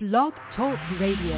Blog Talk Radio.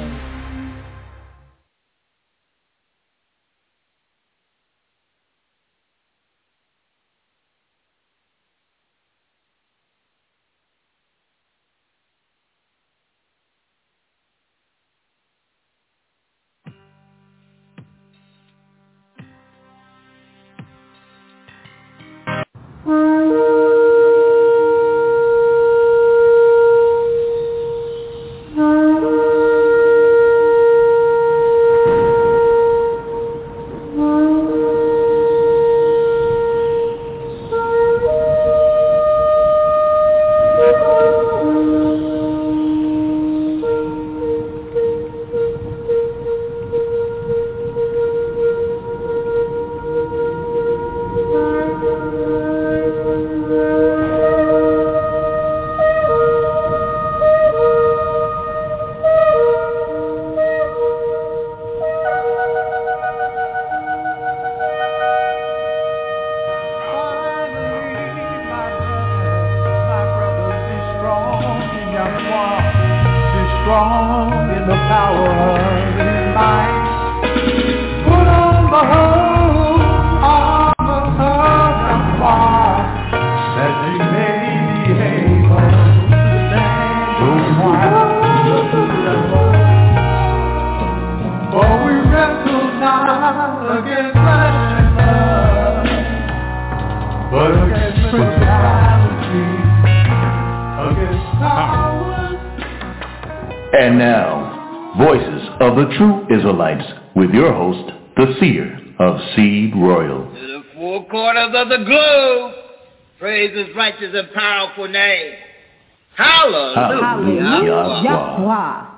And now, Voices of the True Israelites, with your host, the Seer of Seed Royal. To the four corners of the globe, praise His righteous and powerful name. Hallelujah. Yahweh.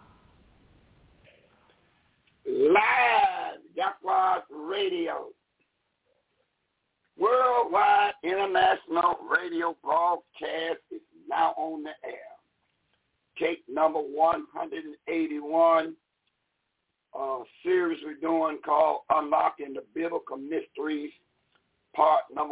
Live Yahweh Radio. Worldwide International Radio Broadcast is now on the air. Tape number 181, series we're doing called Unlocking the Biblical Mysteries, part number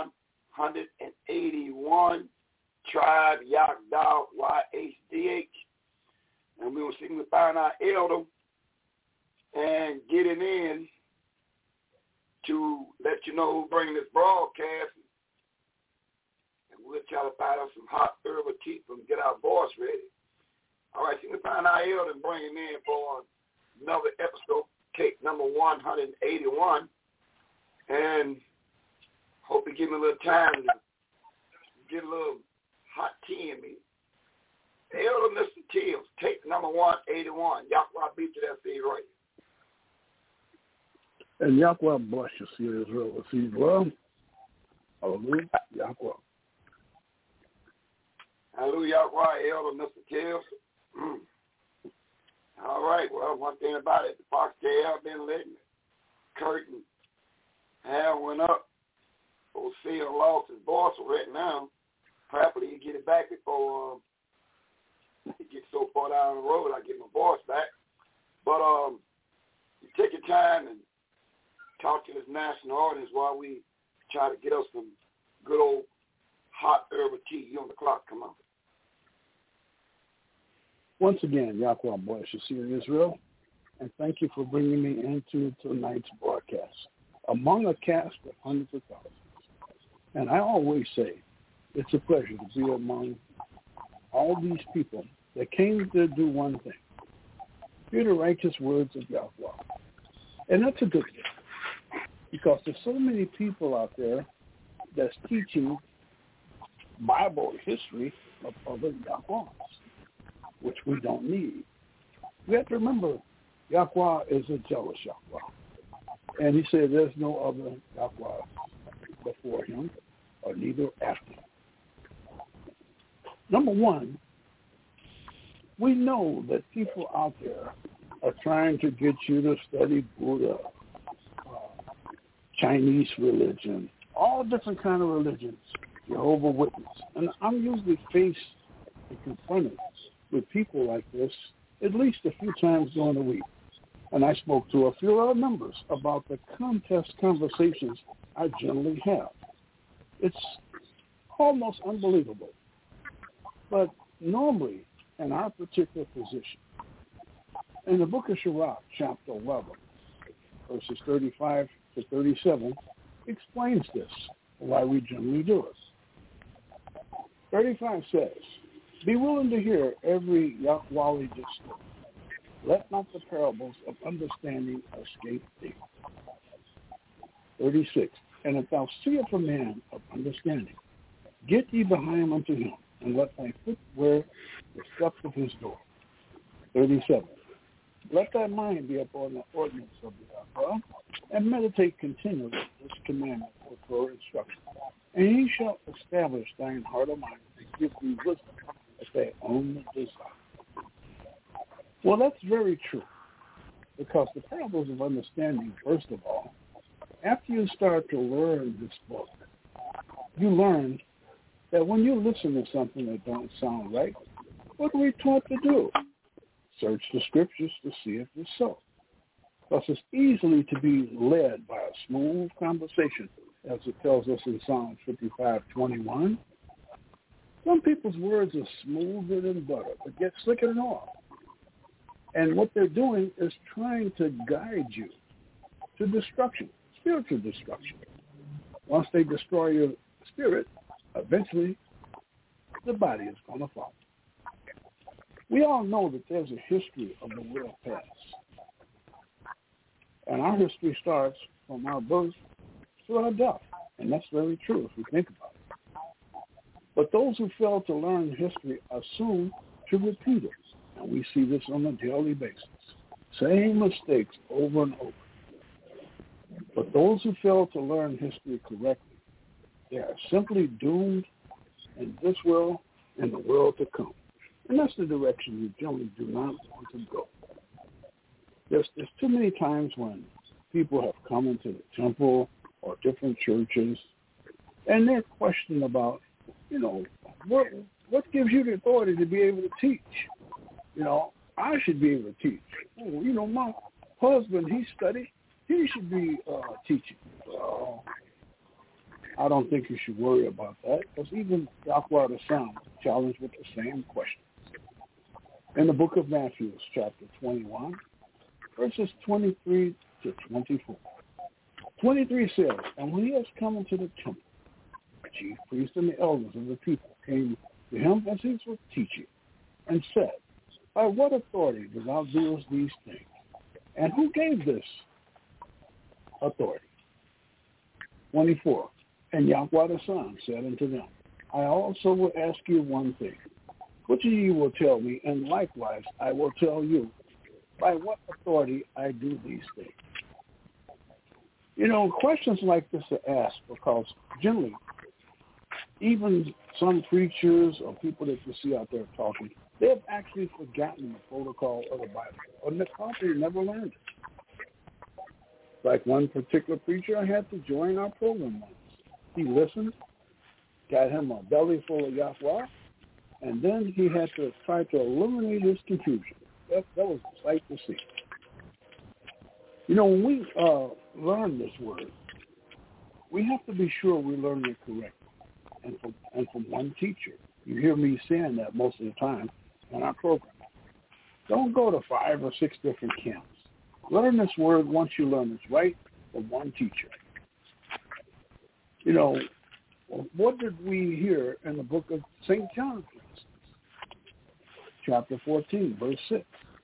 181, Tribe Yagdah YHDH. And we will see if we find our elder and get it in to let you know who's bringing this broadcast. And we'll try to find out some hot herbal tea and get our voice ready. All right, so we find our elder and bring him in for another episode, tape number 181. And hope you give me a little time to get a little hot tea in me. Elder Mr. Tills, tape number 181. Yahweh beat you that seed right. And Yahweh bless you, Seed Israel, with seed well. Hallelujah, Yahweh. Hallelujah, Yahweh, Elder Mr. Tills. All right, well, one thing about it, the foxtail been letting the curtain hair went up. Osea lost his voice right now. Probably he get it back before he gets so far down the road I get my voice back. But you take your time and talk to this national audience while we try to get us some good old hot herbal tea. You on the clock, come on. Once again, Yahweh bless you, Seed Israel, and thank you for bringing me into tonight's broadcast, among a cast of hundreds of thousands. And I always say, it's a pleasure to be among all these people that came to do one thing, hear the righteous words of Yahweh. And that's a good thing, because there's so many people out there that's teaching Bible history of other Yahwehs, which we don't need. We have to remember, Yahweh is a jealous Yahweh. And he said there's no other Yahweh before him or neither after him. Number one, we know that people out there are trying to get you to study Buddha, Chinese religion, all different kind of religions, Jehovah's Witness. And I'm usually faced and confronted with people like this at least a few times during the week. And I spoke to a few other members about the contest conversations I generally have. It's almost unbelievable. But normally, and our particular position. In the book of Sirach, chapter 11, verses 35 to 37, explains this, why we generally do it. 35 says, be willing to hear every Yakwali discourse. Let not the parables of understanding escape thee. 36, and if thou seest a man of understanding, get thee behind unto him, and let thy foot wear the steps of his door. 37, let thy mind be upon the ordinance of the Yahweh, and meditate continually this commandment with your instruction. And he shall establish thine heart of mind and give thee wisdom as thy own desire. Well, that's very true, because the parables of understanding, first of all, after you start to learn this book, you learn that when you listen to something that don't sound right, what are we taught to do? Search the scriptures to see if it's so. Because it's easily to be led by a smooth conversation, as it tells us in Psalm 55:21. Some people's words are smoother than butter, but yet slicker than oil. And what they're doing is trying to guide you to destruction, spiritual destruction. Once they destroy your spirit, eventually the body is going to fall. We all know that there's a history of the world past. And our history starts from our birth to our death. And that's very true if we think about it. But those who fail to learn history are soon to repeat it. And we see this on a daily basis. Same mistakes over and over. But those who fail to learn history correctly, they are simply doomed in this world and the world to come. And that's the direction you generally do not want to go. There's too many times when people have come into the temple or different churches, and they're questioning about, what gives you the authority to be able to teach? I should be able to teach. Oh, my husband, he studied. He should be teaching. I don't think you should worry about that, because even Yahweh the Son challenged with the same question. In the book of Matthew, chapter 21, verses 23 to 24. 23 says, and when he has come into the temple, the chief priests and the elders of the people came to him as he was teaching, and said, by what authority dost thou do these things? And who gave this authority? 24. And Yahweh the Son said unto them, I also will ask you one thing, which ye will tell me, and likewise I will tell you, by what authority I do these things. Questions like this are asked because generally, even some preachers or people that you see out there talking, they have actually forgotten the protocol of the Bible, or probably never learned it. Like one particular preacher I had to join our program once. He listened, got him a belly full of Yahweh, and then he had to try to eliminate his confusion. That was a sight to see. When we learn this word, we have to be sure we learn it correctly, and from one teacher. You hear me saying that most of the time in our program. Don't go to 5 or 6 different camps. Learn this word once you learn it's right from one teacher. What did we hear in the book of St. John, for instance? Chapter 14, verse 6.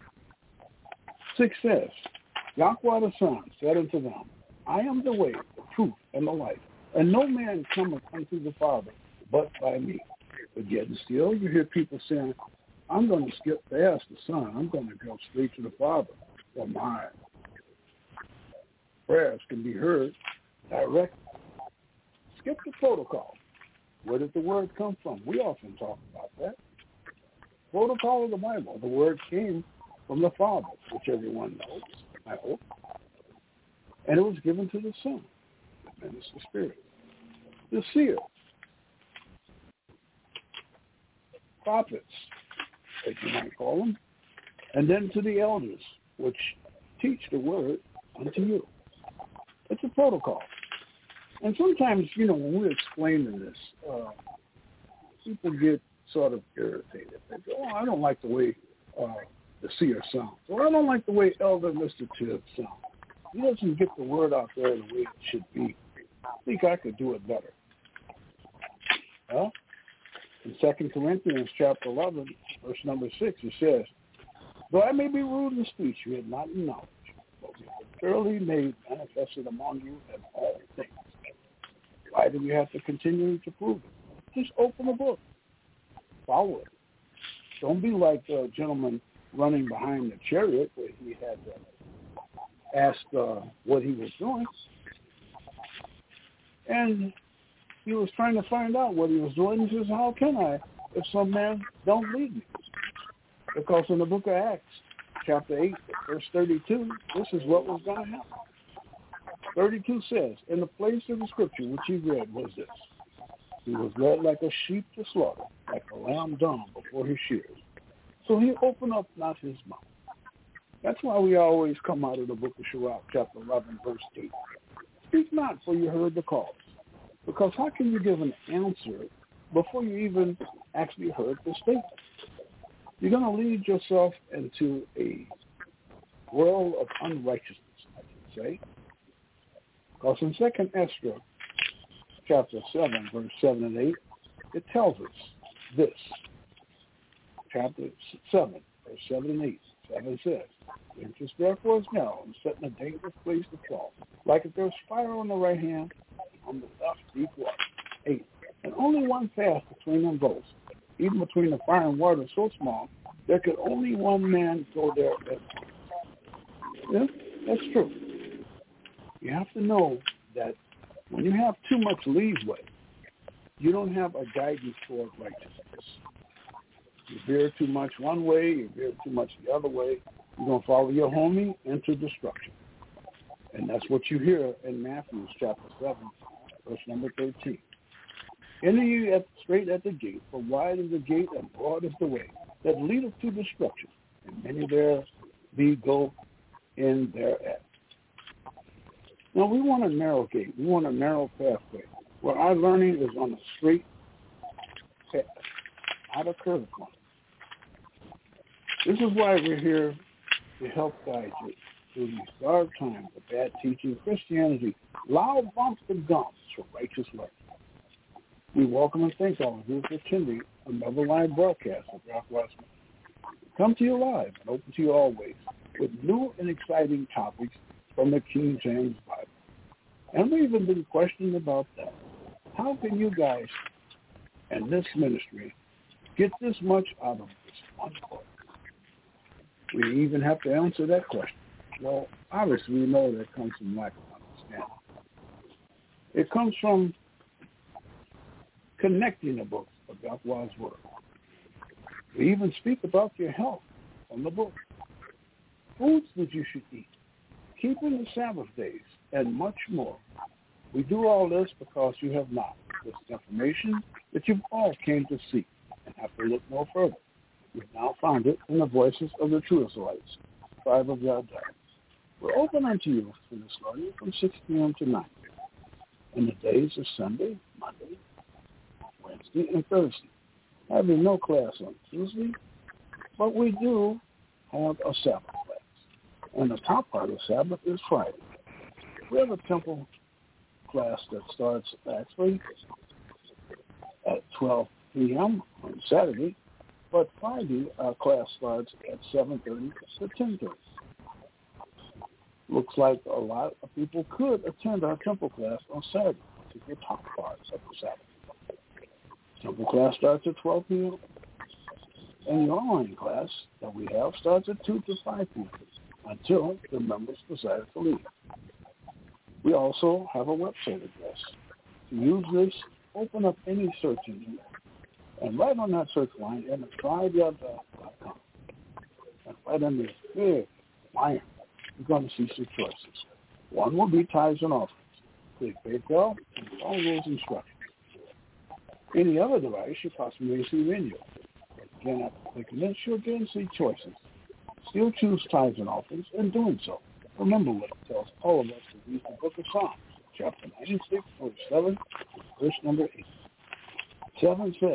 6 says, Yahweh the Son said unto them, I am the way, the truth, and the life, and no man cometh unto the Father but by me. But yet and still you hear people saying, I'm going to skip past the Son. I'm going to go straight to the Father. Well, my prayers can be heard directly. Skip the protocol. Where did the word come from? We often talk about that. Protocol of the Bible. The word came from the Father, which everyone knows, I hope. And it was given to the Son. And it's the Spirit. The seer. Prophets, as you might call them. And then to the elders, which teach the word unto you. It's a protocol. And sometimes, when we're explaining this, people get sort of irritated. They go, oh, I don't like the way the seer sounds. Or I don't like the way Elder Mr. Tibbs sounds. He doesn't get the word out there the way it should be. I think I could do it better. Well, in 2 Corinthians chapter 11, verse number 6, it says, though I may be rude in speech, you have not in knowledge, but we have thoroughly made manifested among you in all things. Why do we have to continue to prove it? Just open the book. Follow it. Don't be like the gentleman running behind the chariot where he had asked what he was doing. And he was trying to find out what he was doing. He says, how can I if some man don't lead me? Because in the book of Acts, chapter 8, verse 32, this is what was going to happen. 32 says, in the place of the scripture which he read was this. He was led like a sheep to slaughter, like a lamb dumb before his shears. So he opened up not his mouth. That's why we always come out of the book of Sirach, chapter 11, verse 8. Speak not, for you heard the cause. Because how can you give an answer before you even actually heard the statement? You're going to lead yourself into a world of unrighteousness, I should say. Because in 2 Esther, chapter 7, verse 7 and 8, it tells us this. Chapter 7, verse 7 and 8. 7 says, the interest therefore is now and set in a dangerous place to fall. Like if there's fire on the right hand, on the left deep water. 8. And only one path between them both. Even between the fire and water so small, there could only one man go there at once. Yeah, that's true. You have to know that when you have too much leeway, you don't have a guidance toward righteousness. You veer too much one way, you veer too much the other way, you're going to follow your homie into destruction. And that's what you hear in Matthew chapter 7, verse number 13. Enter you straight at the gate, for wide is the gate and broad is the way that leadeth to destruction, and many there be go in thereat. Now we want a narrow gate. We want a narrow pathway where our learning is on a straight path, not a curved one. This is why we're here to help guide you through these dark times of bad teaching, Christianity, loud bumps and gums for righteous learning. We welcome and thank all of you for attending another live broadcast of Ralph Wiseman. Come to you live and open to you always with new and exciting topics from the King James Bible. And we've even been questioning about that. How can you guys and this ministry get this much out of this one book? We even have to answer that question. Well, obviously we know that comes from lack of understanding. It comes from connecting the books of God's Word. We even speak about your health from the book. Foods that you should eat, keeping the Sabbath days, and much more. We do all this because you have not. This information that you've all came to seek and have to look no further. You've now found it in the voices of the true Israelites, tribe of Yahweh. We're open unto you for this learning from 6 p.m. to 9 p.m. And the days of Sunday, Monday, Wednesday, and Thursday. Having no class on Tuesday, but we do have a Sabbath class. And the top part of Sabbath is Friday. We have a temple class that starts actually at 12 p.m. on Saturday, but Friday our class starts at 7:30 to 10:30. Looks like a lot of people could attend our temple class on Saturday to get top parts of the Sabbath. Temple class starts at 12 p.m. And the online class that we have starts at 2 to 5 p.m. until the members decide to leave. We also have a website address. To use this, open up any search engine and right on that search line, enter tribeyahweh.com. And right under this big lion, you're going to see some choices. One will be tithes and offerings. Click PayPal and follow those instructions. Any other device you possibly see menu. Again, after clicking this, you'll again see choices. Still choose tithes and offerings in doing so. Remember what it tells all of us to read the book of Psalms, chapter 96, verse 7, verse number 8. 7 says,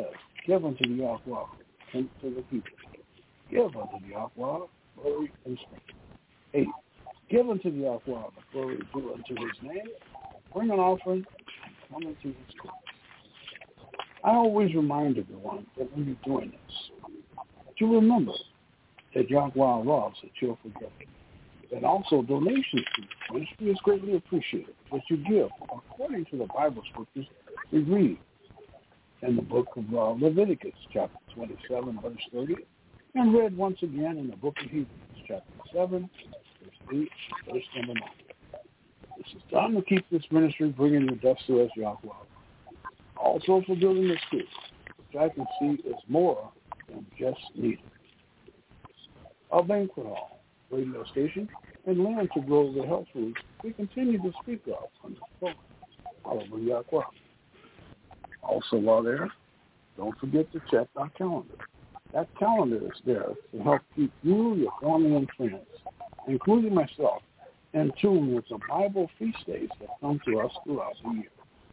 Give unto the Yahweh, repent to the people. Give unto the Yahweh glory and strength. 8. Give unto the Yahweh the glory due unto his name. Bring an offering and come into his courts. I always remind everyone that when you're doing this, to remember that Yahweh loves a cheerful giver. And also donations to the ministry is greatly appreciated. That you give according to the Bible scriptures we read in the book of Leviticus, chapter 27, verse 30, and read once again in the book of Hebrews, chapter 7, verse 8, verse number 9. This is done to keep this ministry bringing the dust to us, Yahweh. Also for building the school, which I can see is more than just needed. A banquet hall, radio station, and land to grow the health foods we continue to speak of on this program. Hallelujah. Also, while there, don't forget to check our calendar. That calendar is there to help keep you, your family, and friends, including myself, in tune with the Bible feast days that come to us throughout the year.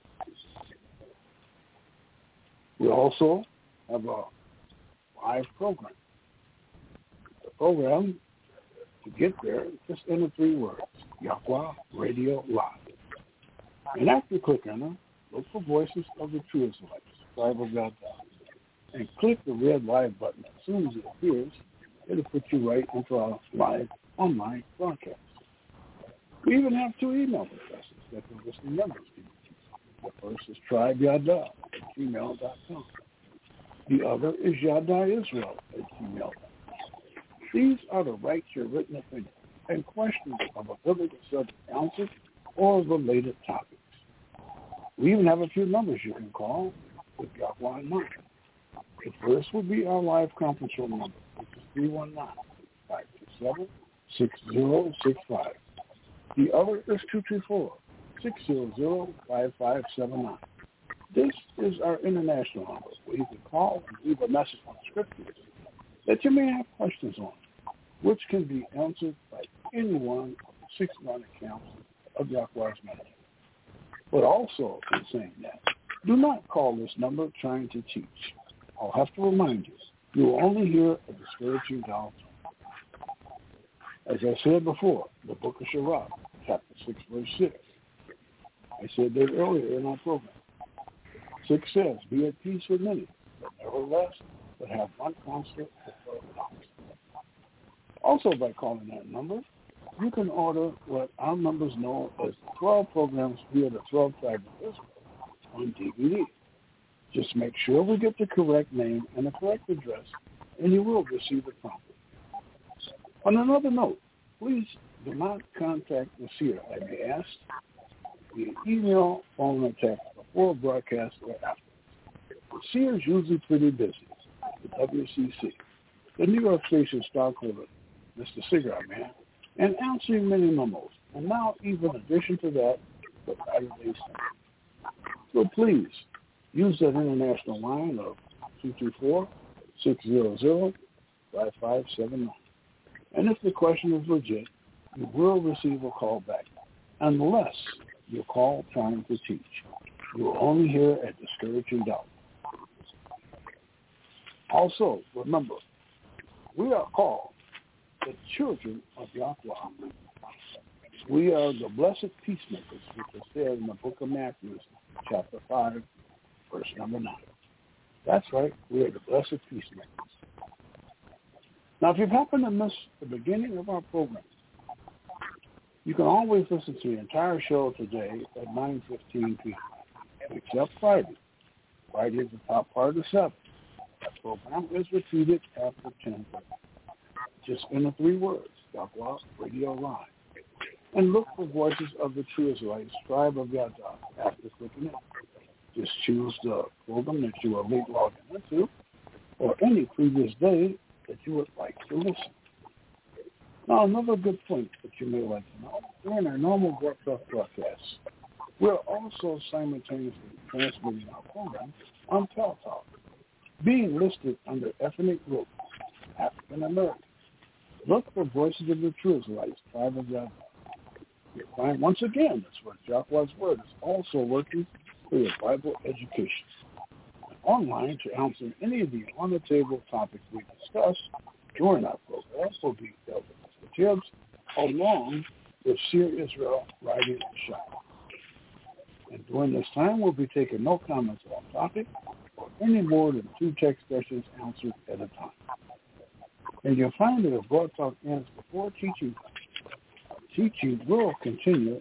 We also have a live program. The program, to get there, just enter 3 words, Yahweh Radio Live. And after you click enter, look for Voices of the True Israelites, Tribe of God, and click the red live button. As soon as it appears, it'll put you right into our live online broadcast. We even have 2 email addresses that the listening members can use. The first is tribeyada@gmail.com. The other is yadaisrael@gmail.com. These are to write your written opinion and questions of a biblical subject answered or related topics. We even have a few numbers you can call with Yahweh in mind. The first would be our live conference room number, which is 319-527-6065. The other is 224-600-5579. This is our international number, where you can call and leave a message on scriptures that you may have questions on, which can be answered by any one of the 6 accounts of Yahweh's ministry. But also, in saying that, do not call this number trying to teach. I'll have to remind you, you will only hear a discouraging doubt. As I said before, the book of Sirach, chapter 6, verse 6. I said that earlier in our program. 6 says, be at peace with many, but nevertheless, but have one constant for 12 hours. Also, by calling that number, you can order what our members know as the 12 programs via the 12 Tribes of Israel on DVD. Just make sure we get the correct name and the correct address, and you will receive it promptly. On another note, please do not contact the seer, I may ask, via email, phone, or text before a broadcast or after. The seer is usually pretty busy. The WCC, the New York station stockholder, Mr. Cigar Man, and answering many memos, and now even in addition to that, the Saturday Center. So please, use that international line of 224-600-5579. And if the question is legit, you will receive a call back, unless you call trying to teach. You will only hear a discouraging doubt. Also, remember, we are called the children of Yahweh. We are the blessed peacemakers, which is said in the book of Matthew, chapter 5, verse number 9. That's right, we are the blessed peacemakers. Now, if you happen to miss the beginning of our program, you can always listen to the entire show today at 9:15 p.m., except Friday. Friday is the top part of the 7th. That program is repeated after 10:30. Just enter 3 words, Yahweh Radio Live, and look for Voices of the True Israelites, Tribe of God after clicking it. Just choose the program that you are late logging into, or any previous day that you would like to listen. Now, another good point that you may like to know, during our normal broadcasts, we're also simultaneously transmitting our program on Teletalk, being listed under ethnic group, African American. Look for Voices of the True Israelites, Tribe of God. You'll find, once again, that's where Yahweh's Word is also working for your Bible education. And online to answer any of the on-the-table topics we discuss during our program will be Elder Mr. Tibbs, along with Seer Israel writing and shouting. And during this time, we'll be taking no comments on topic or any more than 2 text questions answered at a time. And you'll find that if Broad Talk ends before teaching will continue.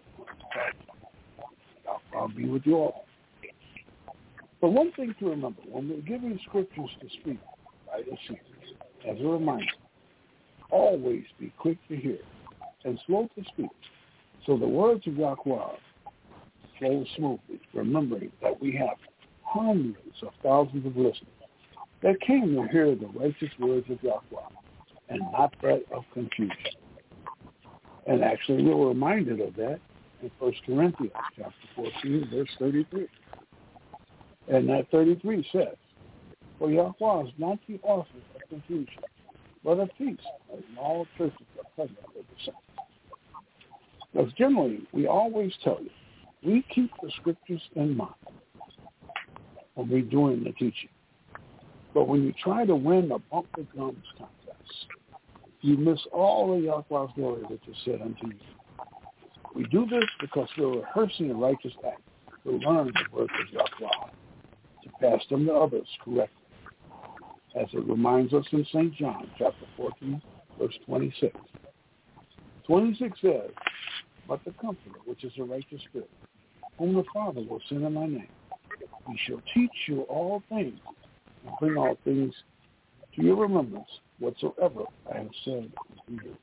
I'll be with you all. But one thing to remember, when we're giving scriptures to speak by the Seer, as a reminder, always be quick to hear and slow to speak, so the words of Yahweh flow smoothly, remembering that we have hundreds of thousands of listeners that came to hear the righteous words of Yahweh and not that of confusion. And actually, we were reminded of that in 1 Corinthians chapter 14, verse 33. And that 33 says, "For Yahweh is not the author of confusion, but of peace, as in all churches are present with the saints." Because generally, we always tell you, we keep the scriptures in mind when we're doing the teaching. But when you try to win the bump the gums contest, you miss all of Yahweh's glory that is said unto you. We do this because we're rehearsing the righteous act to learn the words of Yahweh, to pass them to others correctly, as it reminds us in St. John chapter 14, verse 26. 26 says, "But the Comforter, which is the righteous Spirit, whom the Father will send in my name, he shall teach you all things and bring all things to your remembrance whatsoever I have said to you."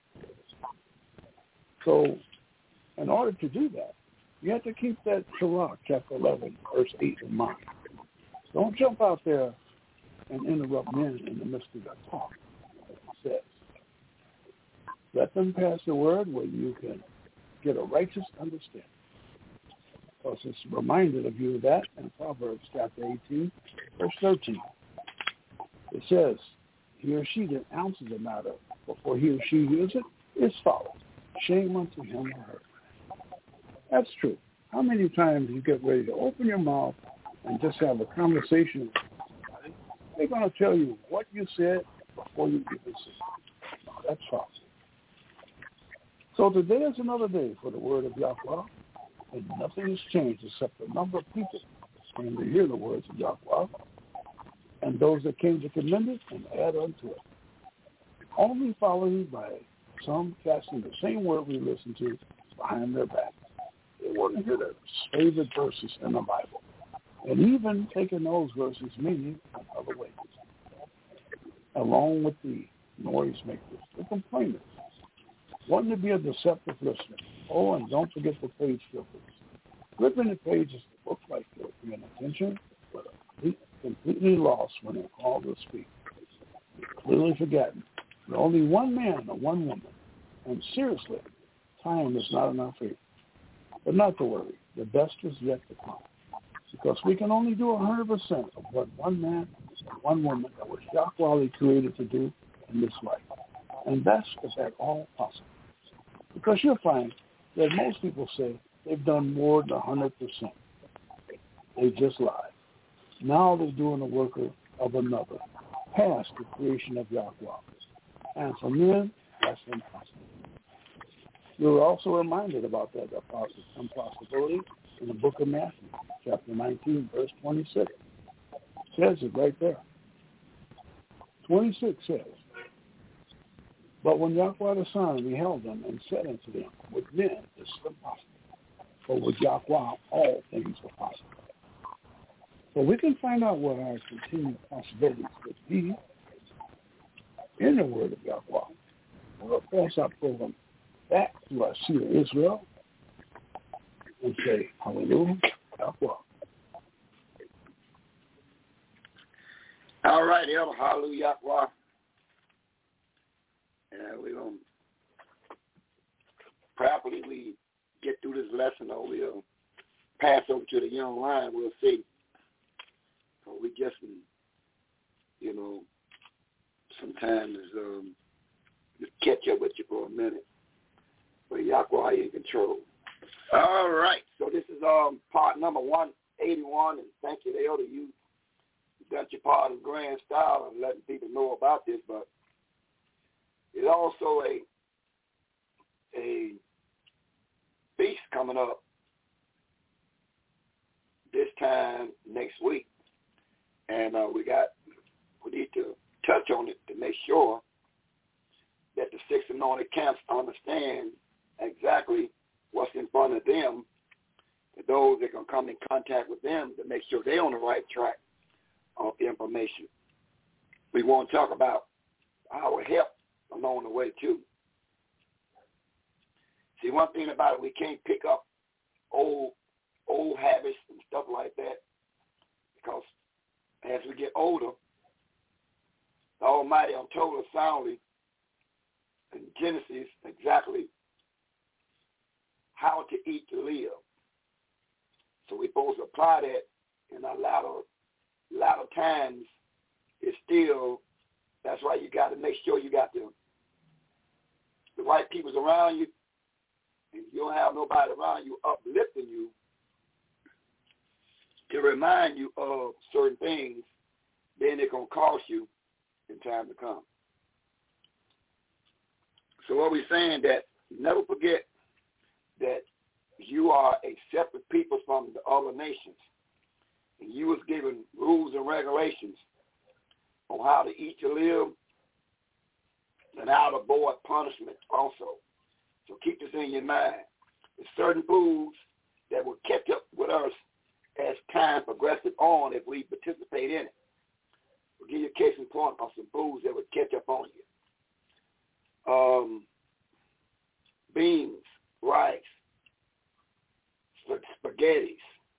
So, in order to do that, you have to keep that Torah, chapter 11, verse 8 in mind. Don't jump out there and interrupt men in the midst of their talk, as it says. Let them pass the word where you can get a righteous understanding. Because it's reminded of you of that in Proverbs chapter 18, verse 13. It says, "He or she that answers a matter before he or she hears it is folly. Shame unto him or her." That's true. How many times you get ready to open your mouth and just have a conversation with somebody, they're going to tell you what you said before you even said it. No, that's false. So today is another day for the word of Yahweh, and nothing has changed except the number of people that came to hear the words of Yahweh, and those that came to commend it and add unto it. Only followed by some casting the same word we listen to behind their back. They want to hear their favorite verses in the Bible, and even taking those verses meaning in other ways, along with the noise makers, the complainers, wanting to be a deceptive listener. Oh, and don't forget the page filters. Flipping the pages that look like they're paying attention, but are completely lost when they're called to speak. They're clearly forgotten. There's only one man or one woman, and seriously, time is not in our favor. But not to worry, the best is yet to come, because we can only do 100% of what one man and one woman that was Yahweh created to do in this life. And that's if at all possible. Because you'll find that most people say they've done more than 100%. They just lied. Now they're doing the work of another, past the creation of Yahweh. And for men, that's impossible. We were also reminded about that impossibility in the book of Matthew, chapter 19, verse 26. It says it right there. 26 says, "But when Yahweh the Son beheld them and said unto them, with men this is impossible, but with Yahweh all things are possible." So we can find out what our continued possibilities would be in the word of Yahweh. We'll pass our program back to our Seer Israel and say, "Hallelujah, Yahweh." All right, Elder, hallelujah, Yahweh. We're going to properly we get through this lesson, or we'll pass over to the young lion. We'll see. So we just, sometimes just catch up with you for a minute. But Yahweh in control. All right. So this is part number 181, and thank you, Elder. You Dutch part in grand style and letting people know about this, but it's also a feast coming up this time next week, and we need to touch on it to make sure that the six anointed camps understand exactly what's in front of them, and those that can come in contact with them to make sure they're on the right track of information. We want to talk about our help along the way too. See, one thing about it, we can't pick up old habits and stuff like that, because as we get older, the Almighty told us soundly in Genesis exactly how to eat to live. So we're supposed to apply that in our latter times. It's still, that's why you got to make sure you got the right people around you, and you don't have nobody around you uplifting you to remind you of certain things, then they're going to cost you in time to come. So what we're saying that never forget that you are a separate people from the other nations, and you was given rules and regulations on how to eat to live and how to avoid punishment also. So keep this in your mind. There's certain foods that will catch up with us as time progresses on if we participate in it. We'll give you a case in point of some foods that would catch up on you. Beans, rice, spaghettis.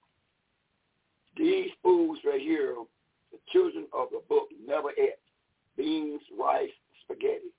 These foods right here, the children of the book never ate. Beans, rice, spaghetti.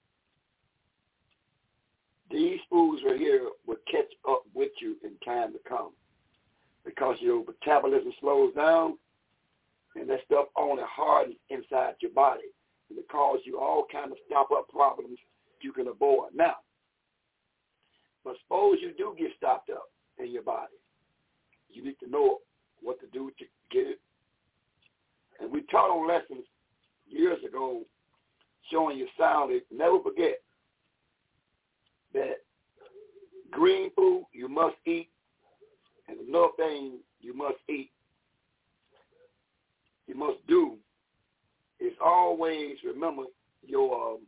These foods right here will catch up with you in time to come, because your metabolism slows down, and that stuff only hardens inside your body, and it causes you all kind of stop-up problems you can avoid. Now, but suppose you do get stopped up in your body. You need to know what to do to get it. And we taught on lessons years ago showing you soundly, never forget that green food you must eat, and another thing you must eat, you must do, is always remember your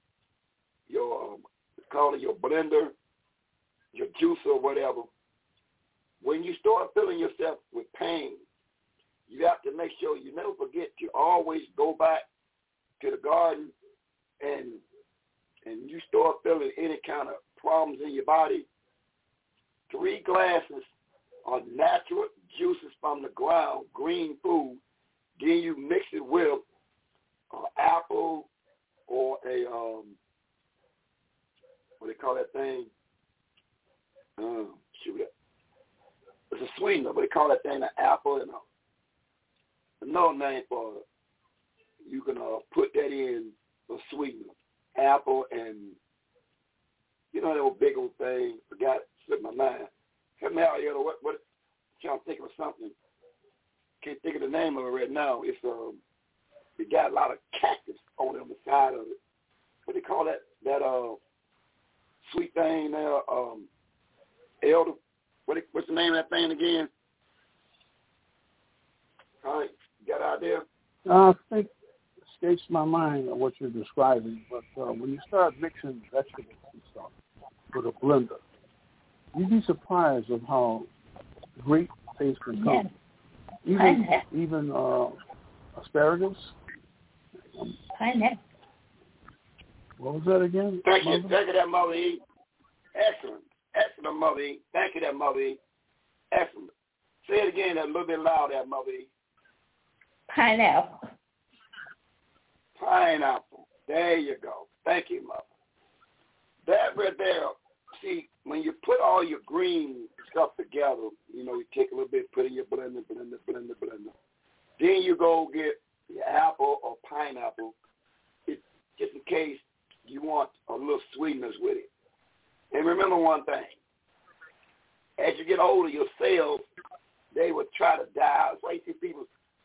call it your blender, your juicer or whatever. When you start feeling yourself with pain, you have to make sure you never forget to always go back to the garden, and you start feeling any kind of problems in your body. 3 glasses of natural juices from the ground, green food, then you mix it with an apple or a, what they call that thing? It's a sweetener, but they call that thing an apple, and another name for it. You can put that in a sweetener. Apple and, you know that old big old thing, forgot it, slipped my mind. Help me out, what trying to think of something. Can't think of the name of it right now. It's it got a lot of cactus on the side of it. What they call that sweet thing there, elder. What's the name of that thing again? All right, you got an idea? I think it escapes my mind of what you're describing, but when you start mixing vegetables and stuff with a blender, you'd be surprised of how great taste can come. Yes. Even asparagus. Pineapple. What was that again? Thank you, that Mother E. Excellent, Mother E. Thank you, that Mother E. Excellent. Say it again a little bit louder, that Mother E. Pineapple. Pineapple. There you go. Thank you, Mother. That right there, see, when you put all your green stuff together, you take a little bit, put in your blender. Then you go get your apple or pineapple, just in case you want a little sweetness with it. And remember one thing. As you get older, your cells, they will try to die. That's why you see people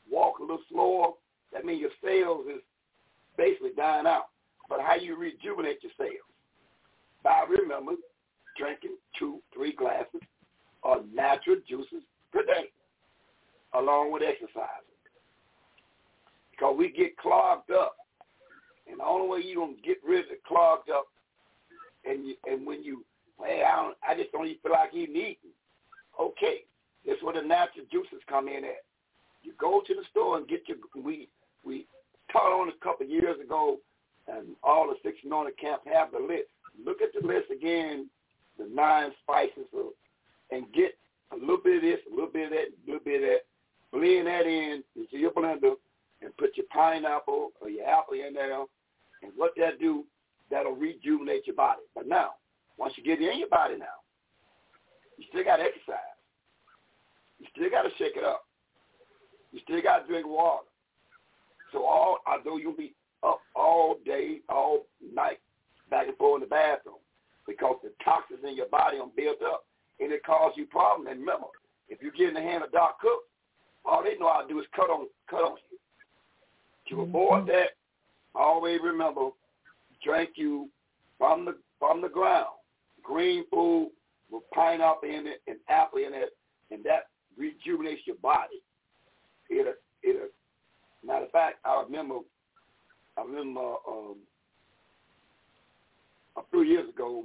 walk a little slower, that means your cells is basically dying out. But how you rejuvenate your cells? By, remember, drinking 2-3 glasses of natural juices per day, along with exercising. Because we get clogged up. And the only way you're going to get rid of it clogged up, and when you, hey, I just don't even feel like eating. Okay, that's where the natural juices come in at. You go to the store and get your, we taught on a couple of years ago, and all the 6 anointed camp have the list. Look at the list again, the 9 spices, and get a little bit of this, a little bit of that, a little bit of that. Blend that in into your blender and put your pineapple or your apple in there. And what that do, that'll rejuvenate your body. But now, once you get it in your body now, you still got to exercise. You still got to shake it up. You still got to drink water. So although you'll be up all day, all night, back and forth in the bathroom, because the toxins in your body are built up, and it causes you problems. And remember, if you get in the hand of Doc Cook, all they know how to do is cut on you. To avoid that, always remember, drink you from the ground, green food with pineapple in it and apple in it, and that rejuvenates your body. It'll matter of fact, I remember a few years ago,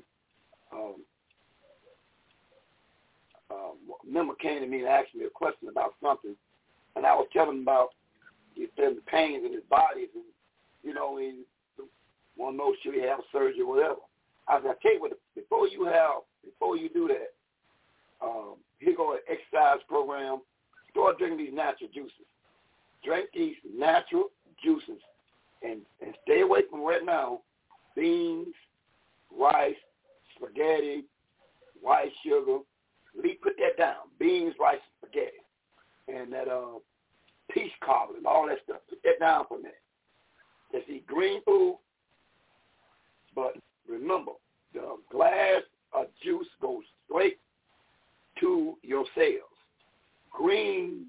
a member came to me and asked me a question about something, and I was telling him about the pains in his body, and he want to know should he have surgery or whatever. I said, I tell you what, before you do that, here go an exercise program. Start drinking these natural juices. Drink these natural juices, and stay away from right now beans, rice, spaghetti, white sugar. Put that down. Beans, rice, spaghetti, and that peach cobbler and all that stuff. Put that down for a minute. Just eat green food, but remember, the glass of juice goes straight to your cells. Green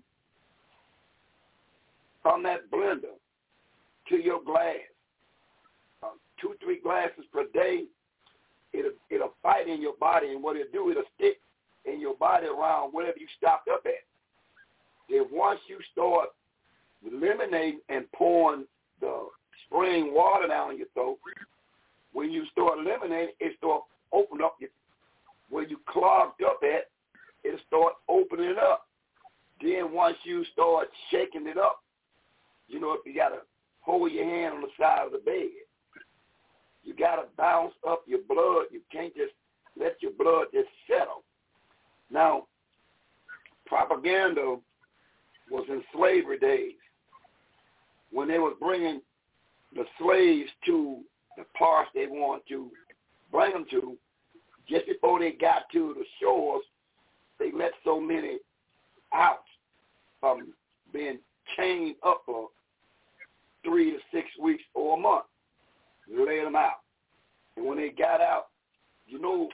from that blender to your glass. 2-3 glasses per day. It'll fight in your body, and what it'll do, it'll stick in your body around whatever you stopped up at. Then once you start eliminating and pouring the spring water down your throat, when you start eliminating, it start opening up where you clogged up at, it'll start opening up. Then once you start shaking it up, if you got to hold your hand on the side of the bed, you got to bounce up your blood. You can't just let your blood just settle. Now, propaganda was in slavery days when they was bringing the slaves to the parts they wanted to bring them to. Just before they got to the shores, they let so many out from being chained up for 3 to 6 weeks or a month. They let them out. And when they got out, the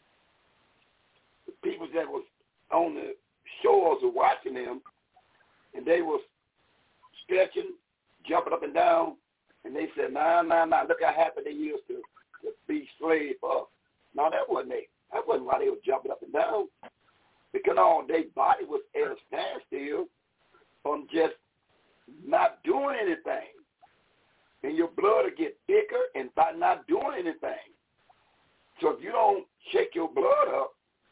people that was on the shores were watching them, and they was stretching, jumping up and down, and they said, nah, look how happy they used to be slaves for. No, that wasn't why they were jumping up and down, because all their body was at a standstill from just not doing anything. And your blood will get thicker and by not doing anything. So if you don't shake your blood up,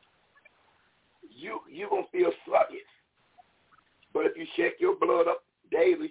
you're going to feel sluggish. But if you shake your blood up daily,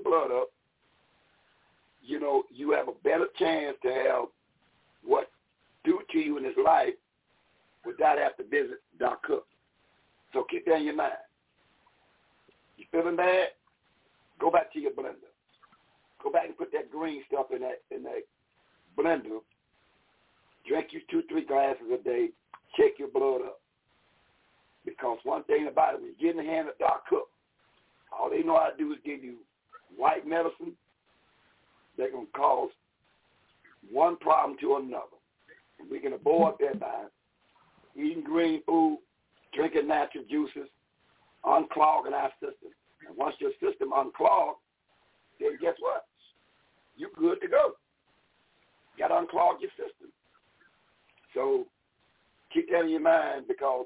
you have a better chance to have what due to you in this life without having to visit Doc Cook. So keep that in your mind. You feeling bad? Go back to your blender. Go back and put that green stuff in that blender. Drink you 2-3 glasses a day. Check your blood up. Because one thing about it, when you get in the hand of Doc Cook, all they know how to do is give you white medicine. They're going to cause one problem to another. And we can avoid that by eating green food, drinking natural juices, unclogging our system. And once your system unclogged, then guess what? You're good to go. You got to unclog your system. So keep that in your mind because,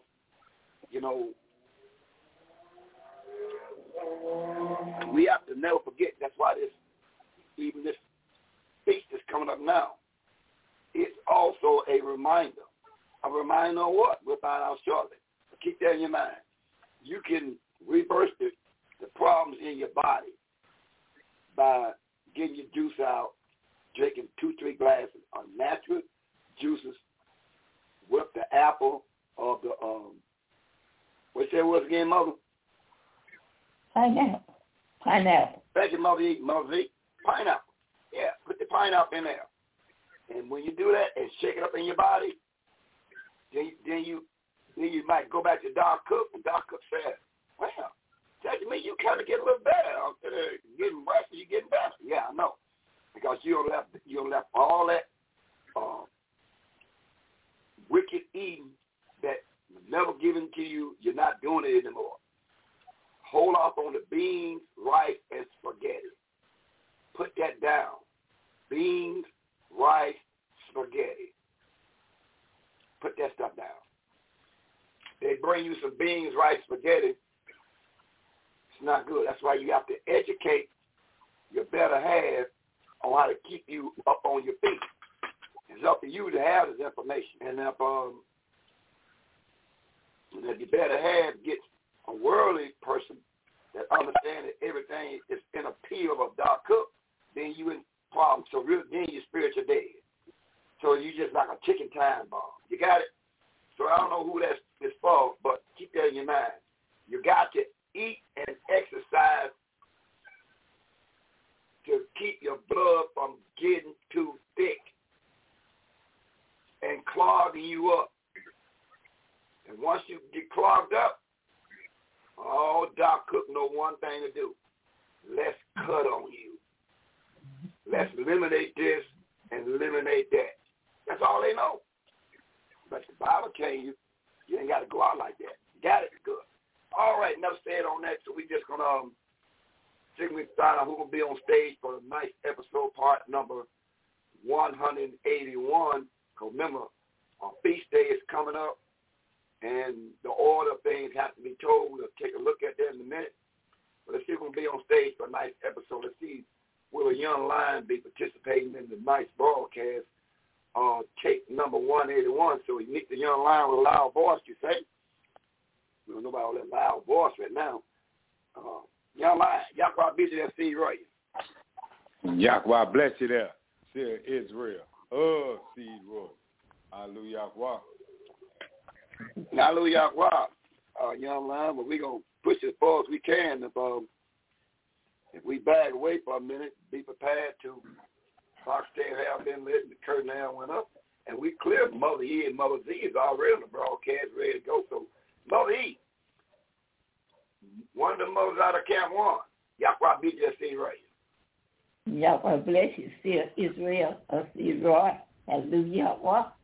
we have to never forget. That's why this feast is coming up now. It's also a reminder. A reminder of what? We'll find out shortly. But keep that in your mind. You can reverse the problems in your body by getting your juice out, drinking 2-3 glasses of natural juices with the apple or the, what you say it was again, Mother? Pineapple. Thank you, Mother E. Pineapple. Yeah, put the pineapple in there. And when you do that and shake it up in your body, then you might go back to Doc Cook, and Doc Cook said, well, that means you kind of get a little better. Instead of getting worse, you're getting better. Yeah, I know. Because you left all that wicked eating that was never given to you. You're not doing it anymore. Hold off on the beans, rice, and spaghetti. Put that down. Beans, rice, spaghetti. Put that stuff down. They bring you some beans, rice, spaghetti. It's not good. That's why you have to educate your better half on how to keep you up on your feet. It's up to you to have this information. And if your better half gets a worldly person that understands that everything is in a pill of Doc Cook, then you in problem. So really, then you're spiritual dead. So you just like a chicken time bomb. You got it? So I don't know who that's for, but keep that in your mind. You got to eat and exercise to keep your blood from getting too thick and clogging you up. And once you get clogged up, Doc Cook know one thing to do. Let's cut on you. Let's eliminate this and eliminate that. That's all they know. But the Bible tells you, you ain't got to go out like that. You got it? Good. All right, enough said on that. So we just going to find out who's going to be on stage for the nice episode, part number 181. Because remember, our feast day is coming up, and the order of things have to be told. We'll take a look at that in a minute. But let's see who's going to be on stage for a nice episode. Let's see, will a young lion be participating in the nice broadcast? Tape number 181. So you meet the young lion with a loud voice, you say? We don't know about all that loud voice right now. Young lion, Yahweh be there, Seed Roy. Yahweh bless you there. Seer Israel. Seed Roy. Hallelujah. Hallelujah. Young lion, but we're going to push as far as we can. If we back away for a minute, be prepared to. Fox 10 have been lit, and the curtain now went up, and we cleared Mother E and Mother Z is already on the broadcast, ready to go. So, Mother E, one of the mothers out of Camp 1, Yahweh be just Seed Roy. Yahweh bless you, Seer Israel, Seed Roy. Hallelujah.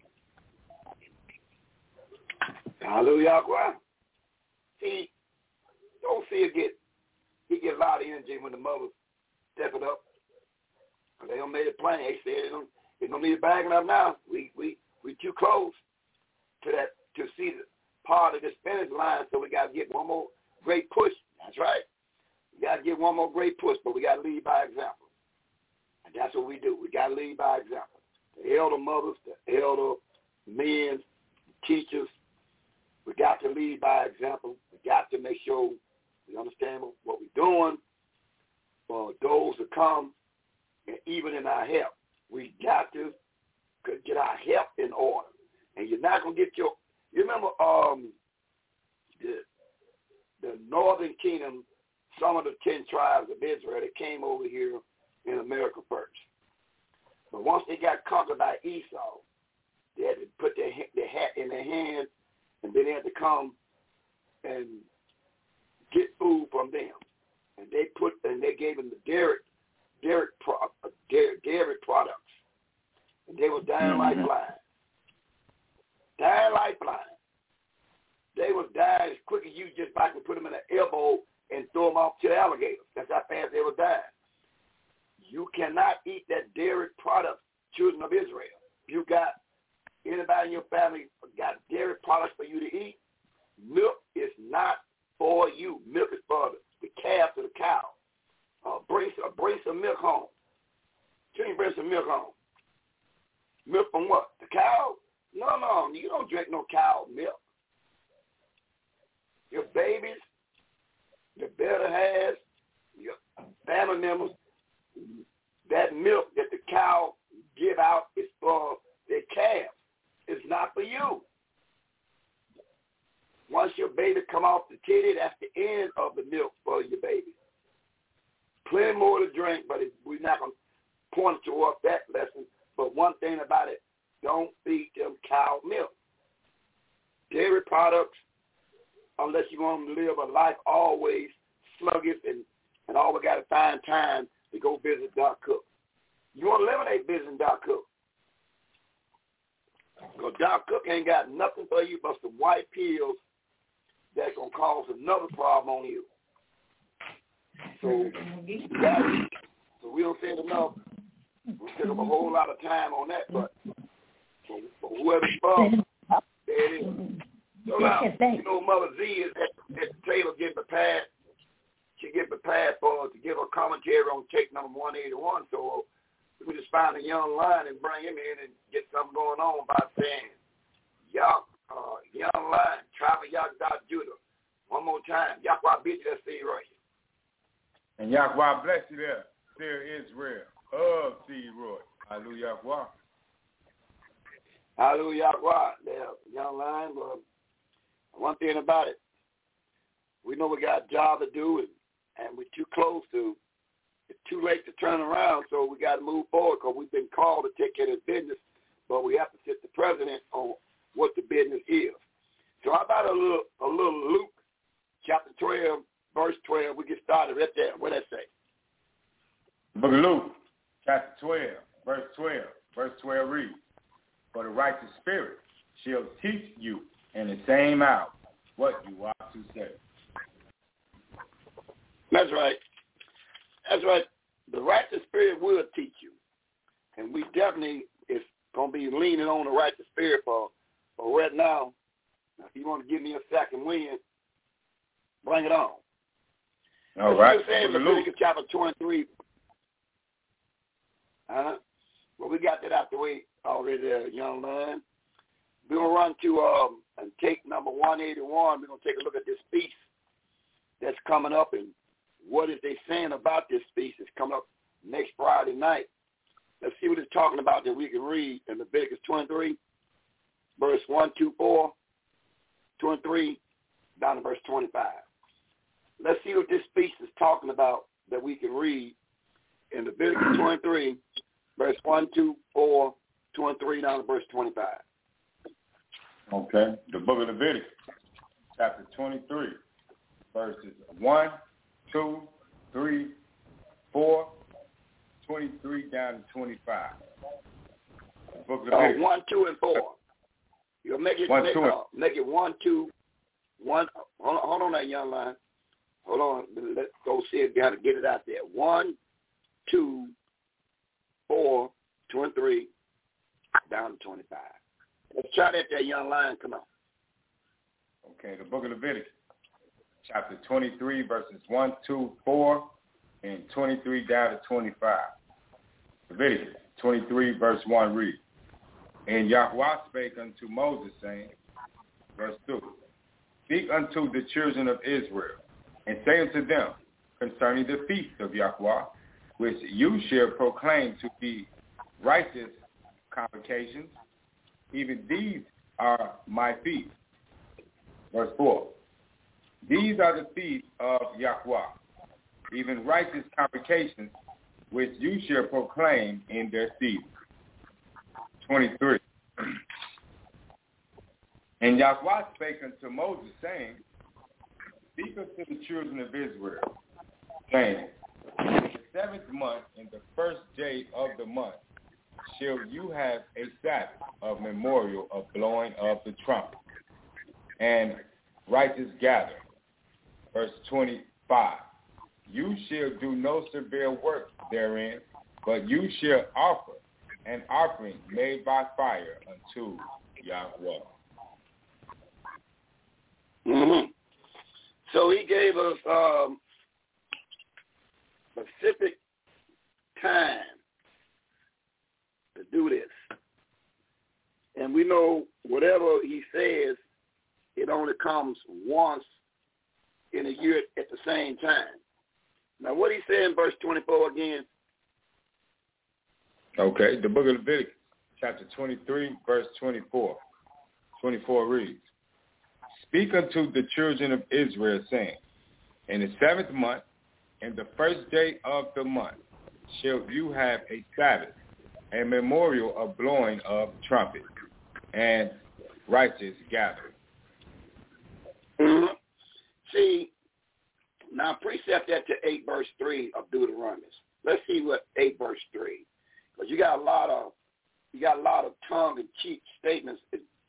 Hallelujah. See, don't see it he get a lot of energy when the mothers step it up. They don't make it plain. They said they don't need it bagging up now. We too close to that to see the part of this finish line, so we got to get one more great push. That's right. We got to get one more great push, but we got to lead by example. And that's what we do. We got to lead by example. The elder mothers, the elder men, teachers, we got to lead by example. We got to make sure we understand what we're doing for those to come. And even in our health, we got to get our health in order. And you're not going to get you remember the northern kingdom, some of the 10 tribes of Israel that came over here in America first. But once they got conquered by Esau, they had to put their hat in their hand, and then they had to come and get food from them. And they gave them the dairy products. And they were dying like blind. Dying like blind. They was dying as quick as you just about to put them in an elbow and throw them off to the alligators. That's how fast they were dying. You cannot eat that dairy product, children of Israel. You got anybody in your family got dairy products for you to eat, milk is not for you. Milk is for the calf or the cow. Bring some milk home. Can you bring some milk home? Milk from what? The cow? No, you don't drink no cow milk. Your babies, your better halves, your family members, that milk that the cow give out is for their calves. It's not for you. Once your baby come off the titty, that's the end of the milk for your baby. Plenty more to drink, but we're not going to point toward that lesson. But one thing about it, don't feed them cow milk. Dairy products, unless you want them to live a life always sluggish and always got to find time to go visit Doc Cook. You want to eliminate visiting Doc Cook. Because Doc Cook ain't got nothing for you but some white pills that's going to cause another problem on you. So we don't say it enough. We take up a whole lot of time on that, but whoever's from, there it is. So now, you know, Mother Z is at Taylor getting prepared. She get prepared to give a commentary on tape number 181. So we just find a young lion and bring him in and get something going on by saying, young lion, tribe of Yahweh Judah. One more time. Yahweh beat you, let's see right here. And Yahweh bless you there. There Israel of Seed Roy. Hallelujah, Yahweh. Hallelujah, Yahweh. There, young lion. Well, one thing about it, we know we got a job to do, and we're too close to. It's too late to turn around, so we got to move forward because we've been called to take care of business, but we have to sit the president on what the business is. So how about a little Luke, chapter 12, verse 12. We get started right there. What does that say? Book of Luke, chapter 12, verse 12. Verse 12 reads, "For the righteous spirit shall teach you in the same hour what you ought to say." That's right. That's right. The righteous spirit will teach you. And we definitely is going to be leaning on the righteous spirit for right now. If you want to give me a second wind, bring it on. All right. Leviticus chapter 23. Well, we got that out the way already there, young man. We're going to run to and take number 181. We're going to take a look at this feast that's coming up and what is they saying about this feast. It's coming up next Friday night. Let's see what it's talking about that we can read in Leviticus 23, verse 1, 2, 4, 23, down to verse 25. Let's see what this feast is talking about that we can read in Leviticus 23, verse 1, 2, 4, 23, down to verse 25. Okay. The book of Leviticus, chapter 23, verses 1, 2, 3, 4, 23, down to 25. The book of Leviticus. 1, 2, and 4. You'll make it 1, 2, 1. Hold on that young line. Hold on. Let's go see if we got to get it out there. 1, 2, 4, 23, down to 25. Let's try that there, young lion. Come on. Okay, the book of Leviticus, chapter 23, verses 1, 2, 4, and 23 down to 25. Leviticus 23, verse 1 reads, "And Yahweh spake unto Moses, saying," verse 2, "Speak unto the children of Israel, and say unto them concerning the feast of Yahweh, which you shall proclaim to be righteous convocations, even these are my feasts." Verse 4, "These are the feasts of Yahweh, even righteous convocations, which you shall proclaim in their season." 23, "And Yahweh spake unto Moses, saying, Speak unto the children of Israel, saying, In the 7th month, in the 1st day of the month, shall you have a Sabbath of memorial of blowing of the trumpet, and righteous gathering." Verse 20, 5. You shall do no severe work therein, but you shall offer an offering made by fire unto Yahweh. Mm-hmm. So he gave us specific time to do this. And we know whatever he says, it only comes once in a year at the same time. Now, what he said in verse 24 again? Okay, the book of Leviticus, chapter 23, verse 24. 24 reads, Speak unto the children of Israel, saying, In the 7th month, in the first day of the month, shall you have a Sabbath, a memorial of blowing of trumpets, and righteous gathering. Mm-hmm. See, now precept that to 8 verse 3 of Deuteronomy. Let's see what 8 verse 3, because you got a lot of tongue and cheek statements,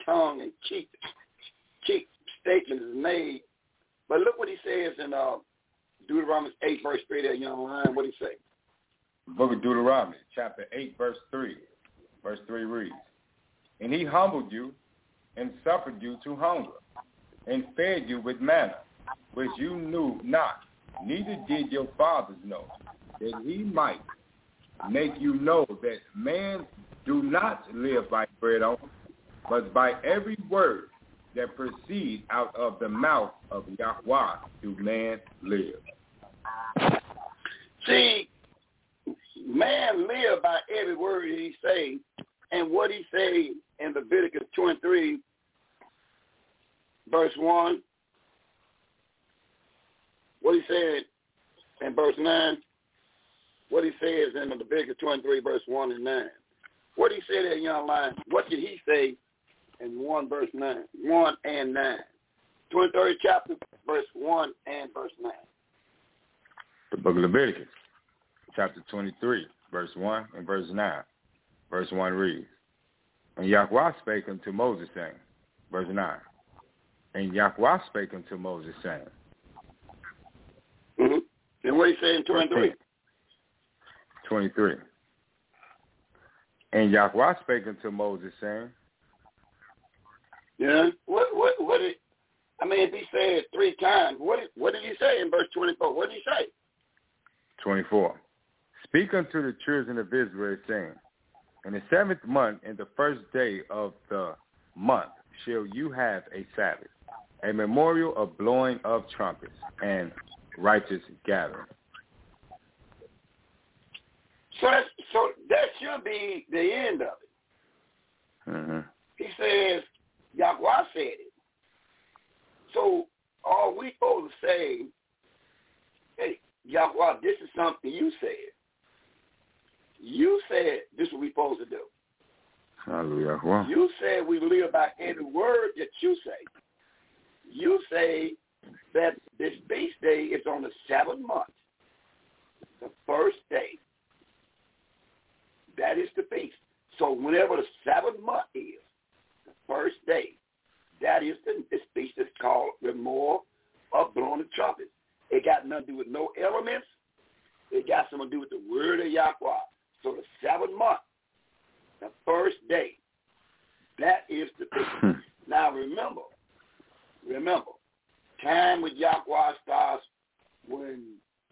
statements is made. But look what he says in Deuteronomy 8 verse 3 there, young lion. What did he say? Book of Deuteronomy, chapter 8, verse 3. Verse 3 reads, And he humbled you and suffered you to hunger, and fed you with manna, which you knew not, neither did your fathers know, that he might make you know that man do not live by bread only, but by every word that proceeds out of the mouth of Yahweh do man live. See, man live by every word he say, and what he say in Leviticus 23, verse 1, what he said in verse 9, what he says in Leviticus 23, verse 1 and 9. What did he say there, young lion? What did he say in 1 and 9? 23rd chapter, verse 1 and verse 9. The book of Leviticus, chapter 23, verse 1 and verse 9. Verse 1 reads, And Yahweh spake unto Moses, saying, verse 9, And Yahweh spake unto Moses, saying. Mm-hmm. And what he say in 23? 23. And Yahweh spake unto Moses, saying. Yeah. What did, I mean, if he said 3 times, what did he say in verse 24? What did he say? 24. Speak unto the children of Israel, saying, In the 7th month, in the first day of the month, shall you have a Sabbath, a memorial of blowing of trumpets, and righteous gathering. So that should be the end of it. Mm-hmm. He says, Yahweh said it. So are we supposed to say, hey, Yahweh, this is something you said. You said this is what we're supposed to do. Hallelujah. You said we live by every word that you say. You say that this feast day is on the 7th month, the first day. That is the feast. So whenever the 7th month is, the first day, that is this feast is called the Memorial of Blowing the Trumpets. It got nothing to do with no elements. It got something to do with the word of Yahweh. So the 7th month, the first day, that is the feast. Now remember, time with Yahweh starts when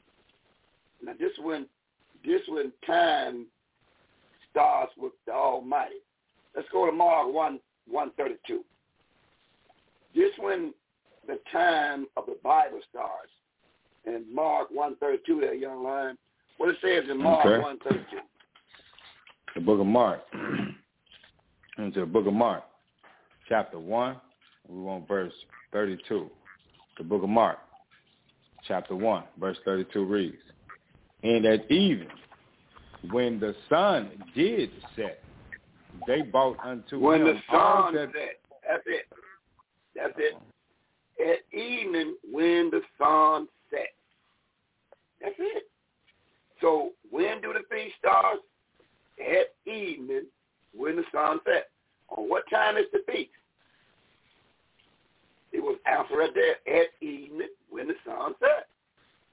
time starts with the Almighty. Let's go to Mark 1:32. This when the time of the Bible starts. And Mark 1:32 there, young lion. What it says in Mark 1:32. The book of Mark. Into the book of Mark, chapter 1. We want verse 32. The book of Mark, chapter 1, verse 32 reads, And at even, when the sun did set, they brought unto when him the sun set. That's it. At evening, when the sun set. That's it. So when do the feast start? At evening, when the sun set. On what time is the feast? It was answered right there, at evening, when the sun set.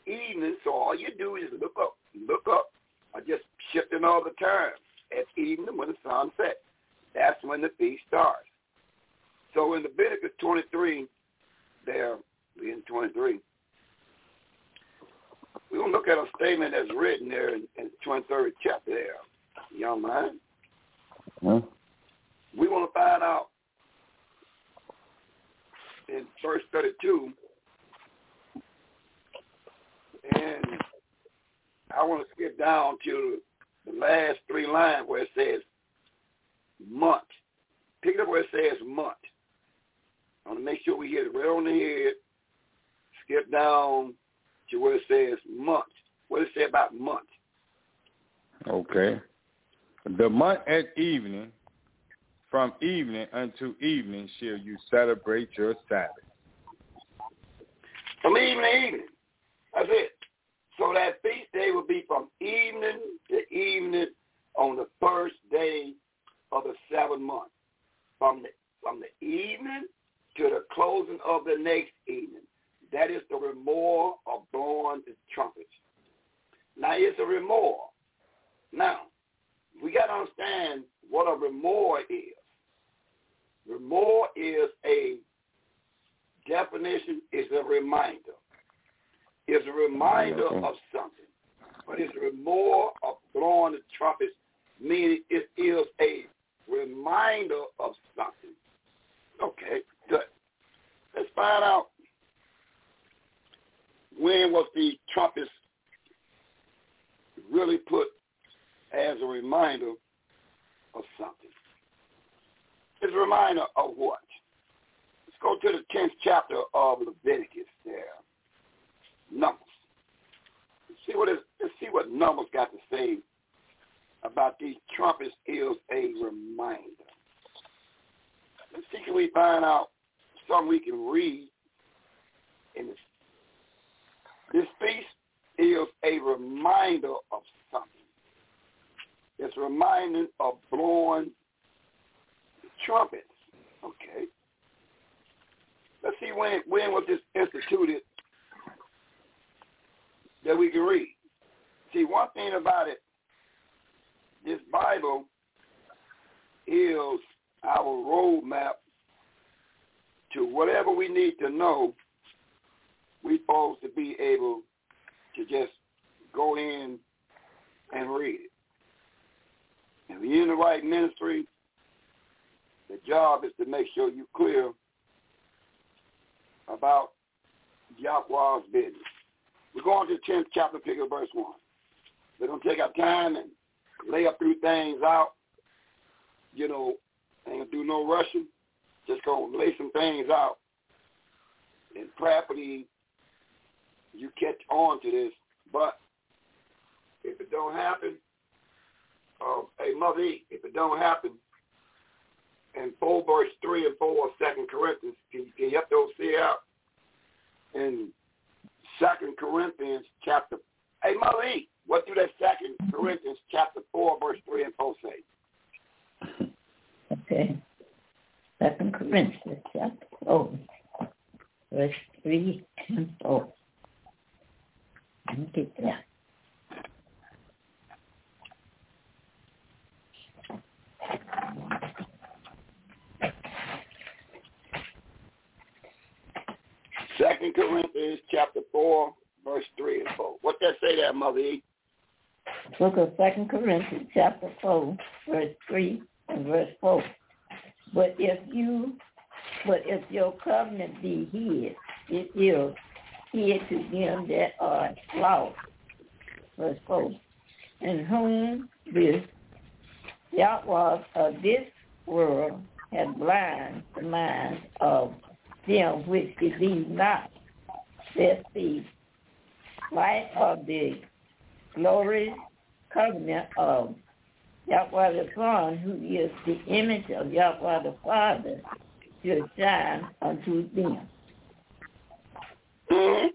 evening, so all you do is look up, or just shifting all the time. At evening when the sun sets. That's when the feast starts. So in Leviticus 23, there, we're in 23, we're going to look at a statement that's written there in the 23rd chapter there, young man. Mm-hmm. We want to find out in verse 32, and I want to skip down to the last three lines where it says month. Pick it up where it says month. I want to make sure we hit it right on the head. Skip down to where it says month. What does it say about month? Okay. The month at evening, from evening unto evening shall you celebrate your Sabbath. From evening to evening. That's it. So that feast day will be from evening to evening on the first day of the 7th month. From the evening to the closing of the next evening. That is the remor of blowing the trumpets. Now, it's a remor. Now, we got to understand what a remor is. Remor is a definition, is a reminder. It's a reminder of something. But it's a remor of blowing the trumpets, meaning it is a reminder of something. Okay, good. Let's find out when was the trumpets really put as a reminder of something. It's a reminder of what? Let's go to the 10th chapter of Leviticus there. Numbers. Let's see what Numbers got to say about these trumpets is a reminder. Let's see, can we find out something we can read in this. This feast is a reminder of something. It's a reminder of blowing the trumpets. Okay. Let's see when was this instituted that we can read. See, one thing about it, this Bible is our roadmap to whatever we need to know. We're supposed to be able to just go in and read it. And when you're in the right ministry, the job is to make sure you're clear about Yahweh's business. We're going to the 10th chapter, pick up verse 1. We're going to take our time and lay up through things out. You know, ain't going to do no rushing. Just going to lay some things out. And prayerfully, you catch on to this. But if it don't happen, hey, Mother E, if it don't happen, in 4 verse 3 and 4 of 2 Corinthians, can you help those see out? In 2 Corinthians chapter, hey, Mother E, what do that 2 Corinthians chapter 4 verse 3 and 4 say? Okay. 2 Corinthians chapter 4 verse 3 and 4. Let me get there. Second Corinthians chapter 4, verse 3 and 4. What that say there, Mother E? Book of 2 Corinthians chapter 4, verse 3 and verse 4. But if your covenant be hid, it is hid to them that are lost. Verse 4. And whom this Yahweh of this world had blind the minds of them which believe not, that the light of the glorious covenant of Yahweh the Son, who is the image of Yahweh the Father, should shine unto them. Mm-hmm.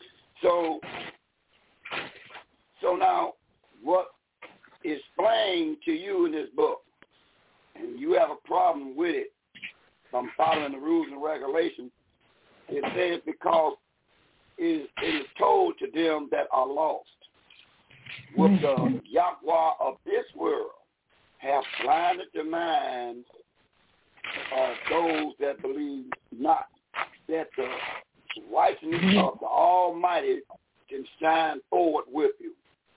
So now, what is explained to you in this book, and you have a problem with it from following the rules and regulations, it says because it is told to them that are lost. With the Yahweh of this world have blinded the minds of those that believe not, that the righteousness of the Almighty can shine forward with you.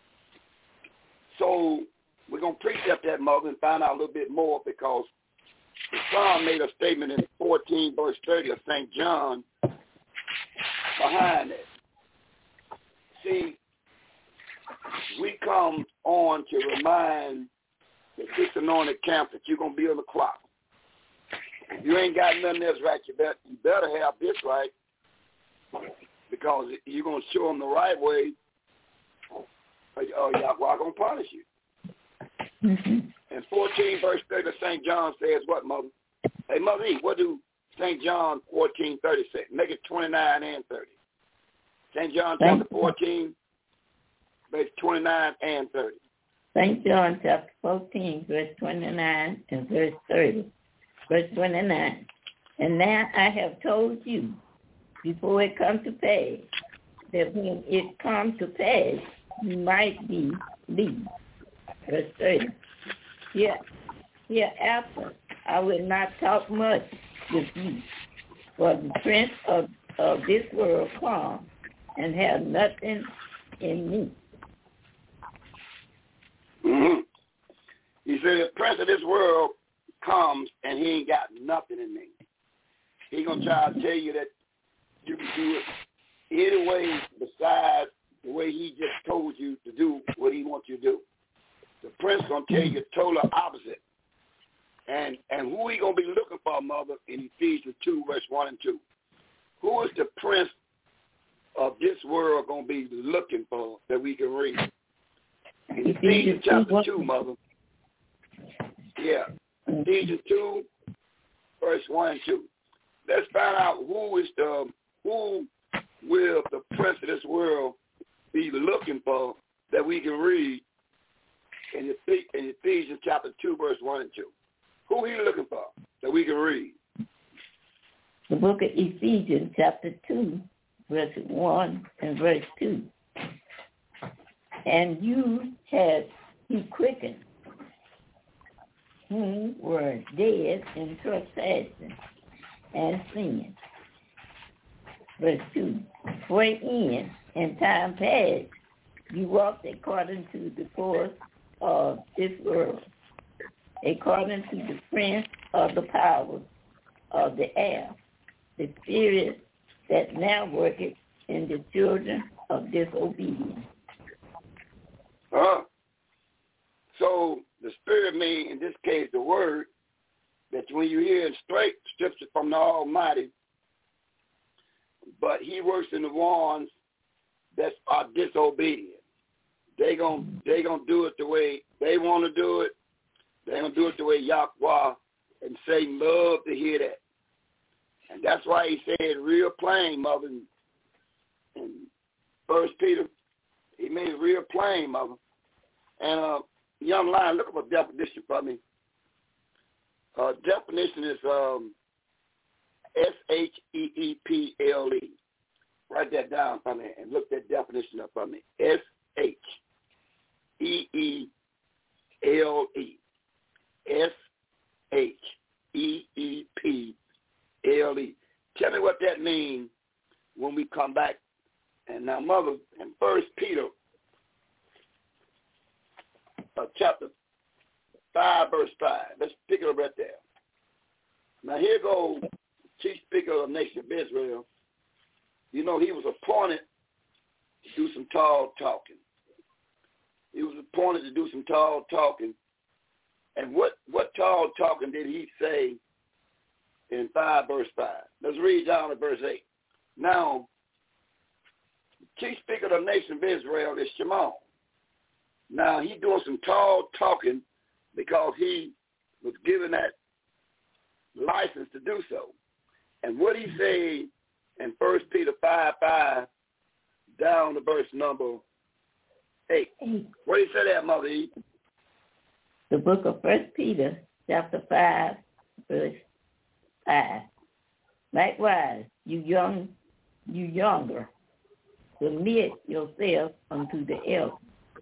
So we're going to precept that, Mother, and find out a little bit more, because the Psalm made a statement in 14 verse 30 of St. John behind it. See, we come on to remind the this anointed camp that you're going to be on the clock. If you ain't got nothing else right, you better have this right, because you're going to show them the right way, or Yahweh going to punish you. And 14 verse 30 of St. John says what, Mother? Hey, Mother E, what do St. John 14:30 say? Make it 29 and 30. St. John chapter 14, verse 29 and 30. St. John chapter 14, verse 29 and verse 30. Verse 29. And now I have told you before it come to pass, that when it come to pass, you might be believed. Verse 30. Hereafter I will not talk much with you, for the prince of this world come and have nothing in me. Mm-hmm. He said, the prince of this world comes and he ain't got nothing in me. He going to try to tell you that you can do it any way besides the way he just told you to do what he wants you to do. The prince going to tell you total opposite. And who he going to be looking for, Mother, in Ephesians 2, verse 1 and 2? Who is the prince of this world going to be looking for that we can read? In Ephesians chapter 2, Mother. Yeah. Ephesians 2, verse 1 and 2. Let's find out who will the prince of this world be looking for that we can read in Ephesians chapter 2, verse 1 and 2. Who are you looking for that we can read? The book of Ephesians chapter 2, verse 1 and verse 2. And you had he quickened, whom were dead in trespasses and sin. Verse 2. Wherein in time past you walked according to the course of this world, according to the prince of the power of the air, the spirit that now worketh in the children of disobedience. So the spirit means, in this case, the word, that when you hear straight scripture from the Almighty, but he works in the ones that are disobedient. They gonna do it the way they want to do it. They're going to do it the way Yahweh and Satan love to hear that. And that's why he said real plain, Mother, in 1 Peter. He made it real plain, Mother. And young lion, look up a definition for me. Definition is S-H-E-E-P-L-E. Write that down for me and look that definition up for me. S-H-E-E-L-E. S-H-E-E-P-L-E. Tell me what that means when we come back. And now, Mother, in 1 Peter chapter 5, verse 5. Let's pick it up right there. Now, here goes Chief Speaker of the Nation of Israel. You know, he was appointed to do some tall talking. And what tall talking did he say in 5 verse 5? Let's read down to verse 8. Now, the chief speaker of the nation of Israel is Shimon. Now, he's doing some tall talking because he was given that license to do so. And what he said in 1 Peter 5:5 down to verse number 8. What did he say there, Mother E? The book of 1 Peter, chapter 5, verse 5. Likewise, you younger, submit yourself unto the elders.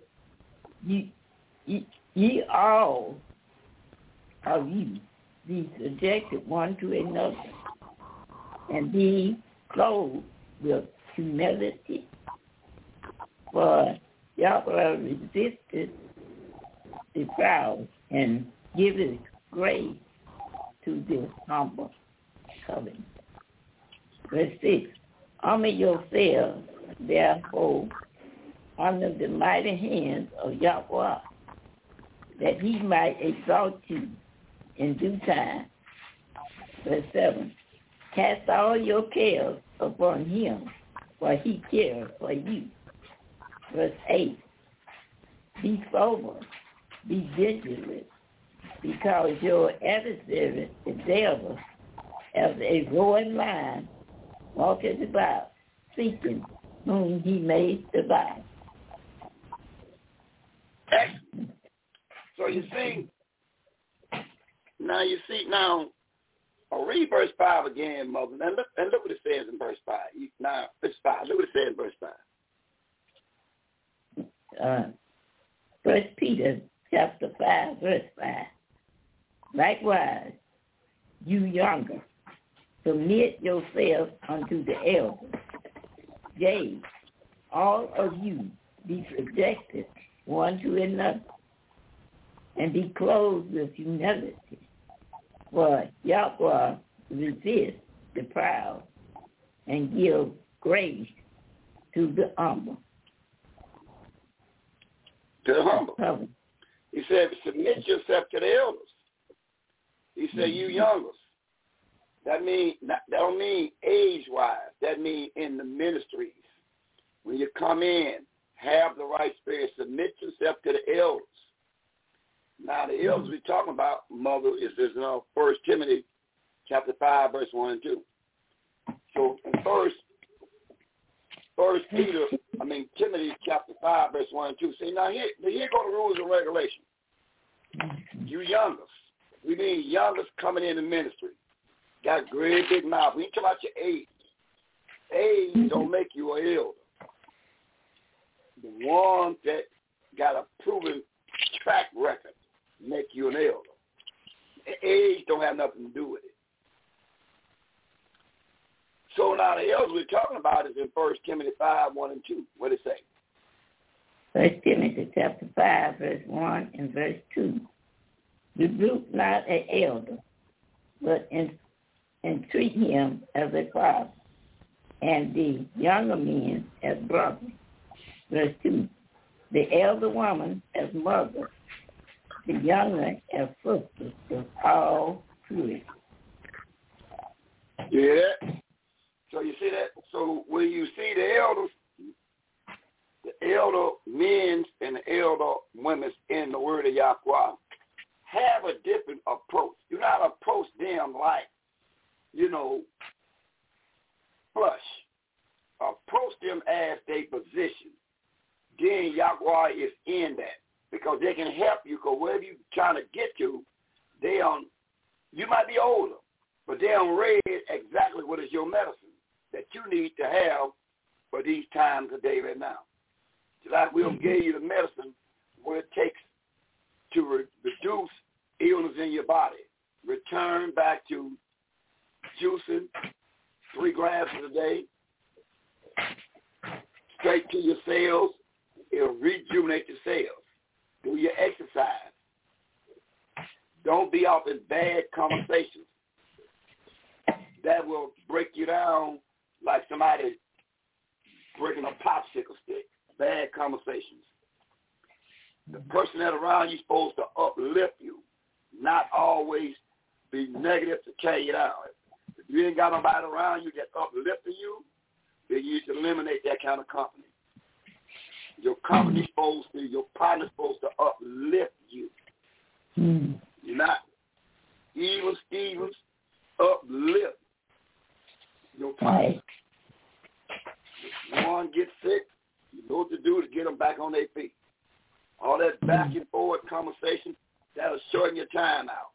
Ye all of you be subjected one to another, and be clothed with humility. For Yahweh resisted the proud and giveth grace to the humble. Covenant. Verse 6. Armor yourselves, therefore, under the mighty hands of Yahweh, that he might exalt you in due time. Verse 7. Cast all your cares upon him, for he cares for you. Verse 8. Be sober, be vigilant, because your adversary, the devil, as a roaring lion, walketh about, seeking whom he may devour. Excellent. So you see, I'll read verse 5 again, Mother. And look what it says in verse 5. Now, it's 5. Look what it says in verse 5. 1 Peter chapter 5, verse 5. Likewise, you younger, submit yourselves unto the elders. Yea, all of you be subjected one to another, and be clothed with humility. For Yahweh resists the proud, and give grace to the humble. To the humble. He said, submit yourself to the elders. He said, you youngers. That don't mean age-wise. That means in the ministries. When you come in, have the right spirit. Submit yourself to the elders. Now, the elders we're talking about, Mother, is 1 Timothy chapter 5, verse 1 and 2. So in Timothy chapter 5, verse 1 and 2. See, now here go the rules and regulations. You youngers. We mean youngers coming into ministry. Got great big mouth. We ain't talking about your age. Age don't make you an elder. The ones that got a proven track record make you an elder. Age don't have nothing to do with it. So now the elders we're talking about is in 1 Timothy 5, 1 and 2. What does it say? 1 Timothy chapter 5, verse 1 and verse 2. Rebuke not an elder, but entreat him as a father, and the younger men as brothers. Verse 2. The elder woman as mother, the younger as sister, is all purity. Yeah. So you see that? So when you see the elders, the elder men and the elder women in the word of Yahweh have a different approach. Do not approach them like, flush. Approach them as they position. Then Yahweh is in that because they can help you. Because wherever you're trying to get to, you might be older, but they don't read exactly what is your medicine that you need to have for these times of day right now. Just like we'll give you the medicine what it takes to reduce illness in your body. Return back to juicing 3 glasses a day, straight to your cells. It'll rejuvenate your cells. Do your exercise. Don't be off in bad conversations. That will break you down like somebody breaking a popsicle stick. Bad conversations. The person that's around you is supposed to uplift you, not always be negative to tear you down. If you ain't got nobody around you that's uplifting you, then you need to eliminate that kind of company. Your company's your partner's supposed to uplift you. You're not even Stevens, uplift your partner. If one gets sick, you know what to do to get them back on their feet. All that back and forward conversation, that'll shorten your time out.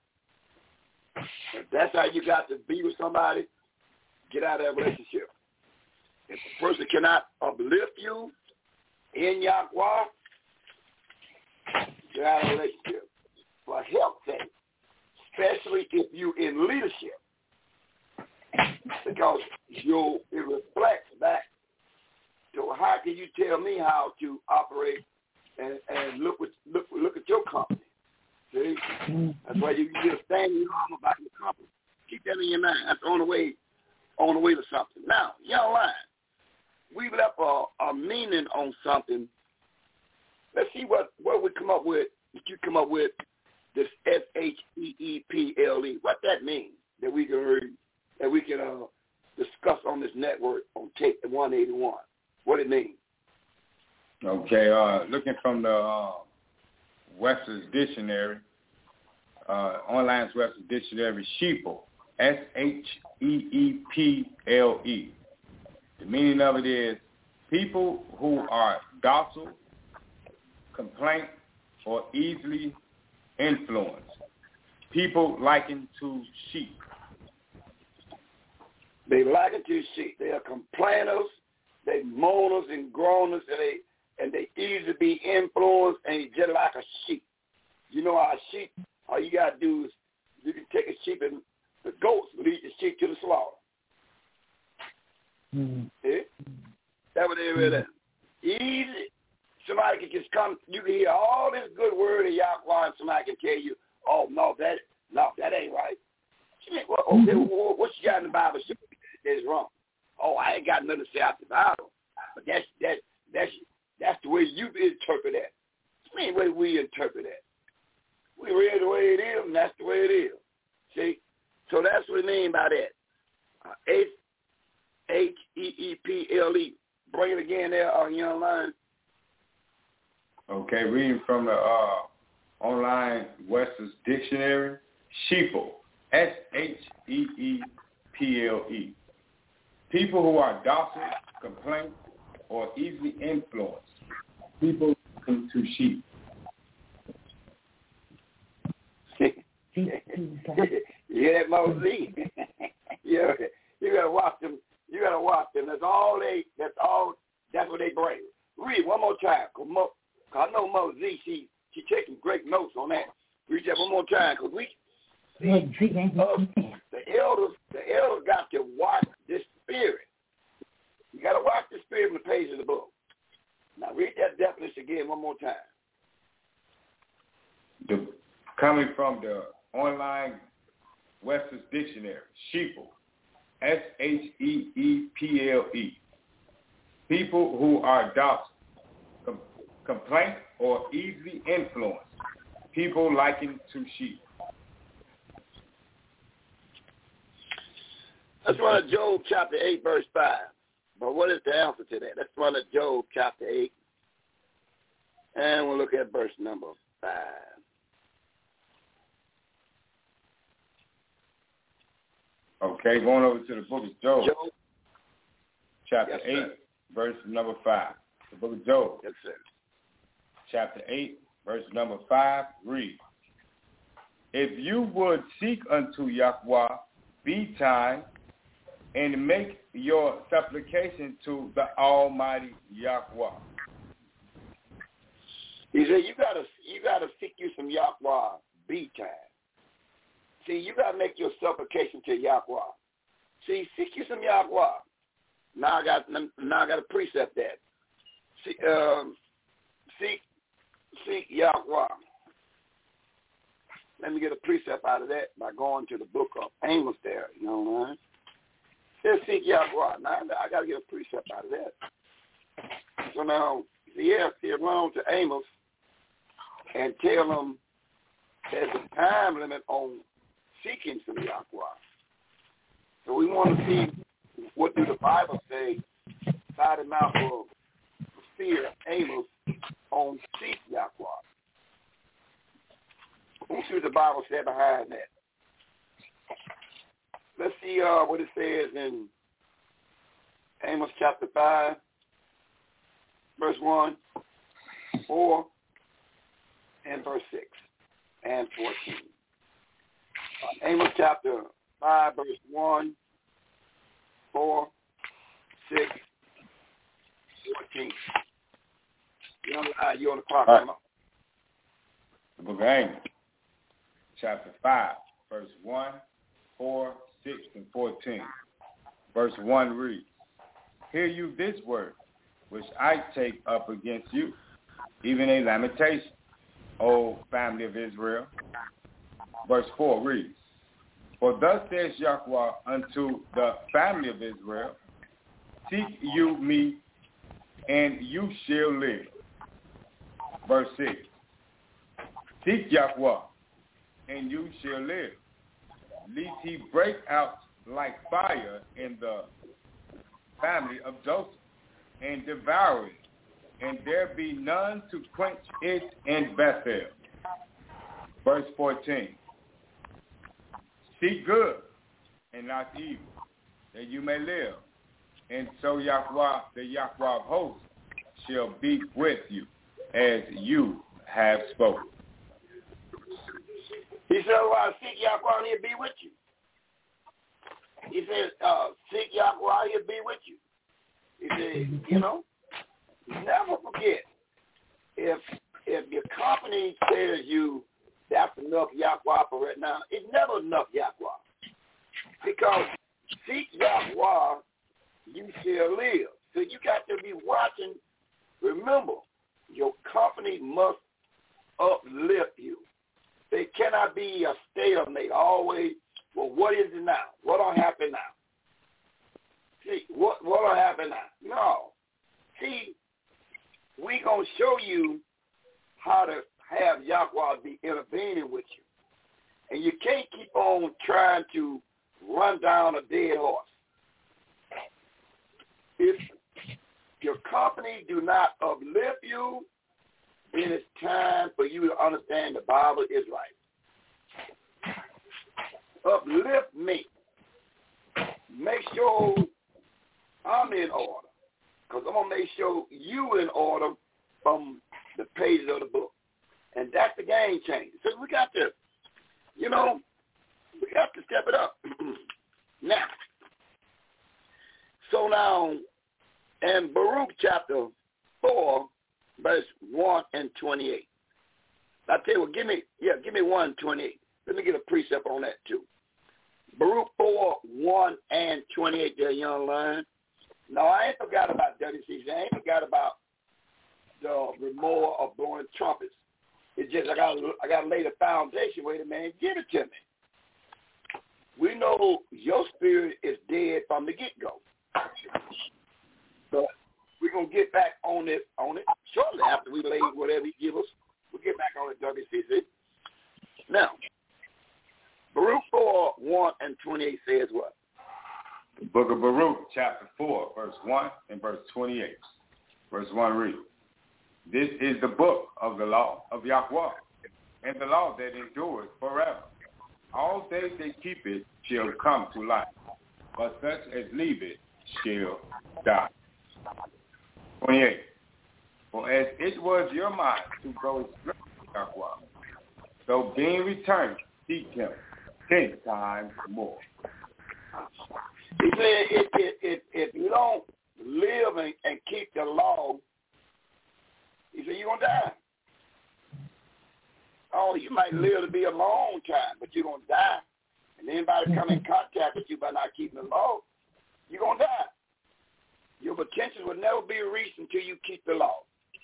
If that's how you got to be with somebody, get out of that relationship. If a person cannot uplift you in Yahweh, you're out of relationship. For help's sake, especially if you're in leadership, because it reflects back to how can you tell me how to operate and look at your company. See? That's why you get a standing arm about your company. Keep that in your mind. That's on the way to something. Now, young lion, we left a meaning on something. Let's see what we come up with. If you come up with this SHEEPLE, what that means that we can read, that we can discuss on this network on tape 181. What it means? Okay, looking from the Webster's Dictionary, online Webster's Dictionary, sheeple, SHEEPLE. The meaning of it is people who are docile, complaint, or easily influenced. People likened to sheep. They liken to sheep. They are complainers, they moaners and groaners, and they easily be influenced, and just like a sheep. You know how a sheep, all you got to do is you can take a sheep and the goats lead the sheep to the slaughter. See? That's what they really easy. Somebody can just come, you can hear all this good word of Yahweh, and somebody can tell you, oh, no, that ain't right. Well, okay, what you got in the Bible that's wrong? Oh, I ain't got nothing to say out the Bible. But that's the way you interpret that. That's the way we interpret that. We read it the way it is, and that's the way it is. See? So that's what I mean by that. SHEEPLE. Bring it again there, young line. Okay, reading from the online Webster's Dictionary, sheeple, SHEEPLE. People who are docile, complaint, or easily influenced. People to sheep. Yeah, Moses. Yeah, you gotta watch them. You gotta watch them. That's what they bring. Read one more time, cause I know Moses. She taking great notes on that. Read that one more time, cause the elders got to watch this spirit. You got to watch the spirit in the page of the book. Now read that definition again one more time. Coming from the online Webster's Dictionary, sheeple, SHEEPLE. People who are docile, complaint, or easily influenced. People likened to sheep. Let's run at Job chapter 8, verse 5. But what is the answer to that? Let's run at Job chapter 8. And we'll look at verse number 5. Okay, going over to the book of Job. Chapter 8, sir. verse number 5. The book of Job. Yes, sir. Chapter 8, verse number 5, read. If you would seek unto Yahweh, be time, and make your supplication to the Almighty Yahweh. He said, you gotta seek you some Yahweh, be time. See, you gotta make your supplication to Yahweh. See, seek you some Yahweh. Now I got a precept that. Seek Yahweh. Let me get a precept out of that by going to the book of Amos there, you know what I mean? Just seek Yahweh. Now I got to get a precept out of that. So now, he run on to Amos and tell them there's a time limit on seeking some Yahweh. So we want to see what do the Bible say by the mouth of fear Amos on seek Yahweh. Let's see what the Bible said behind that. Let's see what it says in Amos chapter 5, verse 1, 4, and verse 6 and 14. Amos chapter 5, verse 1, 4, 6, 14. You're on the clock. Right. The book of Amos, chapter 5, verse 1, 4, 6, and 14. Verse 1 reads, Hear you this word, which I take up against you, even a lamentation, O family of Israel. Verse 4 reads, For thus says Yahweh unto the family of Israel, Seek you me, and you shall live. Verse 6, Seek Yahweh, and you shall live, lest he break out like fire in the family of Joseph, and devour it, and there be none to quench it in Bethel. Verse 14, Seek good and not evil, that you may live, and so Yahweh, the Yahweh of hosts, shall be with you, as you have spoken. He said, well, seek Yahweh and he'll be with you. He said, seek Yahweh, he'll be with you. He said, never forget, if your company tells you that's enough Yahweh for right now, it's never enough Yahweh. Because seek Yahweh, you shall live. So you got to be watching. Remember, your company must uplift you. They cannot be a stalemate. Always, well, what is it now? What will happen now? See, what will happen now? No. See, we going to show you how to have Yahweh be intervening with you. And you can't keep on trying to run down a dead horse. If your company do not uplift you, then it's time for you to understand the Bible is right. Uplift me. Make sure I'm in order, because I'm going to make sure you in order from the pages of the book. And that's the game changer. So we got to, we got to step it up. Now, in Baruch chapter 4, verse 1 and 28. I tell you what, give me 1 and 28. Let me get a precept on that too. Baruch 4, 1 and 28 there, young lion. No, I ain't forgot about WCC. I ain't forgot about the remor of blowing trumpets. It's just I got to lay the foundation. Wait a minute, give it to me. We know your spirit is dead from the get-go. But we're going to get back on it shortly after we lay whatever he give us. We'll get back on it, WCC. Now, Baruch 4, 1 and 28 says what? The book of Baruch, chapter 4, verse 1 and verse 28. Verse 1 reads, This is the book of the law of Yahweh, and the law that endures forever. All they that keep it shall come to life, but such as leave it shall die. 28. For as it was your mind to go straight to Yahweh, so being returned, seek him 10 times more. He said, if you don't live and keep the law, he said, you're going to die. Oh, you might live to be a long time, but you're going to die. And anybody come in contact with you by not keeping the law, you're going to die. Your potential will never be reached until you keep the law.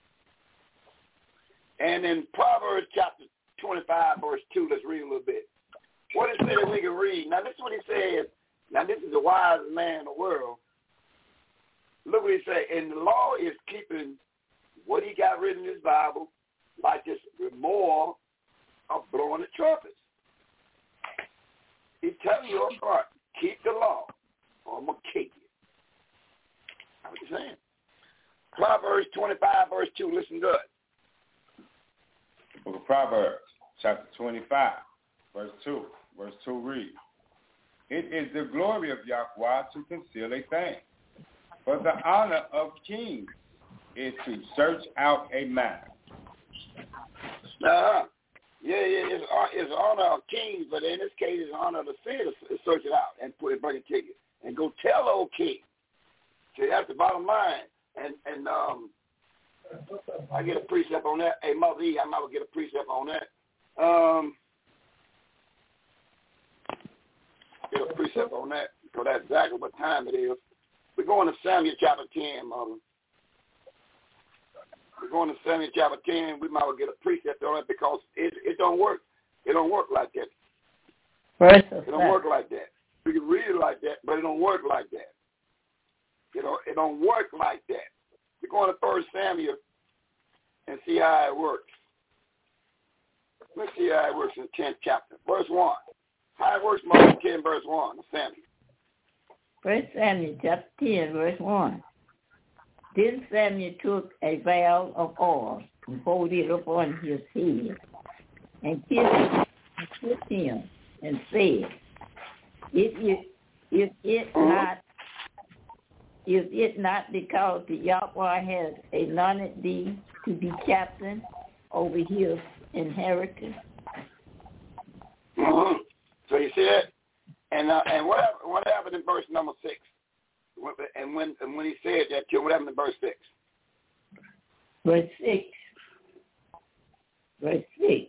And in Proverbs chapter 25, verse 2, let's read a little bit. What it says we can read. Now, this is what he says. Now, this is the wisest man in the world. Look what he said. And the law is keeping what he got written in his Bible, like this remor of blowing the trumpets. He's telling you up front, keep the law, or I'm going to kick you. That's what he's saying. Proverbs 25, verse 2, listen good. The book of Proverbs, chapter 25, verse 2. Verse 2 reads, It is the glory of Yahweh to conceal a thing, but the honor of kings is to search out a matter. It's honor of kings, but in this case, it's honor of the city to search it out and bring it to you. And go tell old king. See, that's the bottom line. And I get a precept on that. Hey, Mother E, I might get a precept on that. Get a precept on that because that's exactly what time it is. We're going to Samuel chapter 10, Mother. We're going to Samuel chapter 10. We might well get a precept on it because it don't work. It don't work like that. It don't work like that. We can read it like that, but it don't work like that. It don't work like that. We're going to 1 Samuel and see how it works. Let's see how it works in the 10th chapter. Verse 1. How it works, Mother, 10 verse 1, Samuel. 1 Samuel chapter 10, verse 1. Then Samuel took a vial of oil and poured it upon his head and kissed him and said, Is it not because the Yahweh has anointed thee to be captain over his inheritance? Mm-hmm. So you see that? And what happened in verse number 6? And when he said that, what happened in verse 6? Verse 6.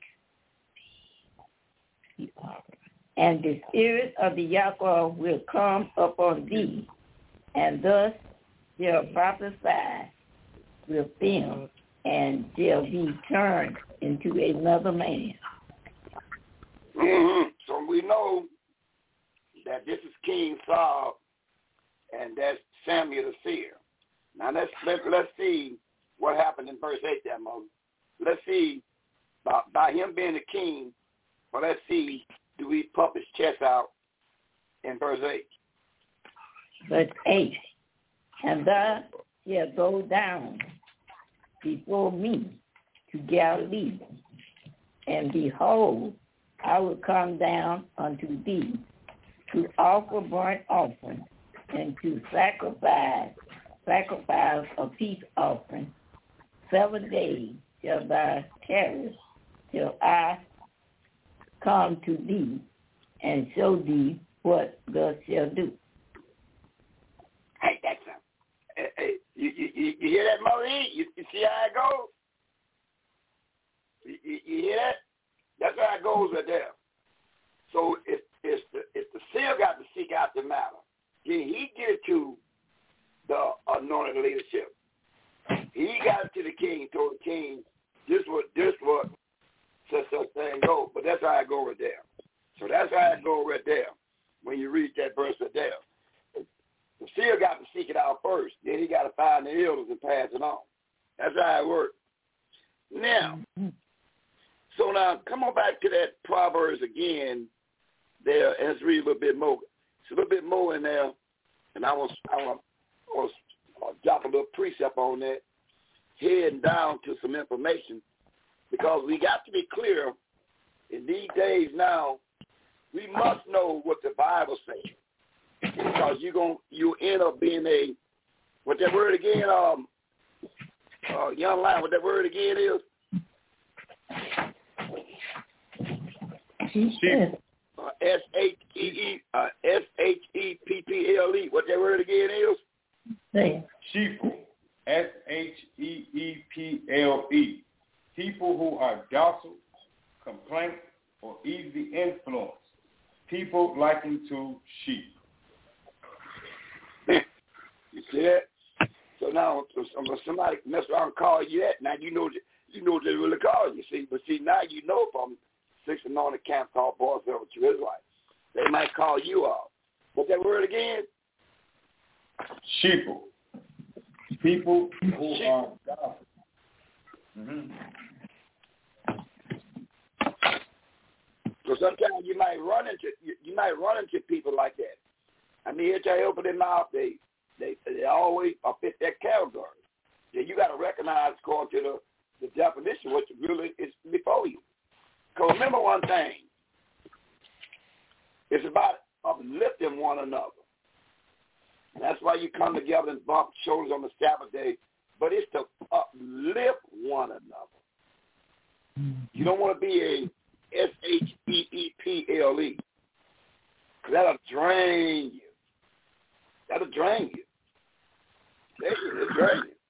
And the spirit of the Yahweh will come upon thee, and thus shall prophesy with them, and shall be turned into another man. Mm-hmm. So we know that this is King Saul, and that's Samuel the seer. Now let's see what happened in verse 8 there, Moses. Let's see by him being the king. Well, let's see, do we puff his chest out in verse 8? Verse 8. And thou shalt go down before me to Galilee, and behold, I will come down unto thee to offer burnt offering and to sacrifice a peace offering. 7 days shall thou tarry till I come to thee and show thee what thou shalt do. Hey, that's hey, you hear that, Mother E? You see how it goes? You hear that? That's how it goes right there. So if the seer got to seek out the matter, then he get it to the anointed leadership. He got it to the king, told the king, this what such thing go. But that's how it go right there. So that's how it go right there when you read that verse right there. The seer got to seek it out first. Then he got to find the elders and pass it on. That's how it works. Now, so now come on back to that Proverbs again there, and let's read a little bit more. It's a little bit more in there, and I want drop a little precept on that, heading down to some information, because we got to be clear in these days now. We must know what the Bible says, because you end up being a, what that word again, young lion, what that word again is? S-H-E-P-P-L-E. What that word again is? Sheeple. S-H-E-E-P-L-E. People who are docile, complaint, or easy influence. People likened to sheep. You see that? So now, somebody mess around and call you that. Now you know what they really call you. See, but see now you know from 6 anointed camp called Boys Over to Israelites. They might call you out. What's that word again? Sheeple. People who are docile. Mm-hmm. So sometimes you might run into people like that. I mean, every time they open their mouth, they always fit that category. Yeah, you got to recognize according to the definition what really is before you. Because remember one thing, it's about uplifting one another. And that's why you come together and bump shoulders on the Sabbath day, but it's to uplift one another. You don't want to be a S-H-E-E-P-L-E. That'll drain you. It'll drain you. It'll drain you.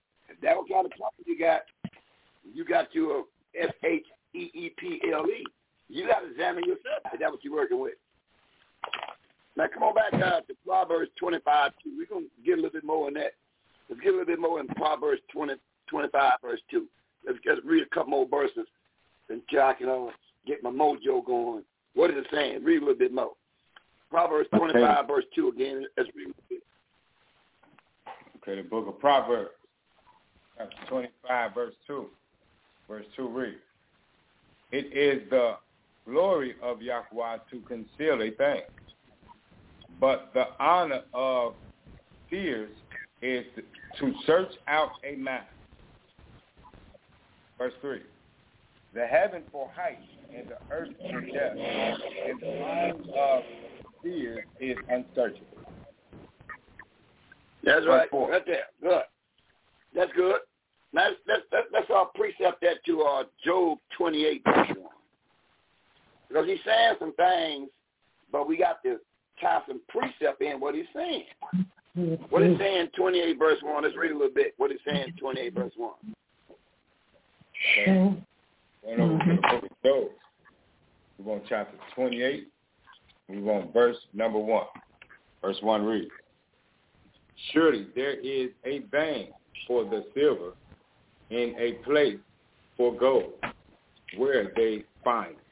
That what kind of company you got? You got your SHEEPLE. You got to examine yourself if that's what you're working with. Now, come on back to Proverbs 25. We're going to get a little bit more in that. Let's get a little bit more in Proverbs 25, verse 2. Let's just read a couple more verses until I can get my mojo going. What is it saying? Read a little bit more. Proverbs 25, verse 2 again. Let's read a little bit. Okay, the book of Proverbs, chapter 25, verse 2. Verse 2 reads, it is the glory of Yahweh to conceal a thing, but the honor of seers is to search out a matter. Verse 3, the heaven for height and the earth for depth, and the mind of seers is unsearchable. That's right. Right there. Good. That's good. Now, let's precept that to Job 28, verse 1. Because he's saying some things, but we got to tie some precept in what he's saying. What he's saying, 28, verse 1. Let's read a little bit. What he's saying, 28, verse 1. Okay. Going over to the book of Job. We want chapter 28. We want verse number 1. Verse 1 reads, surely there is a vein for the silver in a place for gold, where they find it.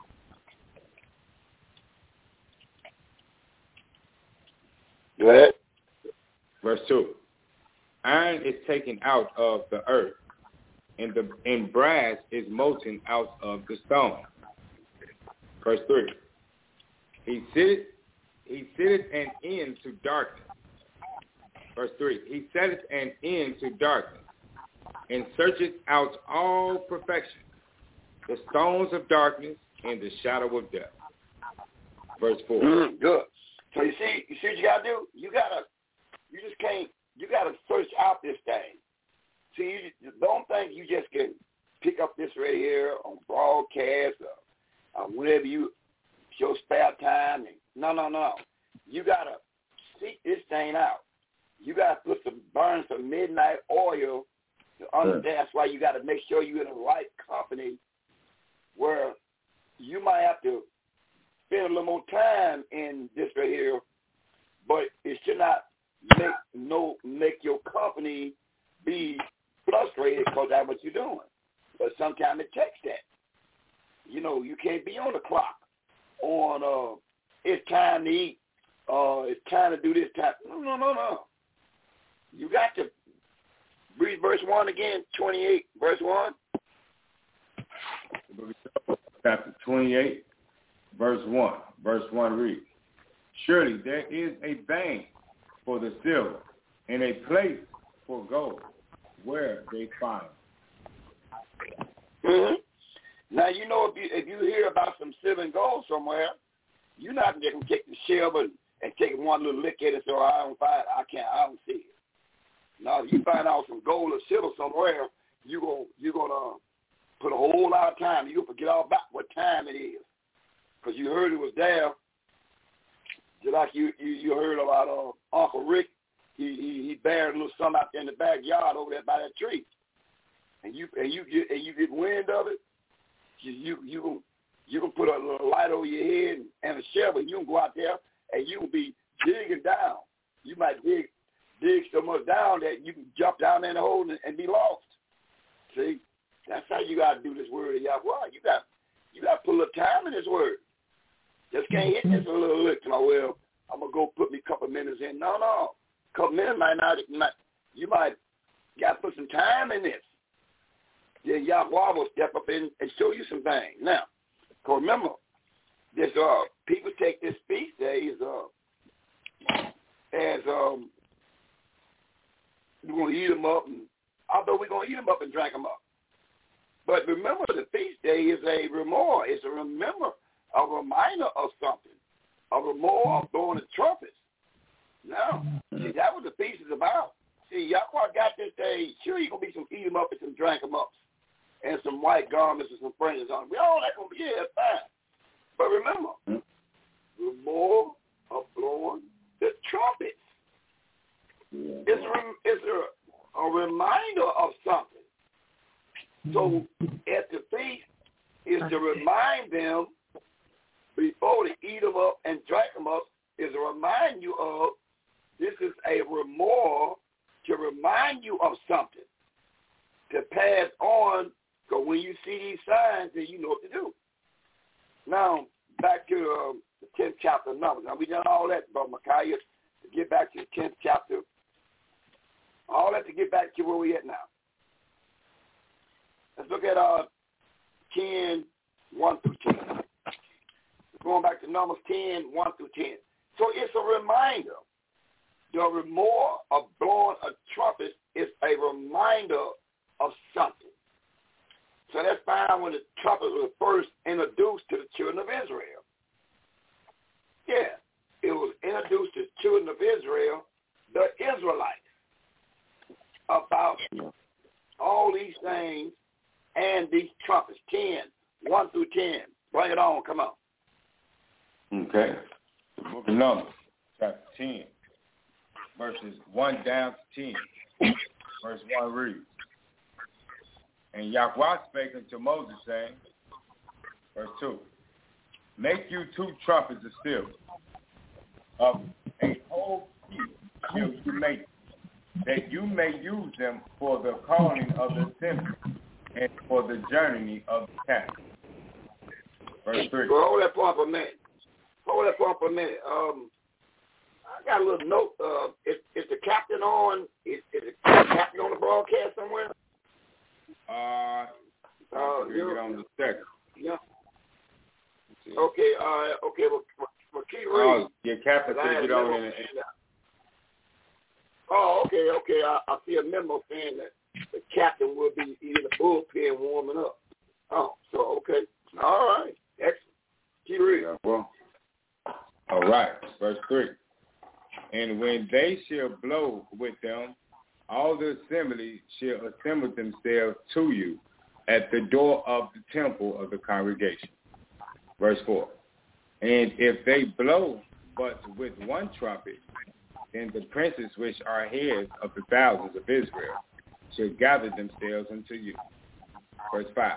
Go ahead. Verse 2. Iron is taken out of the earth, and brass is molten out of the stone. Verse 3. He sitteth an end to darkness. Verse 3. He setteth an end to darkness, and searcheth out all perfection, the stones of darkness and the shadow of death. Verse 4. Good. So you see what you gotta do? You gotta search out this thing. See, don't think you just can pick up this right here on broadcast or whenever you your spare time. No. You gotta seek this thing out. You gotta burn some midnight oil to understand. That's why you gotta make sure you're in the right company where you might have to spend a little more time in this right here, but it should not make your company be frustrated because that's what you're doing. But sometimes it takes that. You know, you can't be on the clock on it's time to eat, it's time to do this time. No. You got to read verse 1 again, 28, verse 1. Chapter 28, verse 1. Verse 1 reads, surely there is a vein for the silver and a place for gold, where they find. Mm-hmm. Now, you know, if you hear about some silver and gold somewhere, you're not just going to take the silver and take one little lick at it so I don't see it. Now, if you find out some gold or silver somewhere, you're gonna put a whole lot of time. You're going to forget all about what time it is. Because you heard it was there. Just like you heard about Uncle Rick. He buried a little something out there in the backyard over there by that tree. And you get wind of it, you can put a little light over your head and a shovel, and you can go out there and you can be digging down. You might dig so much down that you can jump down in the hole and be lost. See, that's how you got to do this word of Yahweh. You got to put a little time in this word. Just can't hit this a little lick. Well, I'm gonna go put me a couple minutes in. No, a couple minutes might not. You might got to put some time in this. Then Yahweh will step up in and show you some things. Now, cause remember, this people take this feast day as we're gonna eat them up, and although we're gonna eat them up and drink them up, but remember the feast day is a remember. It's a reminder of something, a remember of blowing the trumpets. Now, see, that was the feast is about. See, Yahweh got this day. Sure, you're gonna be some eat them up and some drink them ups, and some white garments and some fringes on. We all that gonna be fine. But remember, the more of blowing the trumpets. It's a reminder of So at the feast is to remind them before they eat them up and drink them up, is to remind you of, this is a memorial to remind you of something, to pass on, because when you see these signs, then you know what to do. Now, back to the 10th chapter of Numbers. Now, we done all that, Brother Micaiah, to get back to the 10th chapter. All that to get back to where we at now. Let's look at 10, 1 through 10. Going back to Numbers 10, 1 through 10. So it's a reminder. The memorial of blowing a trumpet is a reminder of something. So that's found when the trumpet was first introduced to the children of Israel. Yeah, it was introduced to the children of Israel, the Israelites, about all these things and these trumpets. 10, 1 through 10. Bring it on, come on. Okay. The book of Numbers, chapter 10, verses 1 down to 10. Verse 1 reads, And Yahweh spake unto Moses, saying, verse 2, Make you 2 trumpets of silver, of a whole piece shall you make, that you may use them for the calling of the assembly and for the journeying of the camp. Verse 3. Well, hold that point for a minute. I got a little note. Is the captain on? Is the captain on the broadcast somewhere? Get on the second. Yeah. Okay. Okay. Well, keep reading. Your captain said get on in. Oh, okay. I see a memo saying that the captain will be in the bullpen warming up. Oh, so okay. All right. Excellent. Keep reading. Yeah, well. All right. Verse 3. And when they shall blow with them, all the assembly shall assemble themselves to you at the door of the temple of the congregation. Verse 4. And if they blow but with one trumpet, then the princes which are heads of the thousands of Israel shall gather themselves unto you. Verse 5.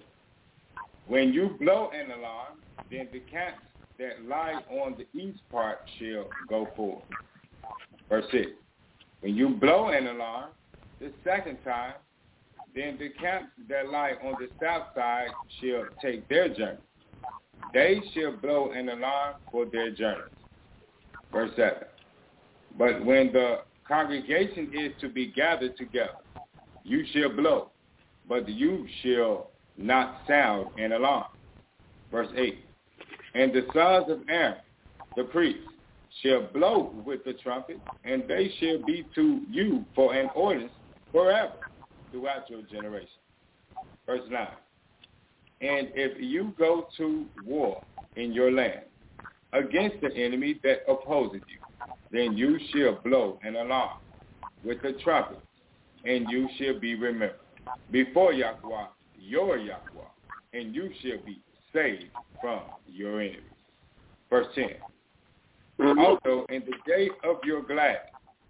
When you blow an alarm, then the camps that lie on the east part shall go forth. Verse 6. When you blow an alarm the second time, then the camps that lie on the south side shall take their journey. They shall blow an alarm for their journey. Verse 7. But when the congregation is to be gathered together, you shall blow, but you shall not sound an alarm. Verse 8. And the sons of Aaron, the priests, shall blow with the trumpet, and they shall be to you for an ordinance forever throughout your generation. Verse 9. And if you go to war in your land against the enemy that opposes you, then you shall blow an alarm with the trumpet, and you shall be remembered before Yahweh, your Yahweh, and you shall be saved from your enemies. Verse 10. Also, in the day of your gladness,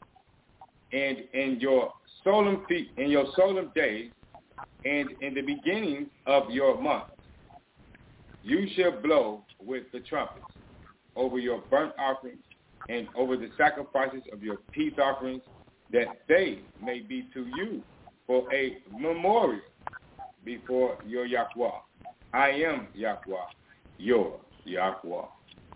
and in your solemn days, and in the beginning of your month, you shall blow with the trumpets over your burnt offerings and over the sacrifices of your peace offerings, that they may be to you for a memorial before your Yahweh. I am Yahweh, your Yahweh.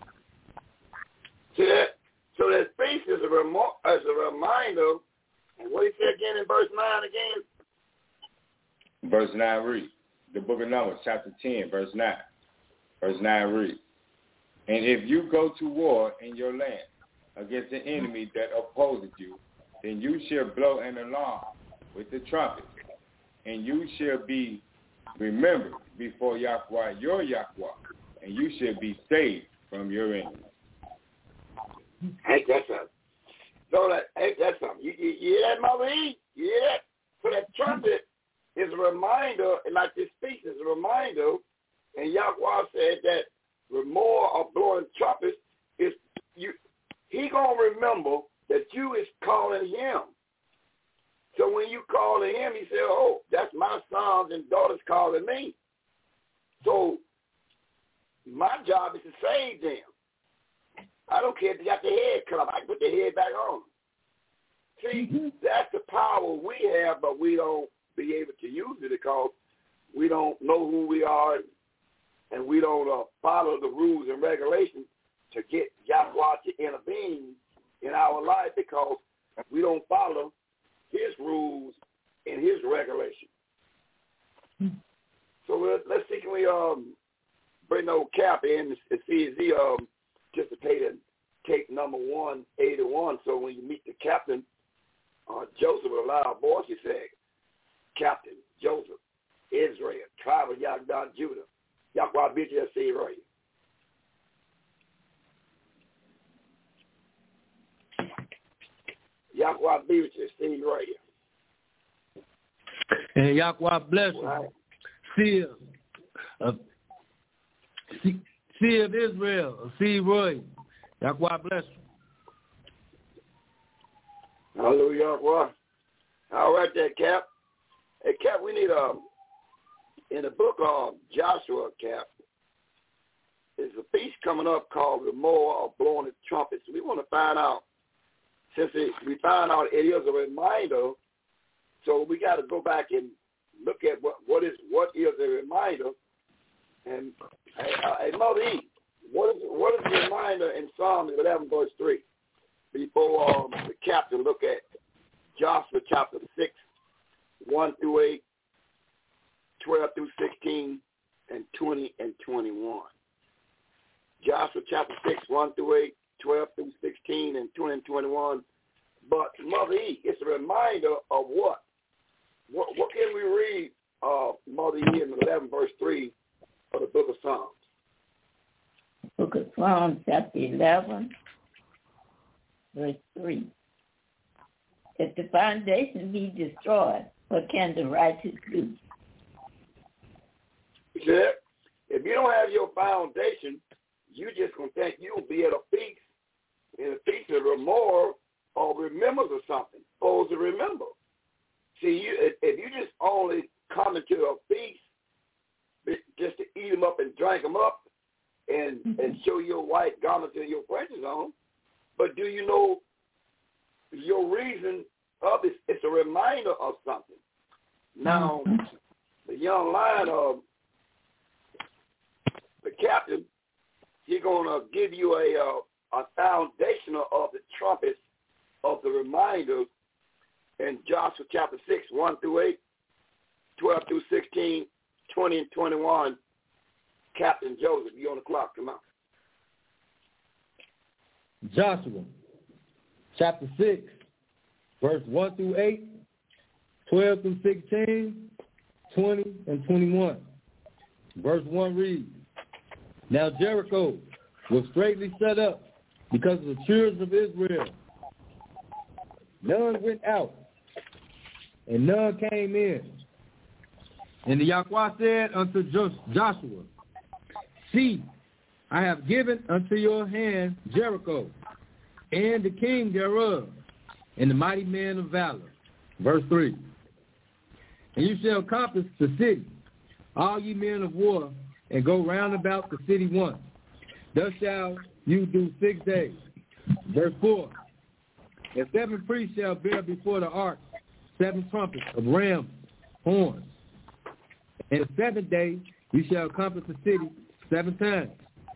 See that? So that feast is a reminder. And what he said again in verse 9 again? Verse 9 reads, the book of Numbers, chapter 10, verse 9. Verse 9 reads, And if you go to war in your land against the enemy that opposes you, then you shall blow an alarm with the trumpet, and you shall be remembered before Yahweh, your Yahweh, and you shall be saved from your enemies. Ain't that something? So ain't that something? You hear that, Mother E? You hear that? So that trumpet is a reminder, and like this speech is a reminder, and Yahweh said that the more of blowing trumpets is you. He gonna remember that you is calling him. So when you calling him, he said, oh, that's my sons and daughters calling me. So my job is to save them. I don't care if they got their head cut off. I can put their head back on. See, that's the power we have, but we don't be able to use it because we don't know who we are and we don't follow the rules and regulations to get Yahweh to intervene in our life because we don't follow his rules and his regulations. So let's see, can we bring the old Cap in and see if he participated in tape number 181. So when you meet the captain, Joseph with a loud voice, he said, Captain Joseph, Israel, tribe of Yahweh, Judah, Yahweh bid you to see right. Yahweh be with you, Steve right. And Yahweh bless you. Right. Seer of Israel, Steve Roy. Yahweh bless you. Hallelujah, Yahweh. All right there, Cap. Hey, Cap, we need in the book of Joshua, Cap, there's a feast coming up called the Moor of Blowing the Trumpets. We want to find out, since we found out it is a reminder, so we got to go back and look at what is a reminder. And Mother E, what is the reminder in Psalm 11 verse 3? Before the captain look at Joshua chapter 6, 1 through 8, 12 through 16, and 20 and 21. Joshua chapter 6, 1 through 8, 12 through 16, and 20 and 21. But Mother E, it's a reminder of what? What can we read, Mother E, in 11 verse 3 of the book of Psalms? Book of Psalms, chapter 11, verse 3. If the foundation be destroyed, what can the righteous do? He said, if you don't have your foundation, you just going to think you'll be at a feast, and a feast of remorse or remembers or something, supposed to remember. See, if you just only come into a feast just to eat them up and drink them up and show your white garments and your fringes on, but do you know your reason of it? It's a reminder of something. Now, the young lion of the captain, he's going to give you a foundation of the trumpets of the reminders in Joshua chapter 6, 1 through 8, 12 through 16, 20 and 21. Captain Joseph, you on the clock. Come on. Joshua chapter 6, verse 1 through 8, 12 through 16, 20 and 21. Verse 1 reads, Now Jericho was straightly set up because of the children of Israel. None went out, and none came in. And the Yahweh said unto Joshua, See, I have given unto your hand Jericho, and the king thereof, and the mighty men of valor. Verse 3. And you shall compass the city, all ye men of war, and go round about the city once. Thus shall you do 6 days. Verse 4. And 7 priests shall bear before the ark 7 trumpets of ram's horns. And the 7th day you shall compass the city 7 times.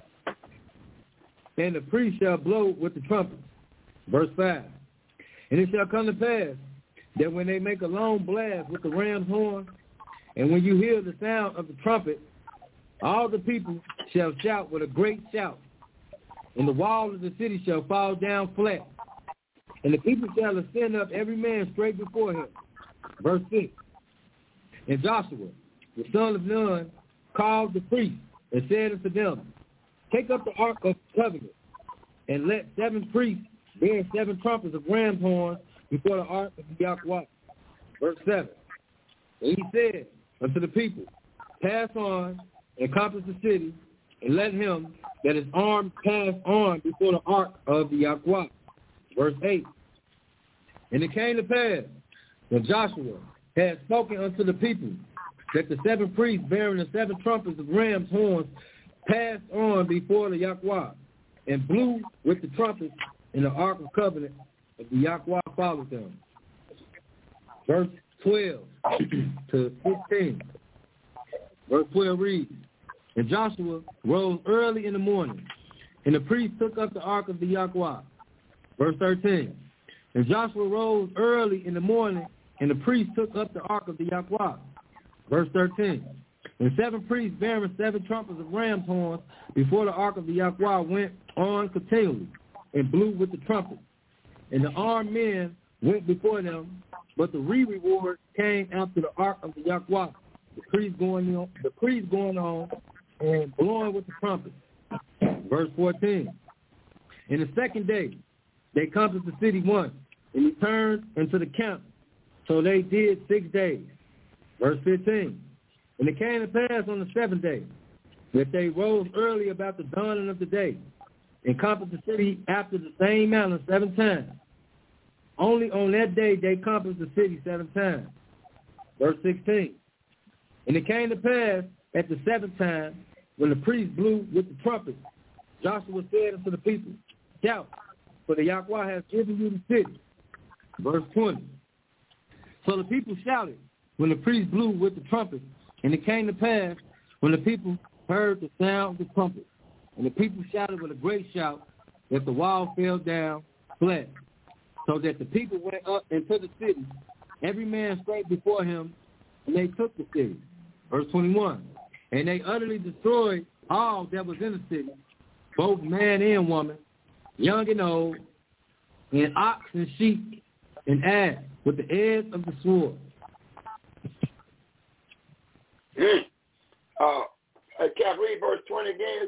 And the priest shall blow with the trumpets. Verse 5. And it shall come to pass that when they make a long blast with the ram's horn, and when you hear the sound of the trumpet, all the people shall shout with a great shout, and the wall of the city shall fall down flat, and the people shall ascend up every man straight before him. Verse 6. And Joshua, the son of Nun, called the priests and said unto them, Take up the ark of the covenant, and let 7 priests bear 7 trumpets of ram's horns before the ark of Yahweh. Verse 7. And he said unto the people, Pass on and compass the city, and let him that is armed pass on before the ark of the Yahweh. Verse 8. And it came to pass, when Joshua had spoken unto the people, that the 7 priests bearing the 7 trumpets of ram's horns passed on before the Yahweh, and blew with the trumpets, and the ark of covenant of the Yahweh followed them. Verse 12 to 15. Verse 12 reads, and Joshua rose early in the morning, and the priest took up the ark of the Yahweh. Verse 13. And Joshua rose early in the morning, and the priest took up the ark of the Yahweh. Verse 13. And 7 priests bearing 7 trumpets of ram's horns before the ark of the Yahweh went on continually, and blew with the trumpet. And the armed men went before them, but the reward came after the ark of the Yahweh, the priest going on and blowing with the trumpet. Verse 14. And the second day they compassed the city once, and returned into the camp. So they did 6 days. Verse 15. And it came to pass on the 7th day that they rose early about the dawning of the day, and compassed the city after the same manner 7 times. Only on that day they compassed the city 7 times. Verse 16. And it came to pass at the 7th time, when the priest blew with the trumpet, Joshua said unto the people, shout, for the Yahweh has given you the city. Verse 20. So the people shouted when the priest blew with the trumpet, and it came to pass when the people heard the sound of the trumpet, and the people shouted with a great shout, that the wall fell down flat, so that the people went up into the city, every man straight before him, and they took the city. Verse 21. And they utterly destroyed all that was in the city, both man and woman, young and old, and ox and sheep and ass, with the edge of the sword. Can I read verse 20 again?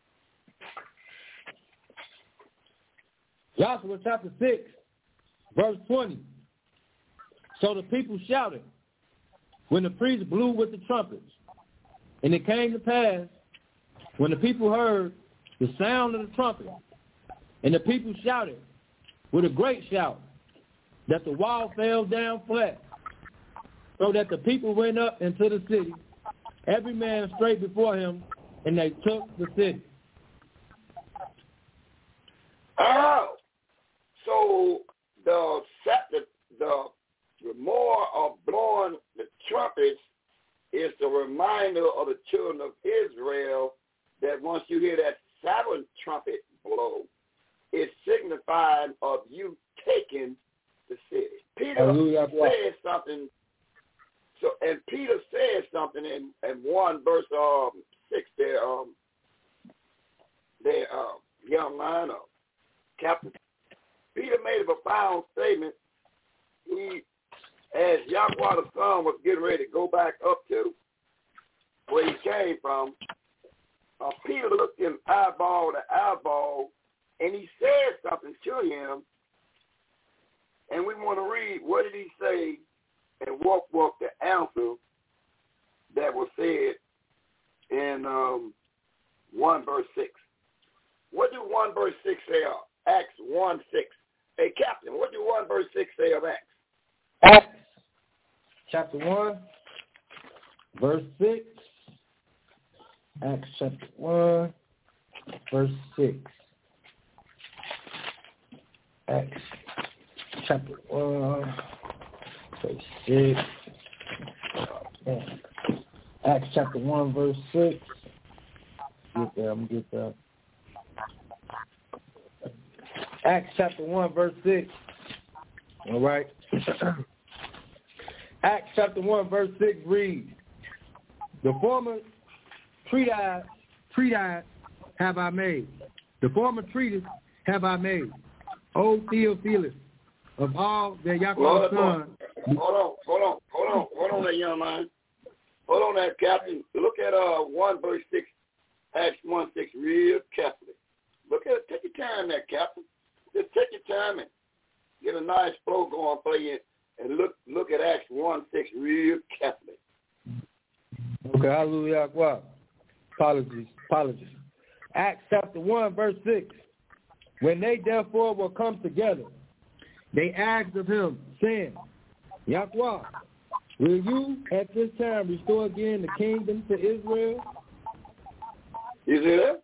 Joshua chapter 6, verse 20. So the people shouted when the priest blew with the trumpets. And it came to pass, when the people heard the sound of the trumpet, and the people shouted with a great shout, that the wall fell down flat, so that the people went up into the city, every man straight before him, and they took the city. Oh, so the more of blowing the trumpets is the reminder of the children of Israel that once you hear that 7th trumpet blow, it's signifying of you taking the city. Peter said something. So, and Peter said something in 1 verse 6 there. Young man, Captain Peter made a profound statement. As Yahweh the Son was getting ready to go back up to where he came from, Peter looked him eyeball to eyeball, and he said something to him. And we want to read, what did he say, and what was the answer that was said in 1 verse 6. What do 1 verse 6 say of Acts 1:6? Hey, Captain, what do 1 verse 6 say of Acts? Acts chapter 1, verse 6. Acts chapter 1, verse 6. Acts chapter 1, verse 6. Acts chapter 1, verse 6. Get there, I'm going to get there. Acts chapter 1, verse 6. All right. Acts chapter 1, verse 6 reads, the former treatise have I made. The former treatise have I made. O Theophilus, of all that Yahweh's son. Hold on there, young man. Hold on there, Captain. Look at 1 verse 6, Acts 1:6 real carefully. Look at it. Take your time there, Captain. Just take your time and get a nice flow going for you, and look at Acts 1:6 real carefully. Okay, hallelujah. Apologies. Acts chapter 1, verse 6. When they therefore were come together, they asked of him, saying, Yahweh, will you at this time restore again the kingdom to Israel? You see that?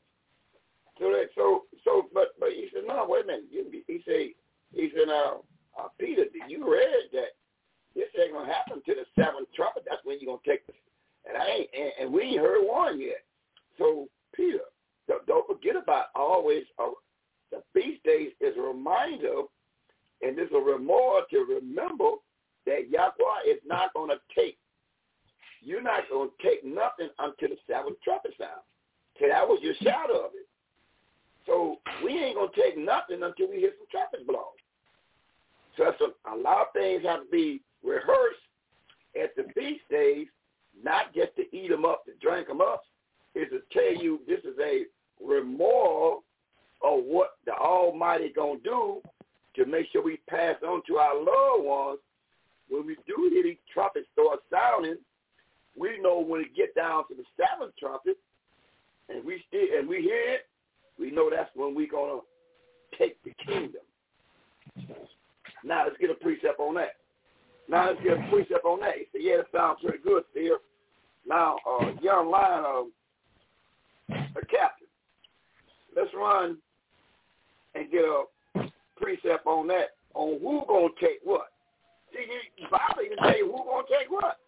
But he said, no, wait a minute. He said, Peter, you read that this ain't gonna happen to the seventh trumpet. That's when you're gonna take this. And we ain't heard one yet. So Peter, don't forget about always. The feast days is a reminder, and this is a reminder to remember that Yahweh is not gonna take. You're not gonna take nothing until the seventh trumpet sound. So that was your shadow of it. So we ain't going to take nothing until we hear some trumpets blow. So that's a lot of things have to be rehearsed at the feast days, not just to eat them up, to drink them up, is to tell you this is a remorse of what the Almighty going to do to make sure we pass on to our loved ones. When we do hear these trumpets start sounding, we know when it get down to the seventh trumpet, and we hear it, we know that's when we're going to take the kingdom. Now, let's get a precept on that. He said, yeah, that sounds pretty good, Seer. Now, young lion, a captain, let's run and get a precept on that, on who's going to take what. See, the Bible even tell you who's going to take what.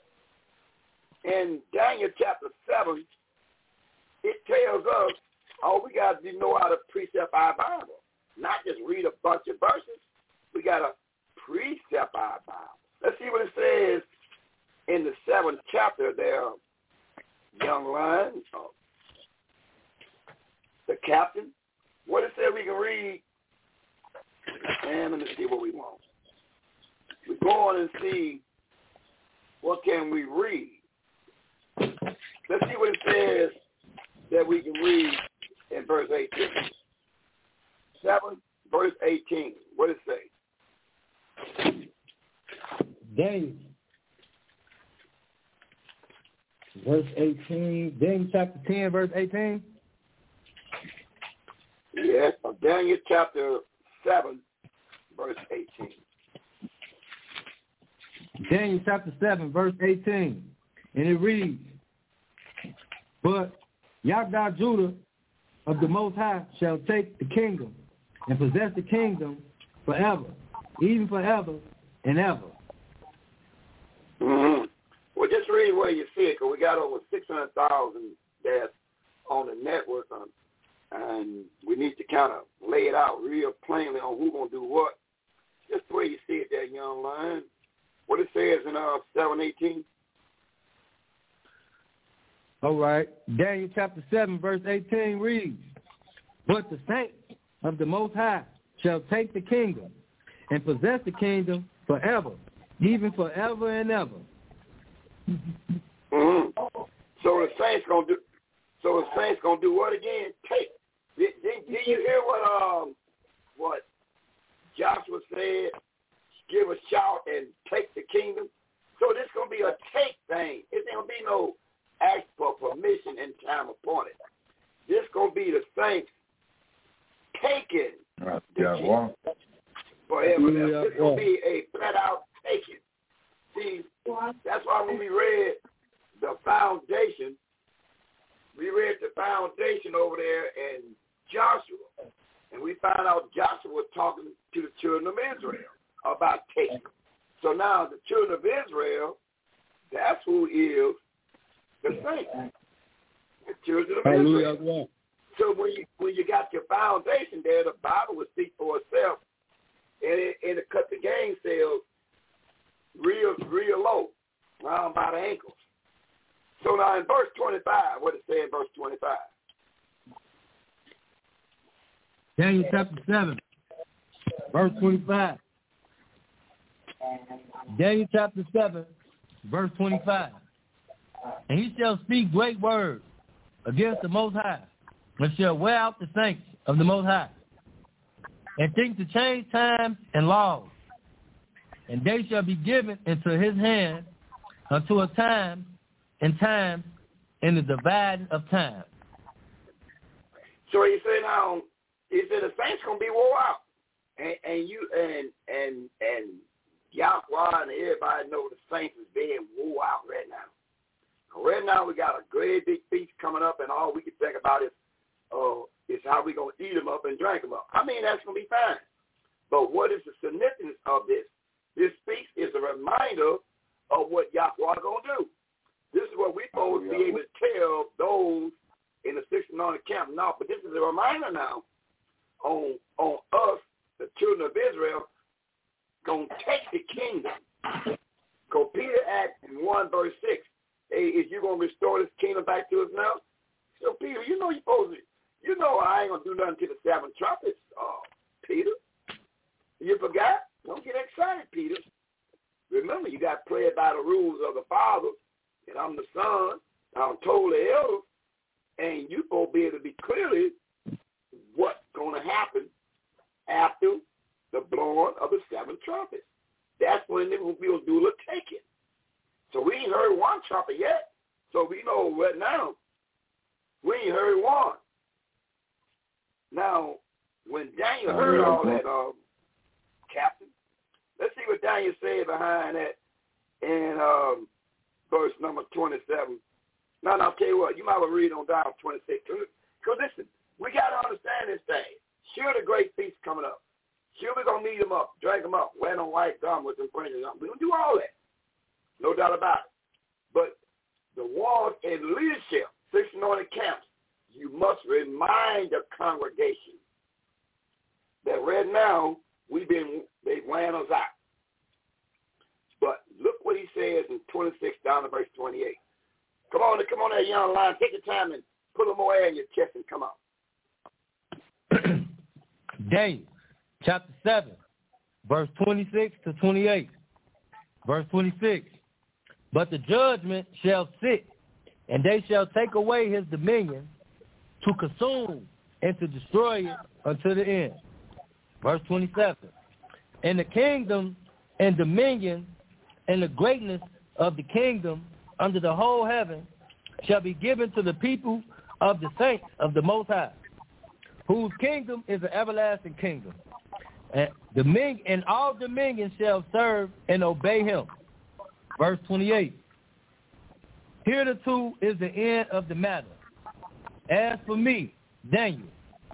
In Daniel chapter 7, it tells us all we got to know how to precept our Bible, not just read a bunch of verses. We got to precept our Bible. Let's see what it says in the 7th chapter there, young lion, the captain. What it says we can read, and let me see what we want. We go on and see what can we read. Let's see what it says that we can read in verse 18. 7, verse 18. What does it say? Daniel. Verse 18. Daniel chapter 10, verse 18. Yes, Daniel chapter 7, verse 18. Daniel chapter 7, verse 18. And it reads, but Yahweh Judah of the Most High shall take the kingdom and possess the kingdom forever, even forever and ever. Mm-hmm. Well, just read where you see it, because we got over 600,000 that's on the network, and we need to kind of lay it out real plainly on who's going to do what. Just the way you see it there, young lion. What it says in 7:18. All right. Daniel chapter 7, verse 18 reads, but the saints of the Most High shall take the kingdom and possess the kingdom forever, even forever and ever. Mm-hmm. So the saints gonna do what again? Take. Did you hear what Joshua said? Give a shout and take the kingdom. So this gonna be a take thing. It's not gonna be no ask for permission in time appointed. This gonna be the saints taking the kingdom forever. This gonna be a flat out taking. See, that's why when we read the foundation, over there in Joshua, and we found out Joshua was talking to the children of Israel about taking. So now the children of Israel, that's who is the saints, the children of Israel. So when you got your foundation there, the Bible will speak for itself, and it cut the game sales real low, around by the ankles. So now in verse 25, what it say in verse 25? Daniel chapter 7, verse 25. Daniel chapter 7, verse 25. And he shall speak great words against the Most High, and shall wear out the saints of the Most High, and think to change times and laws. And they shall be given into his hand unto a time and time in the dividing of time. So he said now, the saints gonna be wore out. And Yahweh Yaquan and everybody know the saints is being wore out right now. Right now we got a great big feast coming up, and all we can think about is how we going to eat them up and drink them up. I mean, that's going to be fine. But what is the significance of this? This feast is a reminder of what Yahweh going to do. This is what we're supposed to be able to tell those in the 600 camp now. But this is a reminder now on us, the children of Israel, going to take the kingdom. Because Peter asked in 1 verse 6, hey, is you going to restore this kingdom back to us now? So, Peter, you know you're supposed to, you know I ain't going to do nothing to the 7 trumpets, Peter. You forgot? Don't get excited, Peter. Remember, you got to play it by the rules of the Father, and I'm the Son. I'm told the elders, and you're going to be able to be clearly what's going to happen after the blowing of the 7 trumpets. That's when they will do the taking. So we ain't heard 1 trumpet yet. So we know right now, we ain't heard 1. Now, when Daniel heard all that, Captain, let's see what Daniel said behind that in verse number 27. Now, I'll tell you what, you might well read on down 26. Because listen, we got to understand this thing. Sure, the great feast coming up. Sure, we're going to meet them up, drag them up, wear them white garments and fringes. We're going to do all that. No doubt about it. But the wars and leadership, 600 camps, you must remind the congregation that right now they've ran us out. But look what he says in 26 down to verse 28. Come on that young line. Take your time and put a little more air in your chest and come on. Daniel, chapter 7, verse 26 to 28. Verse 26. But the judgment shall sit, and they shall take away his dominion to consume and to destroy it unto the end. Verse 27. And the kingdom and dominion and the greatness of the kingdom under the whole heaven shall be given to the people of the saints of the Most High, whose kingdom is an everlasting kingdom. And all dominion shall serve and obey him. Verse 28. Hereunto is the end of the matter. As for me, Daniel,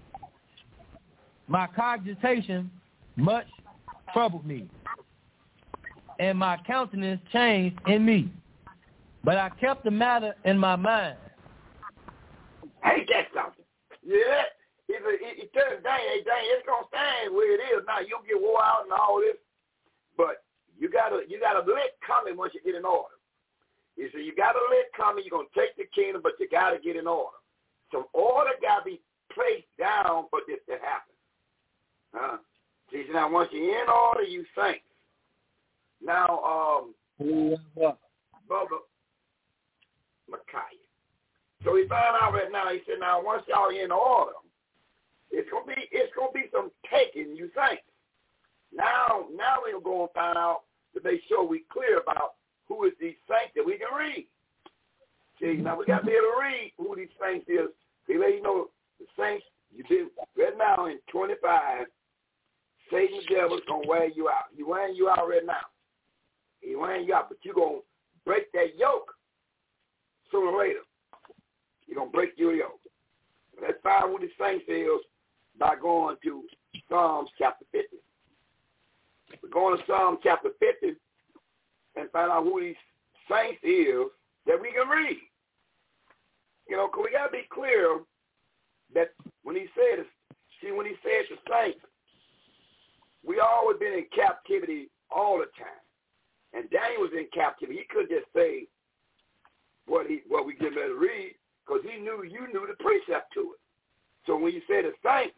my cogitation much troubled me, and my countenance changed in me. But I kept the matter in my mind. Ain't that something? Yeah. He tells Daniel, hey, Daniel, it's going to stand where it is. Now, you'll get wore out and all this. But you got a lick coming once you get in order. He said, you got a lick coming. You're going to take the kingdom, but you got to get in order. Some order got to be placed down for this to happen. He said, now, once you're in order, you think. Now, Brother Micaiah. So he found out right now, he said, now, once y'all in order, it's gonna be some taking, you think. Now we're going to find out to make sure we're clear about who is these saints that we can read. See, now we got to be able to read who these saints is. They let you know the saints, you did right now in 25, Satan the devil's going to wear you out. He's wearing you out right now. He's wearing you out, but you're going to break that yoke sooner or later. You're going to break your yoke. Let's find who the saints is by going to Psalms chapter 50. We're going to Psalm chapter 50 and find out who these saints is that we can read. You know, because we got to be clear that when he said to saints, we always been in captivity all the time. And Daniel was in captivity. He couldn't just say what we get ready to read because you knew the precept to it. So when you say the saints,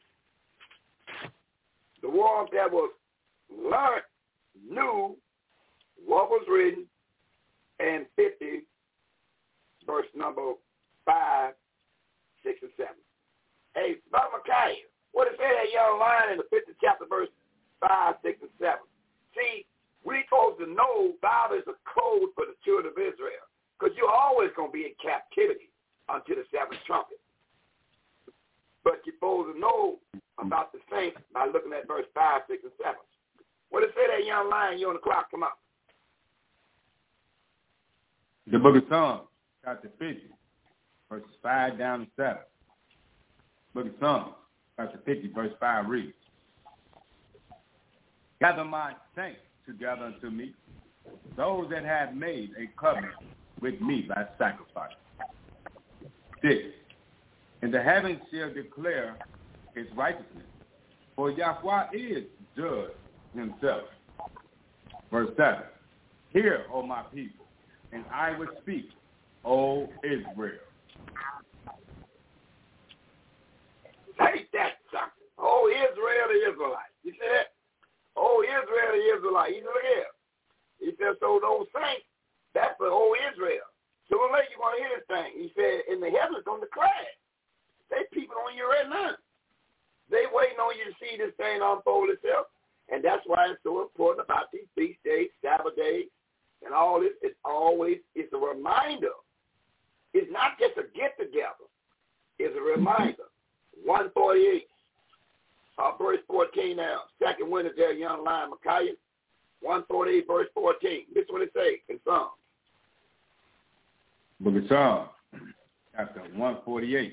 the ones that was learned knew what was written in 50, verse number 5, 6, and 7. Hey, Brother Micaiah, what is that young line in the 50th chapter, verse 5, 6, and 7? See, we're supposed to know Bible is a code for the children of Israel because you're always going to be in captivity until the 7th trumpet. But you're supposed to know about the saints by looking at verse 5, 6, and 7. What it say that young lion, you on the clock, come up. The book of Psalms, chapter 50, verses 5 down to 7. Book of Psalms, chapter 50, verse 5 reads, Gather my saints together unto me, those that have made a covenant with me by sacrifice. 6. And the heavens shall declare his righteousness, for Yahweh is judge himself. Verse 7. Hear, O my people, and I will speak, O Israel. Take that, son. O Israel, the Israelite. You see that? O Israel, the Israelite. He look here. He said, so those saints, that's the whole Israel. So we'll let you want to hear this thing. He said, in the heavens going to declare it. They people on you right now. They waiting on you to see this thing unfold itself. And that's why it's so important about these feast days, Sabbath days, and all this. It's a reminder. It's not just a get-together. It's a reminder. 148, verse 14 now. Second winter there, young lion, Micaiah. 148, verse 14. This is what it says in Psalms. Book of Psalms, chapter 148,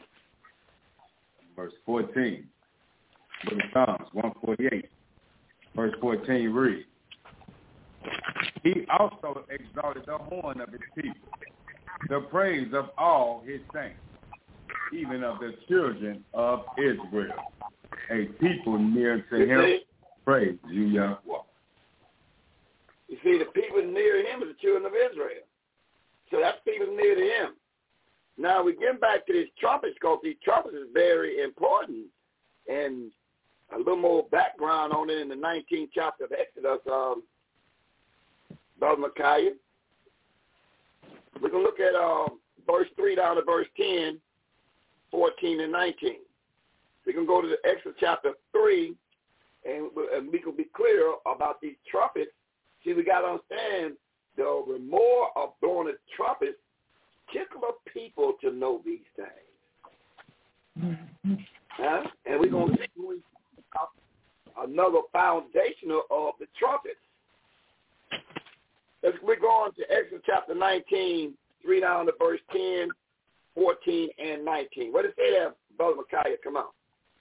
verse 14. Book of Psalms, 148, verse 14 reads, He also exalted the horn of his people, the praise of all his saints, even of the children of Israel, a people near to him. Praise you, Yahweh. You see, the people near him are the children of Israel. So that's people near to him. Now, we get back to this trumpet scope. These trumpets is very important. And a little more background on it in the 19th chapter of Exodus, Brother Micaiah. We're going to look at verse 3 down to verse 10, 14, and 19. We're going to go to the Exodus chapter 3, and we can be clear about these trumpets. See, we got to understand the more of blowing the trumpets, particular people to know these things. And we're going to see another foundational of the trumpets. We're going to Exodus chapter 19, 3 down to verse 10, 14, and 19. What does it say there, Brother Micaiah? Come on.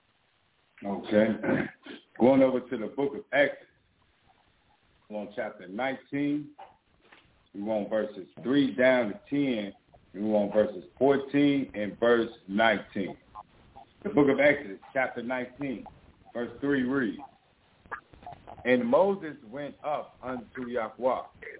Okay. Going over to the book of Exodus, we're on chapter 19. We want verses 3 down to 10. We want verses 14 and verse 19. The book of Exodus, chapter 19, verse 3 reads, And Moses went up unto Yahweh,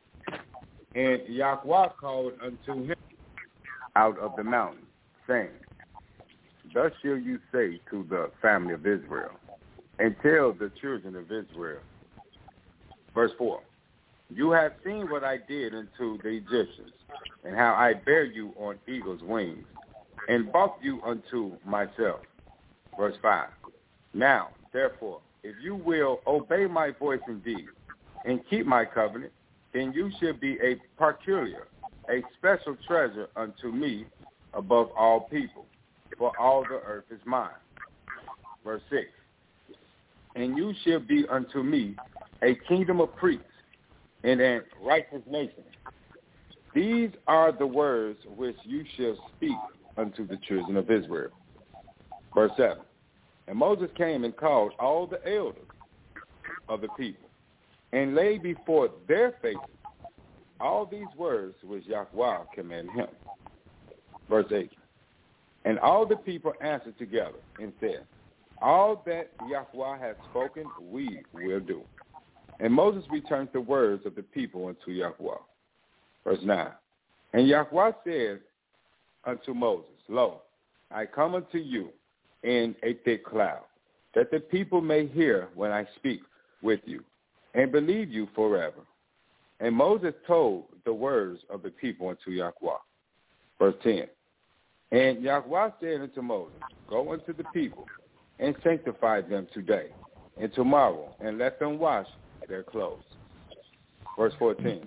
and Yahweh called unto him out of the mountain, saying, Thus shall you say to the family of Israel, and tell the children of Israel. Verse 4, You have seen what I did unto the Egyptians, and how I bare you on eagle's wings, and brought you unto myself. Verse 5, Now, therefore, if you will obey my voice indeed, and keep my covenant, then you shall be a peculiar, a special treasure unto me above all people, for all the earth is mine. Verse 6, And you shall be unto me a kingdom of priests, and a righteous nation. These are the words which you shall speak unto the children of Israel. Verse 7, And Moses came and called all the elders of the people, and laid before their faces all these words which Yahweh commanded him. Verse 8, And all the people answered together and said, All that Yahweh hath spoken, we will do. And Moses returned the words of the people unto Yahweh. Verse 9, And Yahweh said unto Moses, Lo, I come unto you in a thick cloud, that the people may hear when I speak with you, and believe you forever. And Moses told the words of the people unto Yahweh. Verse 10, And Yahweh said unto Moses, Go unto the people, and sanctify them today and tomorrow, and let them wash their clothes. Verse 14,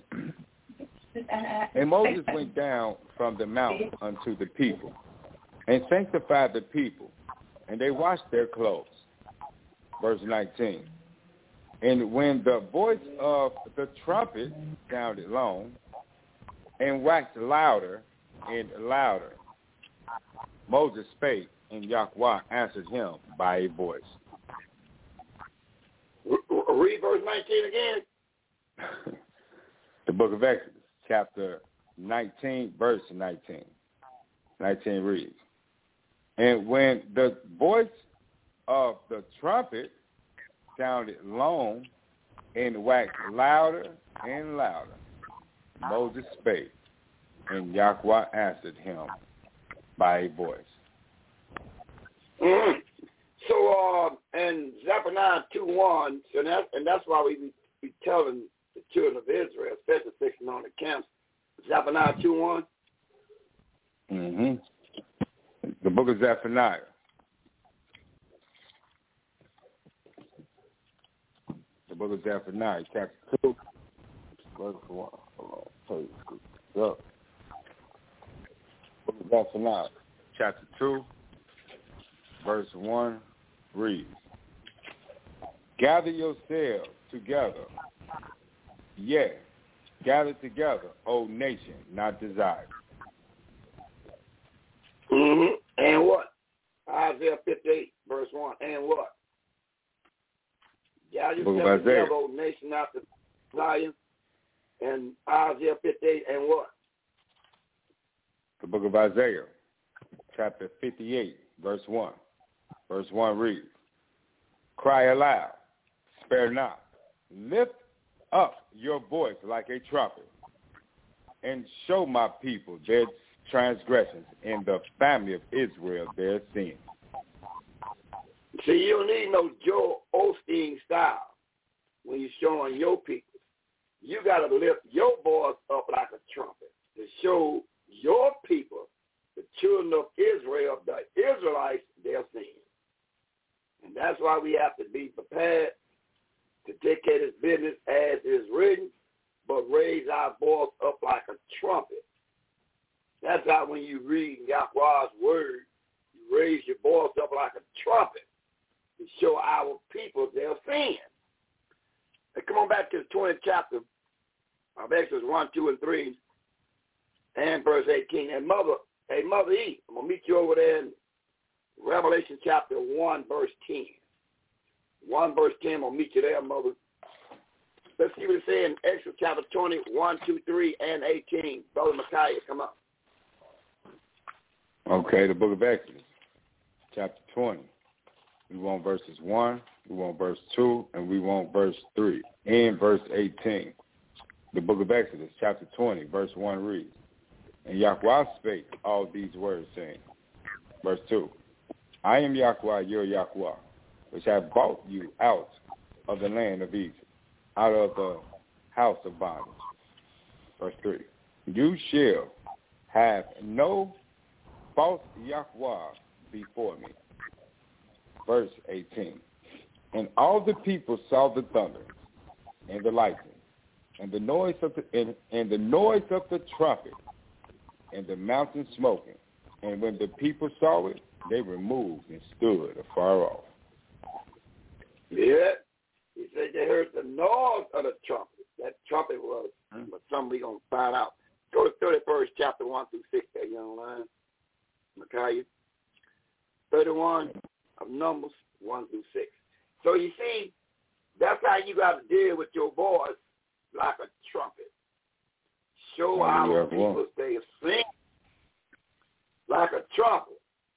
And Moses went down from the mountain unto the people, and sanctified the people, and they washed their clothes. Verse 19, And when the voice of the trumpet sounded long, and waxed louder and louder. Moses spake, and Yahweh answered him by a voice. Read verse 19 again. The book of Exodus, chapter 19, verse 19. 19 reads, and when the voice of the trumpet sounded long and waxed louder and louder, Moses spake, and Yahweh answered him by a voice. Mm-hmm. So, and Zephaniah 2:1, so that's why we be telling the children of Israel, especially fixing on the camps, Zephaniah 2:1. Mm-hmm. The book of Zephaniah. The book of Zephaniah, chapter 2, verse 1. Hold on. Book of Zephaniah, chapter 2, verse 1 reads, gather yourselves together, yes, gather together, O nation, not desired. Mm-hmm. And what? Isaiah 58, verse 1. And what? Gather yourselves together, O nation, not desired. And Isaiah 58, and what? The book of Isaiah, chapter 58, verse 1. Verse 1 reads, cry aloud, spare not, lift up your voice like a trumpet, and show my people their transgressions, and the family of Israel their sins. See, you don't need no Joel Osteen style when you're showing your people. You got to lift your voice up like a trumpet to show your people, the children of Israel, the Israelites, their sins. And that's why we have to be prepared to take care of this business as is written, but raise our voice up like a trumpet. That's how when you read Yahweh's word, you raise your voice up like a trumpet to show our people their sins. And come on back to the 20th chapter of Exodus 1, 2, and 3, and verse 18. And Mother E, I'm going to meet you over there in Revelation chapter 1, verse 10. 1 verse 10, I'm going to meet you there, Mother. Let's see what it says in Exodus chapter 20, 1, 2, 3, and 18. Brother Micaiah, come up. Okay, the book of Exodus, chapter 20. We want verses 1, we want verse 2, and we want verse 3, and verse 18. The book of Exodus, chapter 20, verse 1 reads, and Yahweh spake all these words, saying, verse 2, I am Yahweh, your Yahweh, which have brought you out of the land of Egypt, out of the house of bondage. Verse 3, you shall have no false Yahweh before me. Verse 18, and all the people saw the thunder and the lightning and the noise of the trumpet and the mountain smoking. And when the people saw it, they removed and stood afar off. Yeah, he said they heard the noise of the trumpet. That trumpet was, but something we're going to find out. Go to 31st chapter 1 through 6 there, young line. Micaiah. 31 of Numbers 1 through 6. So you see, that's how you got to deal with your voice like a trumpet. Show our people they sing like a trumpet.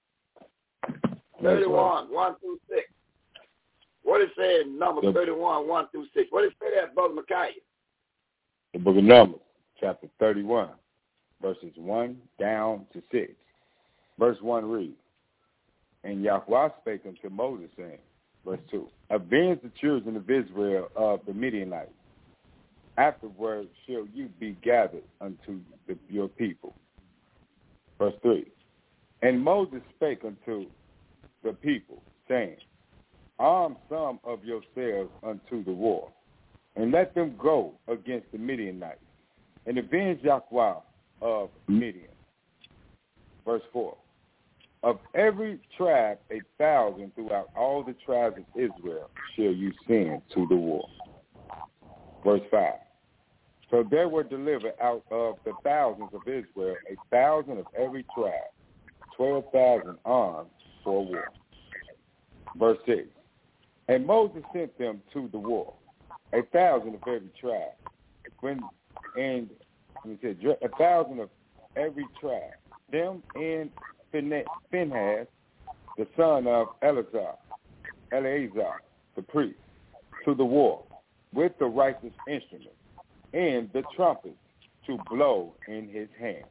31, 1 through 6. What it say in Numbers 31, 1 through 6? What it say there, Brother Micaiah? The book of Numbers, chapter 31, verses 1 down to 6. Verse 1 reads, and Yahweh spake unto Moses, saying, verse 2, avenge the children of Israel of the Midianites. Afterward shall you be gathered unto your people. Verse 3, and Moses spake unto the people, saying, arm some of yourselves unto the war, and let them go against the Midianites, and avenge Yahweh of Midian. Verse 4, of every tribe 1,000 throughout all the tribes of Israel shall you send to the war. Verse 5, So there were delivered out of the thousands of Israel 1,000 of every tribe, 12,000 armed for war. Verse 6. And Moses sent them to the war, 1,000 of every tribe. 1,000 of every tribe. Them and Phinehas, the son of Eleazar, the priest, to the war, with the righteous instrument, and the trumpet to blow in his hand.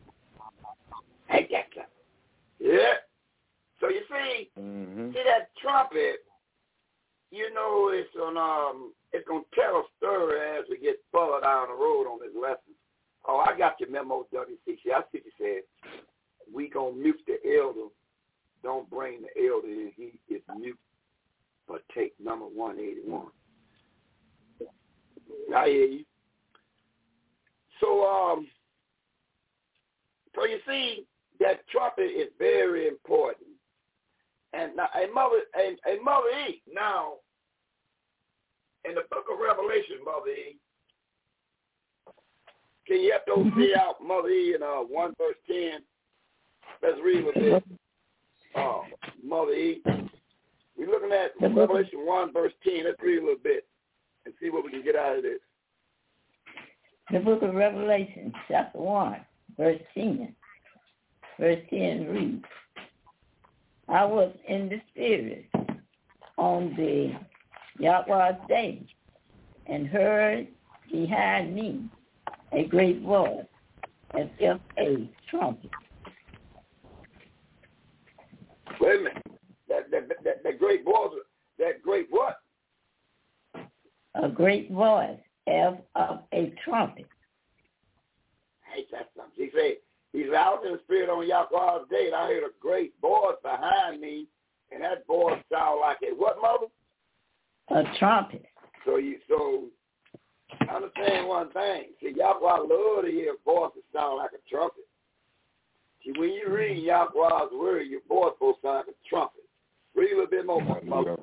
Yeah. So you see, see that trumpet, you know, it's gonna tell a story as we get further down the road on this lesson. Oh, I got your memo, WCC. I see you said we gonna mute the elder. Don't bring the elder in. He is mute. But take number 181. I hear you. So you see, that trumpet is very important. And now, Mother E, now, in the book of Revelation, Mother E, can you help those see out, Mother E, in 1 verse 10? Let's read with this. Mother E, we're looking at Revelation 1 verse 10. Let's read a little bit and see what we can get out of this. The book of Revelation, chapter 1, verse 10. Verse 10 reads, I was in the spirit on the Yahweh's day and heard behind me a great voice as if a trumpet. Wait a minute. That great voice, that great what? A great voice as of a trumpet. Hey, that's something. He said, he's out in the spirit on Yahweh's day, and I heard a great voice behind me, and that voice sounded like a what, Mother? A trumpet. So understand one thing. See, Yahweh love to hear voices sound like a trumpet. See, when you read Yahweh's word, your voice will sound like a trumpet. Read a little bit more, Mother.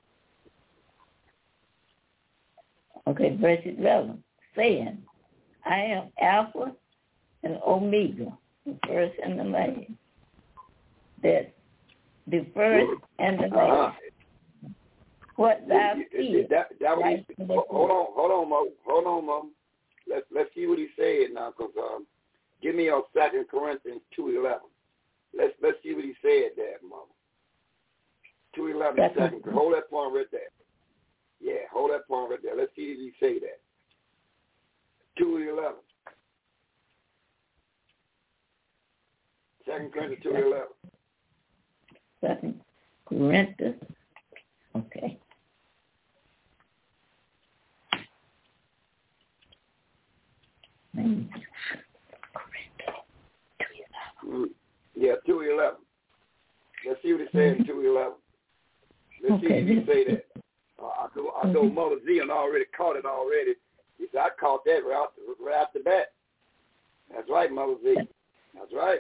Okay, verse 11, saying, I am Alpha and Omega, the first and the last. That the first and the last. What thou seest. Hold on, Mo. Let's see what he said now, because give me your 2 Corinthians 2:11. Let's see what he said there, Mama. 2:11, second. Hold that point right there. Yeah, hold that point right there. Let's see if he say that. 2:11. 2 Corinthians 2:11. 2 Corinthians. Okay. Yeah, 2:11. Let's see what it says in 2:11. Let's see if you say that. I go Mother Z and already caught it already. He said, I caught that right off the bat. That's right, Mother Z. That's right.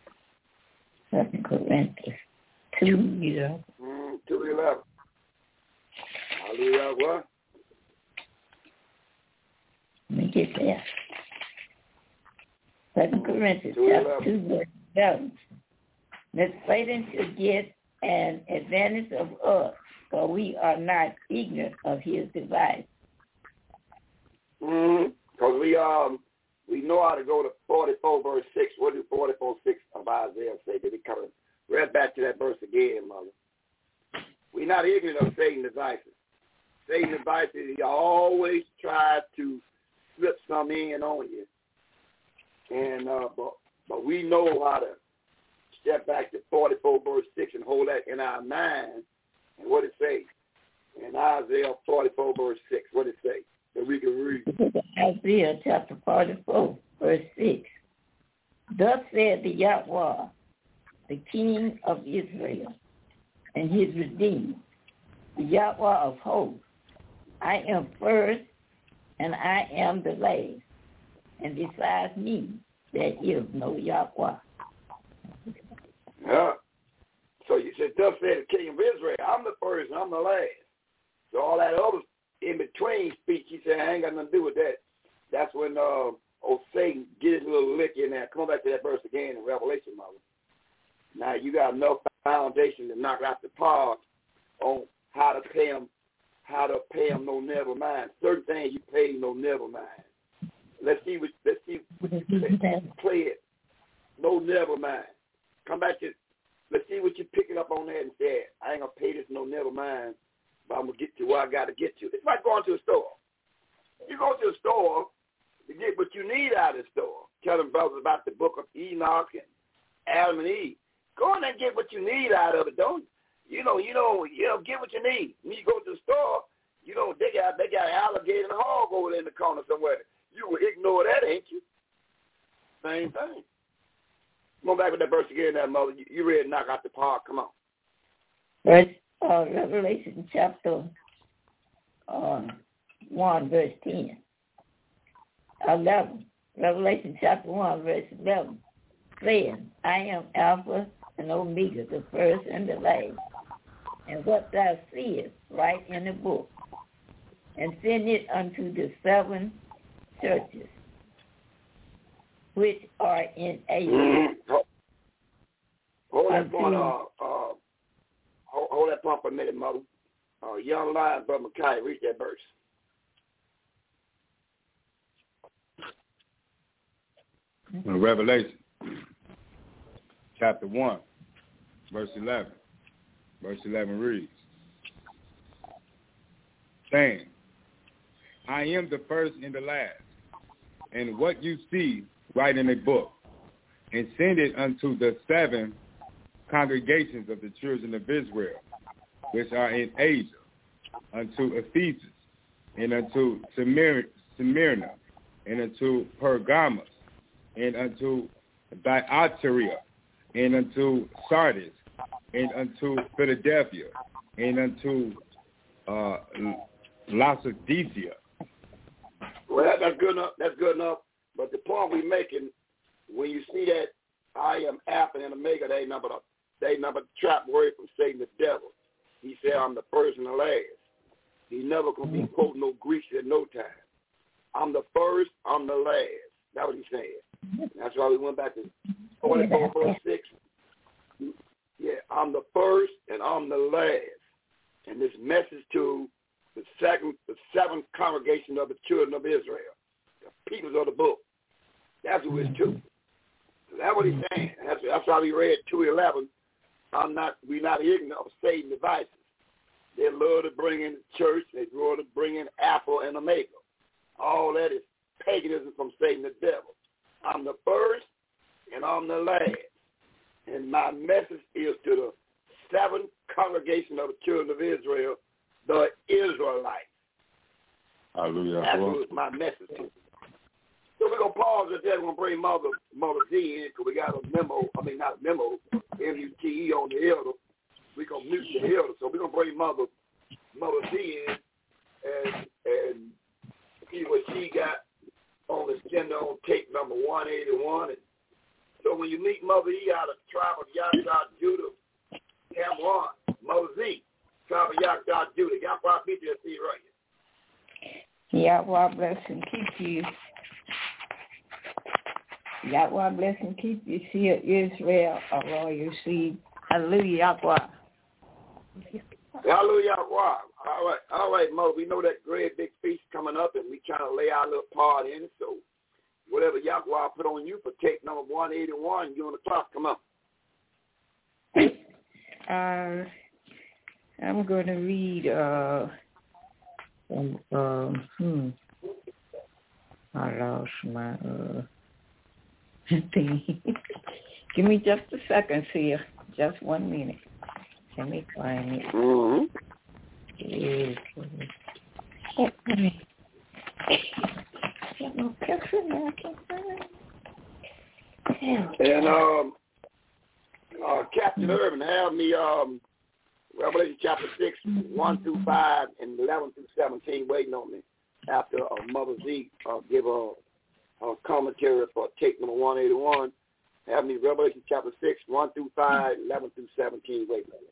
2 Corinthians 2:11. 2:11. Hallelujah, what? Let me get there. 2 Corinthians chapter 2, verse 11. That Satan should get an advantage of us, for we are not ignorant of his device. Because we know how to go to 44 verse 6. What do 44:6 of Isaiah say? Did it come right back to that verse again, Mother? We're not ignorant of Satan's devices. Satan's devices, he always tries to slip some in on you. And but we know how to step back to 44 verse 6 and hold that in our mind. And what it say? In Isaiah 44 verse 6, what it say? That we can read. Isaiah chapter 44 verse 6. Thus said the Yahweh, the King of Israel, and his Redeemer, the Yahweh of hosts. I am first, and I am the last, and besides me there is no Yahweh. Yeah. So you said, thus said the King of Israel, I'm the first and I'm the last. So all that other in between speech, he said, I ain't got nothing to do with that. That's when Satan get his little lick in there. Come back to that verse again in Revelation, mother. Now you got enough foundation to knock out the park on how to pay him no never mind. Certain things you pay no never mind. Let's see play it. No never mind. Come back to let's see what you're picking up on that and say, I ain't gonna pay this no never mind, but I'm gonna get to where I gotta get to. It's like going to a store. You go to a store to get what you need out of the store. Tell them brothers about the book of Enoch and Adam and Eve. Go in there and get what you need out of it, don't you? Get what you need. When you go to the store, they got an alligator and a hog over there in the corner somewhere. You will ignore that, ain't you? Same thing. Go back with that verse again, that mother. You ready to knock out the park? Come on. Revelation chapter 1, verse 10. 11. Revelation chapter 1, verse 11. Saying, I am Alpha and Omega, the first and the last. And what thou seest, write in the book, and send it unto the 7 churches which are in Asia. Hold that point for a minute, mother. Young Lion, Brother Micaiah, read that verse. Revelation, chapter 1, verse 11. Verse 11 reads, saying, I am the first and the last, and what you see, write in a book, and send it unto the 7 congregations of the children of Israel, which are in Asia, unto Ephesus, and unto Smyrna, and unto Pergamos, and unto Thyatira, and unto Sardis, and unto Philadelphia, and unto Laodicea. Well, that's good enough. That's good enough. But the point we're making, when you see that I am Alpha and Omega, they number trap word from Satan the devil. He said I'm the first and the last. He never gonna be quoting no Greek at no time. I'm the first, I'm the last. That's what he said. That's why we went back to 44 verse 6. Yeah, I'm the first and I'm the last. And this message to the 7th congregation of the children of Israel, the peoples of the book. That's who it's to. So that's what he's saying. That's why we read 2:11. We're not ignorant of Satan's devices. They love to bring in the church. They love to bring in Alpha and Omega. All that is paganism from Satan the devil. I'm the first and I'm the last. And my message is to the 7 congregation of the children of Israel, the Israelites. Hallelujah. That's what my message is. So we're going to pause right there. We're going to bring Mother Z in because we got a memo. I mean, not a memo, MUTE on the elder. We're going to mute the elder. So we're going to bring Mother Z in and see what she got on the agenda on tape number 181. And so when you meet Mother E out of the tribe of Yahshua Judah, Camp 1, Mother Z, tribe of Yahshua Judah. Yahweh be there, see right. Yahweh bless and keep you. Yahweh bless and keep you, see Israel, of all your seed. Hallelujah, Yahweh. Hallelujah, Yahweh. All right, Mother, we know that great big feast coming up, and we trying to lay our little part in it, so whatever Yahweh put on you for tape number 181, you on the clock. Come on. I'm going to read, I lost my thing. Give me just a second, Sia. Just 1 minute. Let me find it. Mm-hmm. And Captain Irvin, have me Revelation chapter 6, 1-5, and 11-17 waiting on me after Mother Z give a commentary for tape number 181. Have me Revelation chapter 6, 1-5, 11-17 waiting on me.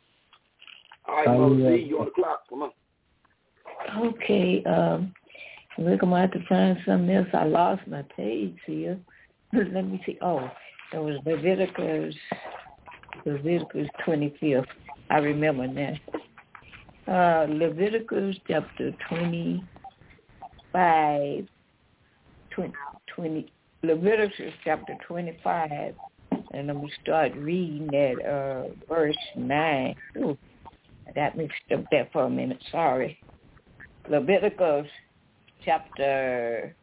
All right, Mother Z, you on the clock. Come on. Okay. We're going to have to find something else. I lost my page here. Let me see. Oh, it was Leviticus 25th. I remember now. Leviticus chapter 25, 20, Leviticus chapter 25, and I'm going to start reading at verse 9. Ooh, I got mixed up there for a minute. Sorry. Leviticus chapter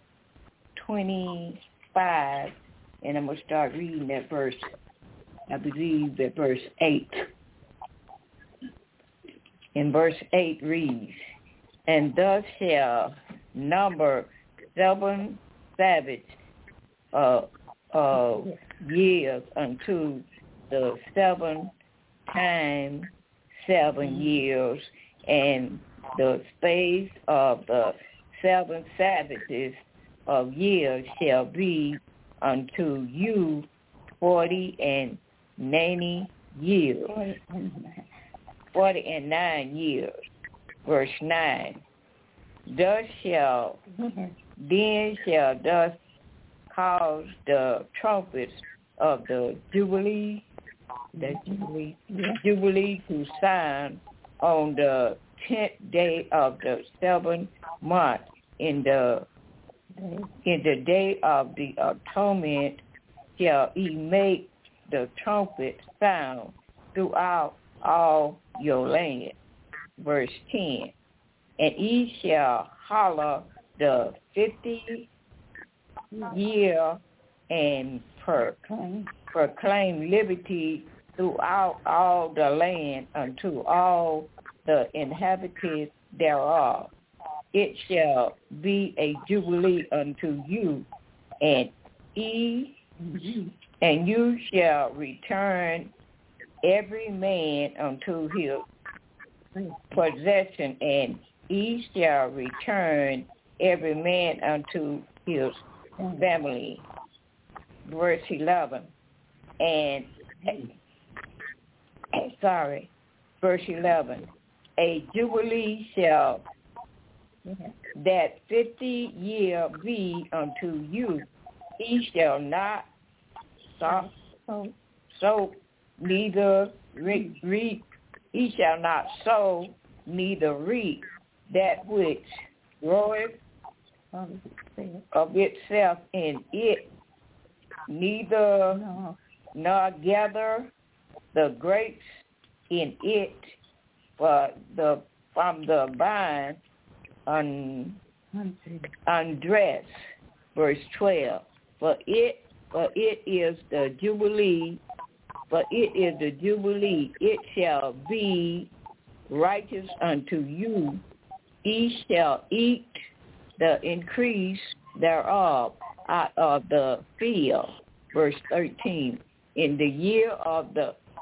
25, and I'm going to start reading that verse, I believe that verse 8. And verse 8 reads, "And thus shall number 7 Sabbaths years unto the 7 times 7 years, and the space of the 7 Sabbaths of years shall be unto you 40 and 90 years." 40 and 9 years. Verse 9. Then shall thus cause the trumpets of the Jubilee to sound on the 10th day of the 7th month in the day of the atonement shall ye make the trumpet sound throughout all your land. Verse 10. And ye shall holler the 50 year and proclaim liberty throughout all the land unto all the inhabitants thereof. It shall be a jubilee unto you, and you shall return every man unto his possession, and ye shall return every man unto his family. Verse 11. Verse 11. A jubilee shall that 50 year be unto you. He shall not sow neither reap. He shall not sow neither reap that which groweth of itself in it, neither nor gather the grapes in it, but from the vine undress. Verse 12. But it is the jubilee. It shall be righteous unto you. Ye shall eat the increase thereof out of the field. Verse 13. In the year of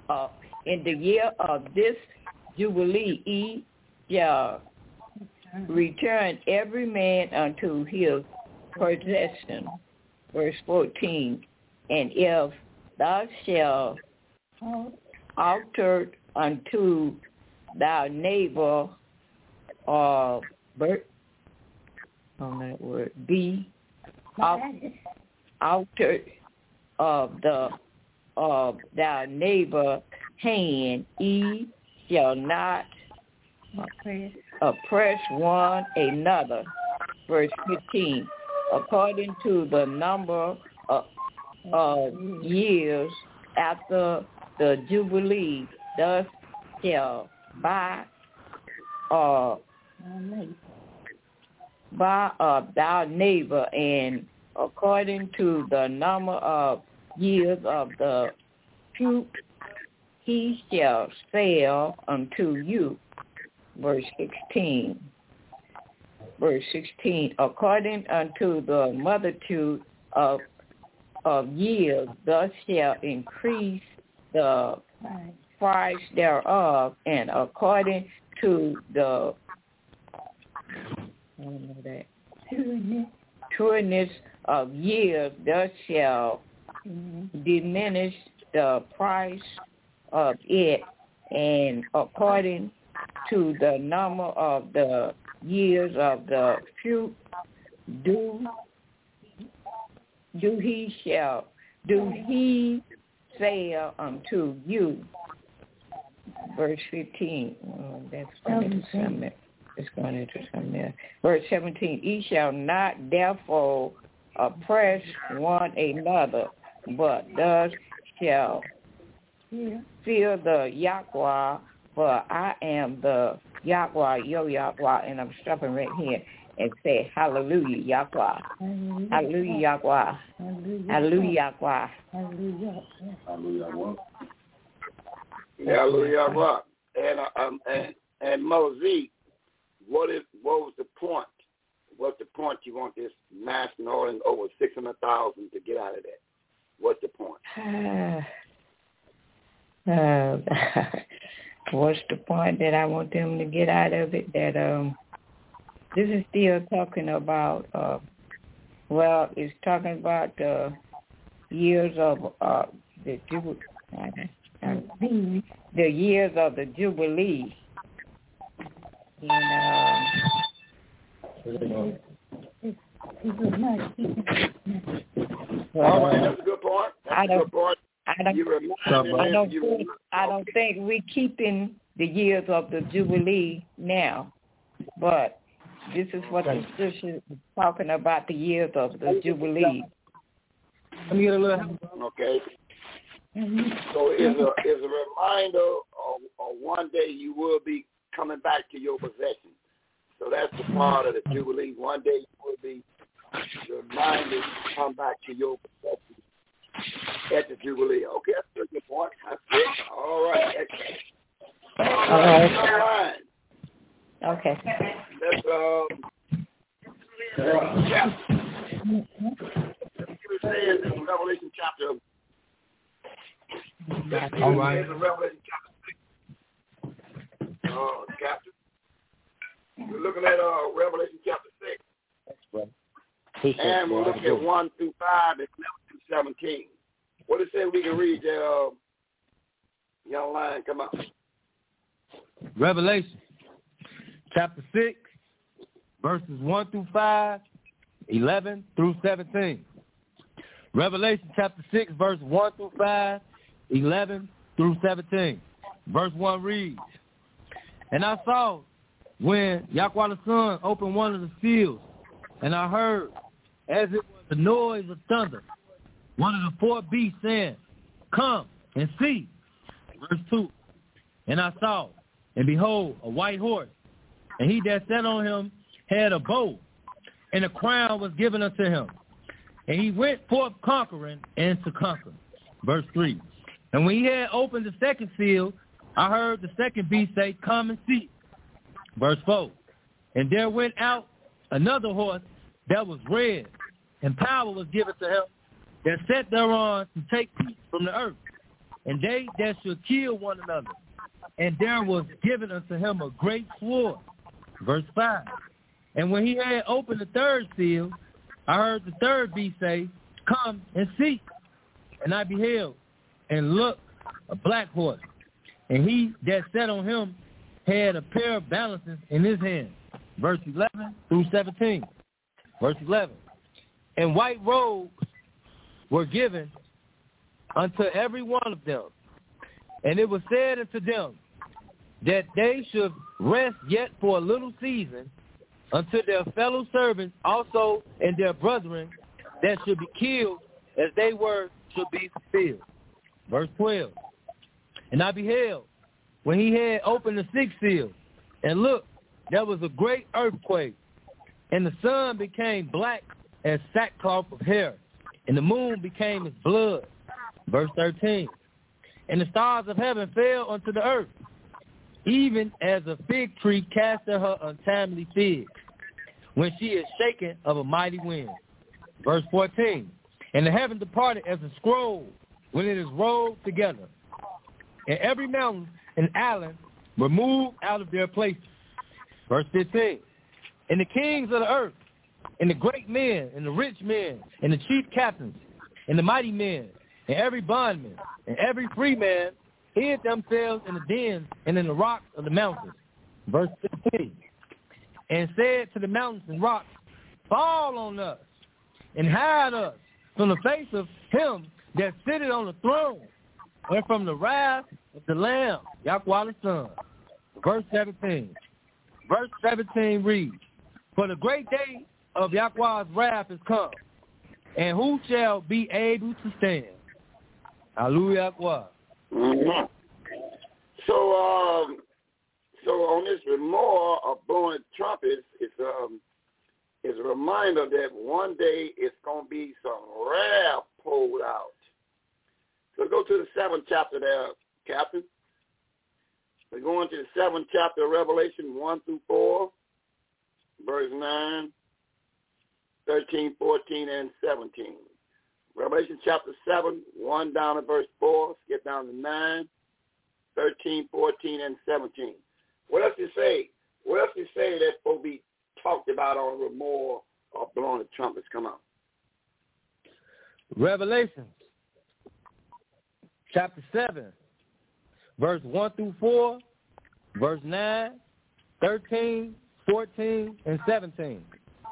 this jubilee, ye shall return every man unto his possession. Verse 14. And if thou shalt alter unto thy neighbor or be altered of thy neighbor hand, ye shall not oppress one another. Verse 15. According to the number of years after the jubilee, thus shall buy of thy neighbor, and according to the number of years of the fruit, he shall sell unto you. Verse 16. According unto the multitude of years, thus shall increase the price thereof, and according to the trueness of years, thus shall diminish the price of it, and according to the number of the years of the fruit, do he say unto you, verse 15, that's going into something. It's going into something else. Verse 17, ye shall not therefore oppress one another, but thus shall fear the Yahweh, for I am the Yahweh, your Yahweh, and I'm stopping right here and say, hallelujah, Yahweh. Hallelujah, Yahweh. Hallelujah, Yahweh. Hallelujah, Yahweh. And Mosey, what was the point? What's the point you want this national ordinance over 600,000 to get out of that? What's the point? What's the point that I want them to get out of it? That this is still talking about, it's talking about the years of the years of the Jubilee. All right, that's a good point. I don't think we're keeping the years of the Jubilee now, but this is what the scripture is talking about, the years of the Jubilee. Okay. So it's a reminder of one day you will be coming back to your possession. So that's the part of the Jubilee. One day you will be reminded to come back to your possession at the Jubilee. Okay, that's a good point. That's it. All right. All right. Okay. Let's it says in Revelation chapter. All right. Revelation chapter 6. Chapter. We're looking at Revelation chapter 6. And we'll look at 1 through 5 and 11 through 17. What it says we can read there, young lion, come up. Revelation chapter 6, verses 1 through 5, 11 through 17. Revelation chapter 6, verse 1 through 5, 11 through 17. Verse 1 reads, and I saw when Yahweh the Son opened one of the seals, and I heard, as it was the noise of thunder, one of the four beasts saying, come and see. Verse 2, and I saw, and behold, a white horse, and he that sat on him had a bow, and a crown was given unto him. And he went forth conquering and to conquer. Verse 3, and when he had opened the second seal, I heard the second beast say, come and see. Verse 4, and there went out another horse that was red, and power was given to him that sat thereon to take peace from the earth, and they that should kill one another. And there was given unto him a great sword. Verse 5, and when he had opened the third seal, I heard the third beast say, come and see. And I beheld, and looked, a black horse, and he that sat on him had a pair of balances in his hand. Verse 11 through 17. Verse 11, and white robes were given unto every one of them. And it was said unto them that they should rest yet for a little season unto their fellow servants also and their brethren that should be killed as they were should be fulfilled. Verse 12, and I beheld when he had opened the sixth seal, and look, there was a great earthquake, and the sun became black as sackcloth of hair, and the moon became as blood. Verse 13, and the stars of heaven fell unto the earth, even as a fig tree casteth her untimely figs, when she is shaken of a mighty wind. Verse 14, and the heaven departed as a scroll when it is rolled together, and every mountain and island were moved out of their places. Verse 15, and the kings of the earth, and the great men, and the rich men, and the chief captains, and the mighty men, and every bondman, and every free man hid themselves in the dens and in the rocks of the mountains. Verse 16, and said to the mountains and rocks, fall on us and hide us from the face of him that sitteth on the throne and from the wrath of the Lamb, Yahweh the Son. Verse 17. Verse 17 reads, for the great day of Yahweh's wrath is come, and who shall be able to stand? Hallelujah. Mm-hmm. So on this remore of blowing trumpets, it's a reminder that one day it's going to be some wrath poured out. So go to the 7th chapter there, Captain. We're going to the 7th chapter of Revelation 1 through 4, verse 9, 13, 14, and 17. Revelation chapter 7, 1 down to verse 4, skip down to 9, 13, 14, and 17. What else you say? What else you say that's supposed to be talked about on remore or blowing the trumpets? Come on. Revelation chapter 7, verse 1 through 4, verse 9, 13, 14, and 17.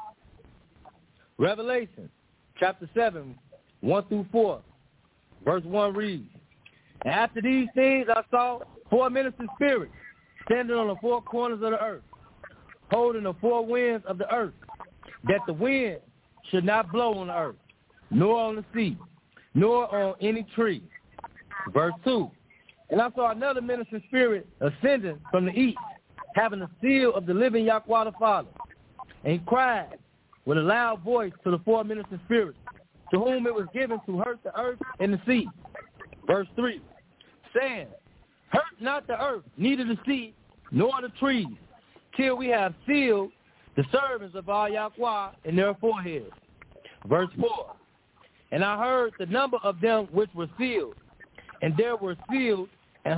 Revelation chapter 7, 1 through 4, verse 1 reads, and after these things I saw 4 ministering spirits standing on the 4 corners of the earth, holding the 4 winds of the earth, that the wind should not blow on the earth, nor on the sea, nor on any tree. Verse 2, and I saw another ministering spirit ascending from the east, having the seal of the living Yahweh the Father, and he cried with a loud voice to the 4 ministering spirits, to whom it was given to hurt the earth and the sea. Verse 3, saying, hurt not the earth, neither the sea, nor the trees, till we have sealed the servants of our Yahweh in their foreheads. Verse 4, and I heard the number of them which were sealed, and there were sealed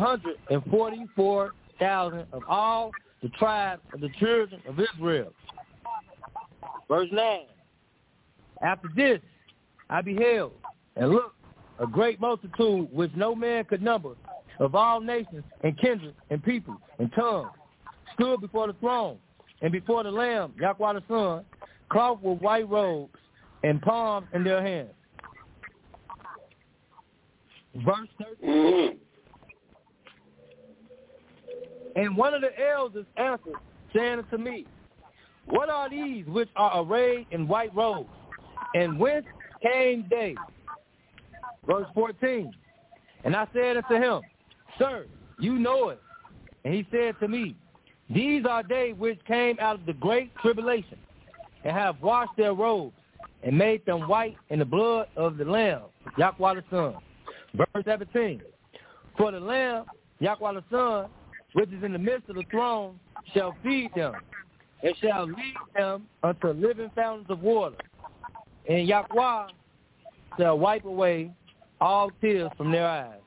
144,000 of all the tribes of the children of Israel. Verse 9, after this I beheld, and looked, a great multitude which no man could number, of all nations and kindreds and people and tongues, stood before the throne and before the Lamb, Yahweh the Son, clothed with white robes and palms in their hands. Verse 13. And one of the elders answered, saying unto me, what are these which are arrayed in white robes, and whence came they? Verse 14. And I said unto him, sir, you know it. And he said to me, these are they which came out of the great tribulation, and have washed their robes, and made them white in the blood of the Lamb, Yahweh the Son. Verse 17. For the Lamb, Yahweh the Son, which is in the midst of the throne, shall feed them, and shall lead them unto living fountains of water. And Yahweh shall wipe away all tears from their eyes.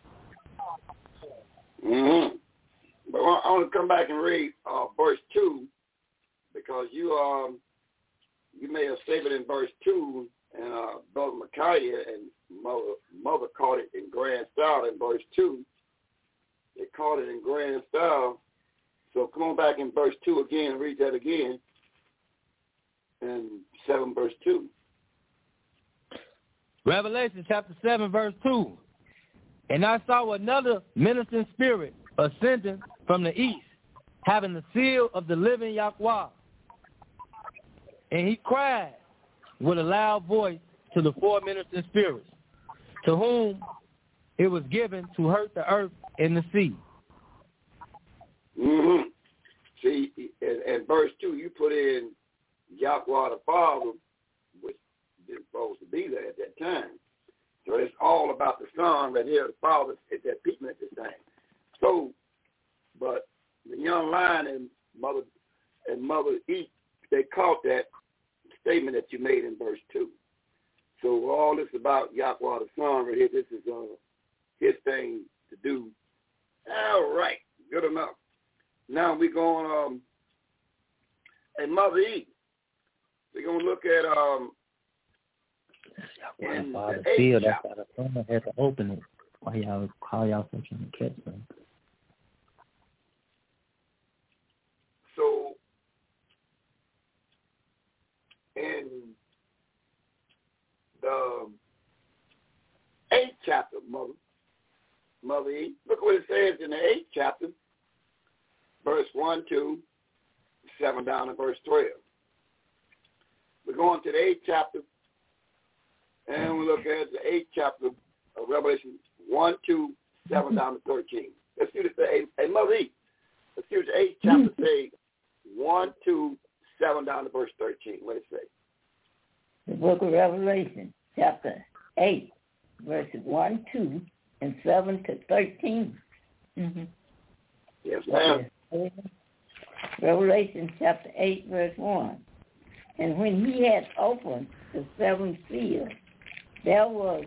Mm-hmm. But I want to come back and read verse 2, because you made a statement in verse 2, and Brother Micaiah and Mother caught it in grand style in verse 2. They caught it in grand style. So come on back in verse 2 again, read that again. And 7 verse 2. Revelation chapter 7 verse 2. And I saw another ministering spirit ascending from the east, having the seal of the living Yahweh. And he cried with a loud voice to the 4 ministering spirits, to whom it was given to hurt the earth and the sea. Mm-hmm. See, in verse 2, you put in Yahweh the Father, which is supposed to be there at that time. So it's all about the Son right here, the Father at that people at this time. So, but the young lion and Mother Eve, they caught that statement that you made in verse 2. So all this about Yahweh the Son right here, this is his thing to do. All right, good enough. Now we're going at Mother Eve. We're going to look at in the 8th chapter. That's why the phone had to open it while y'all searching the catch them. So in the 8th chapter, Mother E. Look what it says in the 8th chapter, verse 1, 2, 7 down to verse 12. We're going to the 8th chapter, and we look at the 8th chapter of Revelation 1, 2, 7 down to 13. Let's see what it says. Hey, Mother E, let's see what the 8th chapter says. 1, 2, 7 down to verse 13. What does it say? The book of Revelation, chapter 8, verses 1, 2, and 7 to 13. Mm-hmm. Yes, ma'am. Revelation chapter 8, verse 1. And when he had opened the seventh seal, there was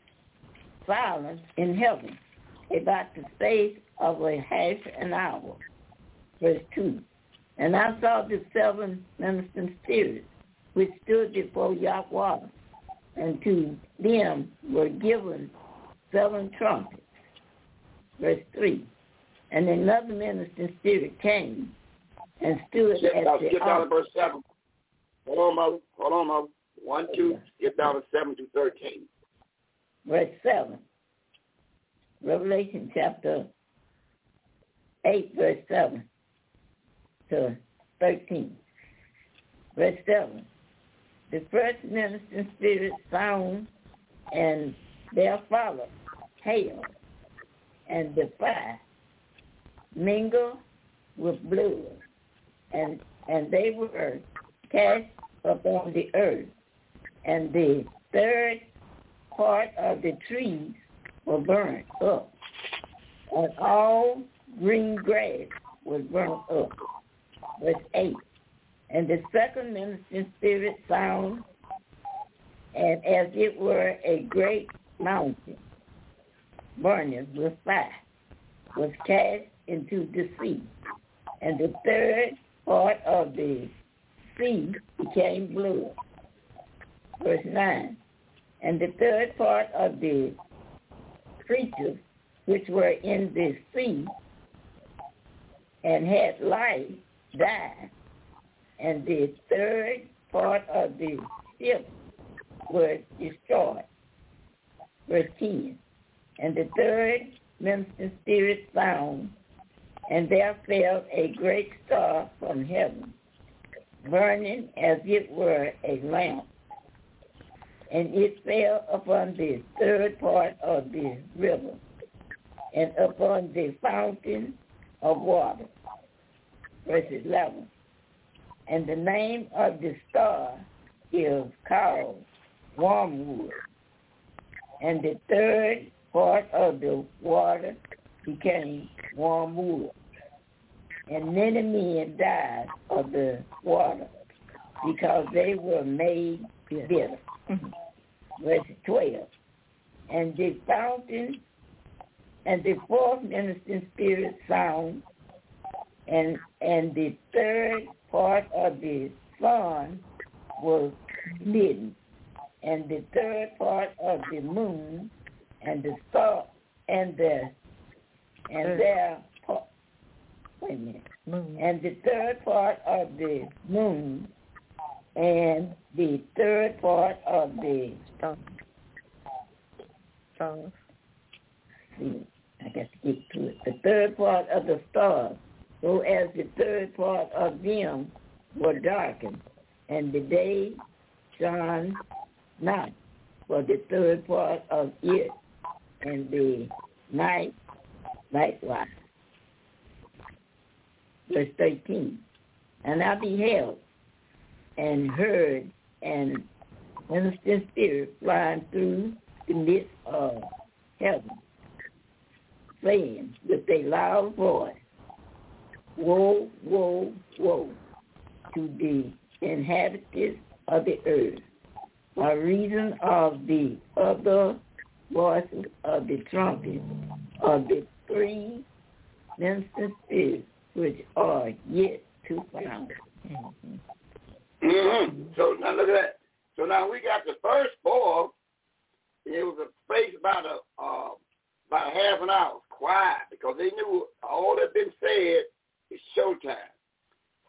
silence in heaven about the space of a half an hour. Verse 2. And I saw the seven ministering spirits which stood before Yahweh, and to them were given 7 trumpets. Verse 3. And another ministering spirit came and stood at the altar. Get down to verse 7. Hold on, Mother. 1, 2, get down to 7 to 13. Verse 7. Revelation chapter 8, verse 7 to 13. Verse 7. The first ministering spirit sound, and there followed hail, and the fire mingled with blood, and they were cast upon the earth, and the third part of the trees were burnt up, and all green grass was burnt up. Verse 8. And the second ministering spirit sound, and as it were a great mountain, burning with fire, was cast into the sea. And the third part of the sea became blood. Verse 9. And the third part of the creatures which were in the sea and had life died. And the third part of the ship was destroyed. Verse 10. And the third ministering spirit sound, and there fell a great star from heaven, burning as it were a lamp. And it fell upon the third part of the river, and upon the fountain of water. Verse 11. And the name of the star is called Wormwood. And the third part of the water became wormwood. And many men died of the water because they were made bitter. Verse 12. And the fountain and the fourth ministering spirit sound, and the third part of the sun was hidden, and the third part of the moon, and the star, and the third part of the moon, and the third part of the stars. See, I got to get to it. The third part of the stars, so as the third part of them were darkened, and the day shone not for the third part of it, and the night likewise. Verse 13. And I beheld and heard an ministering spirit flying through the midst of heaven, saying with a loud voice, Woe, woe, woe to the inhabitants of the earth, by reason of the other voices of the trumpet of the 3 ministering spirits which are yet to sound. Mm-hmm. So now look at that. So now we got the first 4. It was a space about a half an hour, quiet, because they knew all that been said is showtime.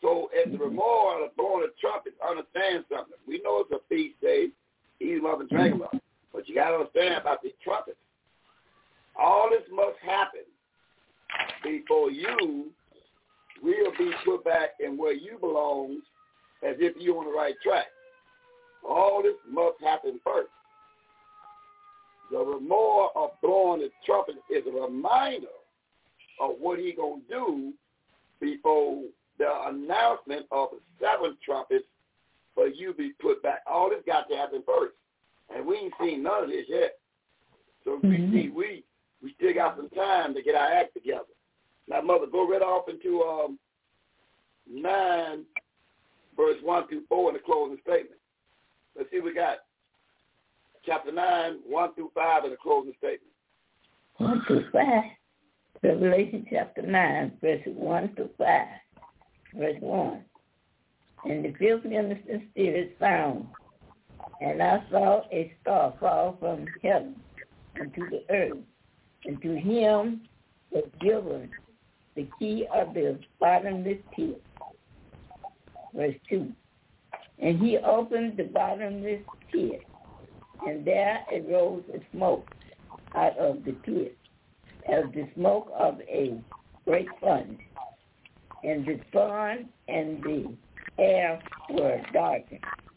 So at the memorial of blowing the trumpet, understand something. We know it's a feast day, eat them up and drink them up. But you got to understand about the trumpets. All this must happen before you will be put back in where you belong as if you're on the right track. All this must happen first. The memorial of blowing the trumpet is a reminder of what he's going to do before the announcement of the 7 trumpets for you to be put back. All this got to happen first. And we ain't seen none of this yet. So we still got some time to get our act together. Now, Mother, go right off into 9, verse 1 through 4 in the closing statement. Let's see what we got. Chapter 9, 1 through 5 in the closing statement. 1 through 5. Revelation chapter 9, verses 1 through 5. Verse 1. And the fifth minister spirit sound, and I saw a star fall from heaven unto the earth, and to him was given the key of the bottomless pit. Verse 2. And he opened the bottomless pit, and there arose a smoke out of the pit, as the smoke of a great furnace. And the sun and the air were darkened.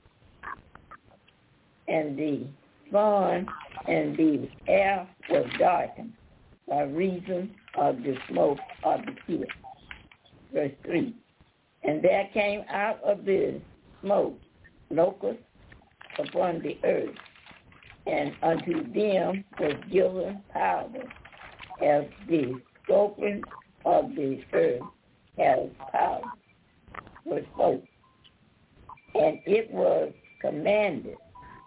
And the sun and the air were darkened by reason of the smoke of the pit. Verse 3. And there came out of the smoke locusts upon the earth, and unto them was given power, as the scorpion of the earth has power. Verse 4. And it was commanded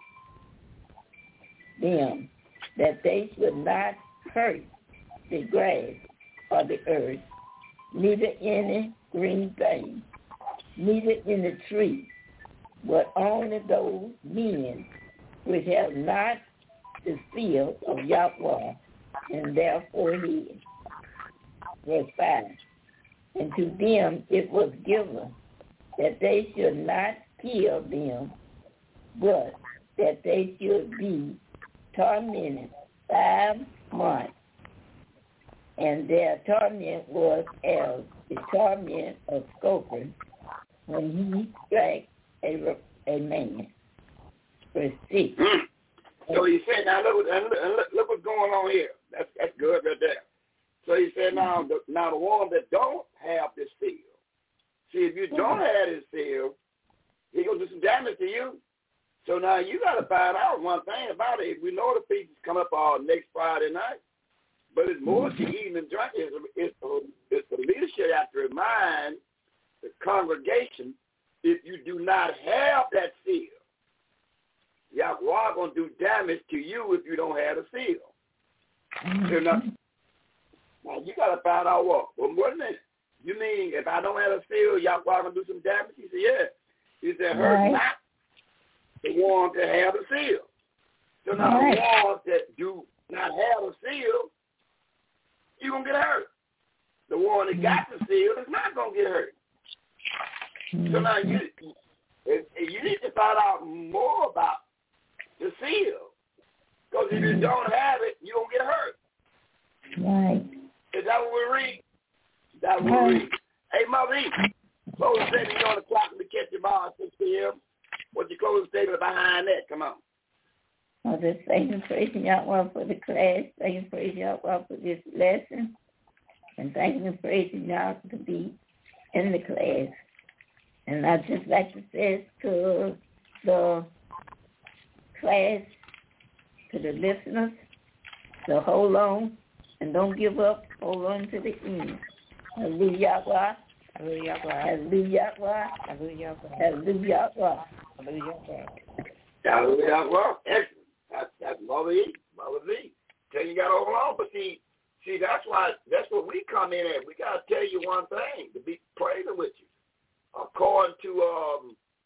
them that they should not hurt the grass or the earth, neither any green thing, neither in the tree, but only those men which have not the seal of Yahweh in their forehead. Verse 5. And to them it was given that they should not kill them, but that they should be tormented 5 months. And their torment was as the torment of scorpion when he strikes a man. Verse 6. So he said, now look what's going on here. That's good right there. So he said, now the ones that don't have this seal. See, if you don't have this seal, he's going to do some damage to you. So now you got to find out one thing about it. We know the feast is coming up next Friday night, but it's more to eating and drinking. It's the leadership have to remind the congregation, if you do not have that seal, Yahweh going to do damage to you if you don't have a seal. Now you got to find out what? Well, wait a minute. You mean if I don't have a seal, Yahweh going to do some damage? He said, yeah. He said, hurt not the ones that have a seal. So now the ones that do not have a seal, you're going to get hurt. The one that got the seal is not going to get hurt. So now you need to find out more about the seal. Because if you don't have it, you're going to get hurt. Right. Is that what we read? That's what we read. Hey, Mother E, closing statement on the clock to catch your bar at 6 p.m. What's your closing statement behind that? Come on. Well, just thanking, praising Yahweh for the class. Thanking, praising Yahweh for this lesson. And thanking and praising Yahweh to be in the class. And I'd just like to say to the class, to the listeners, to hold on and don't give up. Hold on to the end. Hallelujah. Hallelujah. Hallelujah. Hallelujah. Hallelujah. Hallelujah. Excellent. That's Mother E. Mother V. Tell you got to hold on. But see, that's what we come in at. We got to tell you one thing, to be praising with you. According to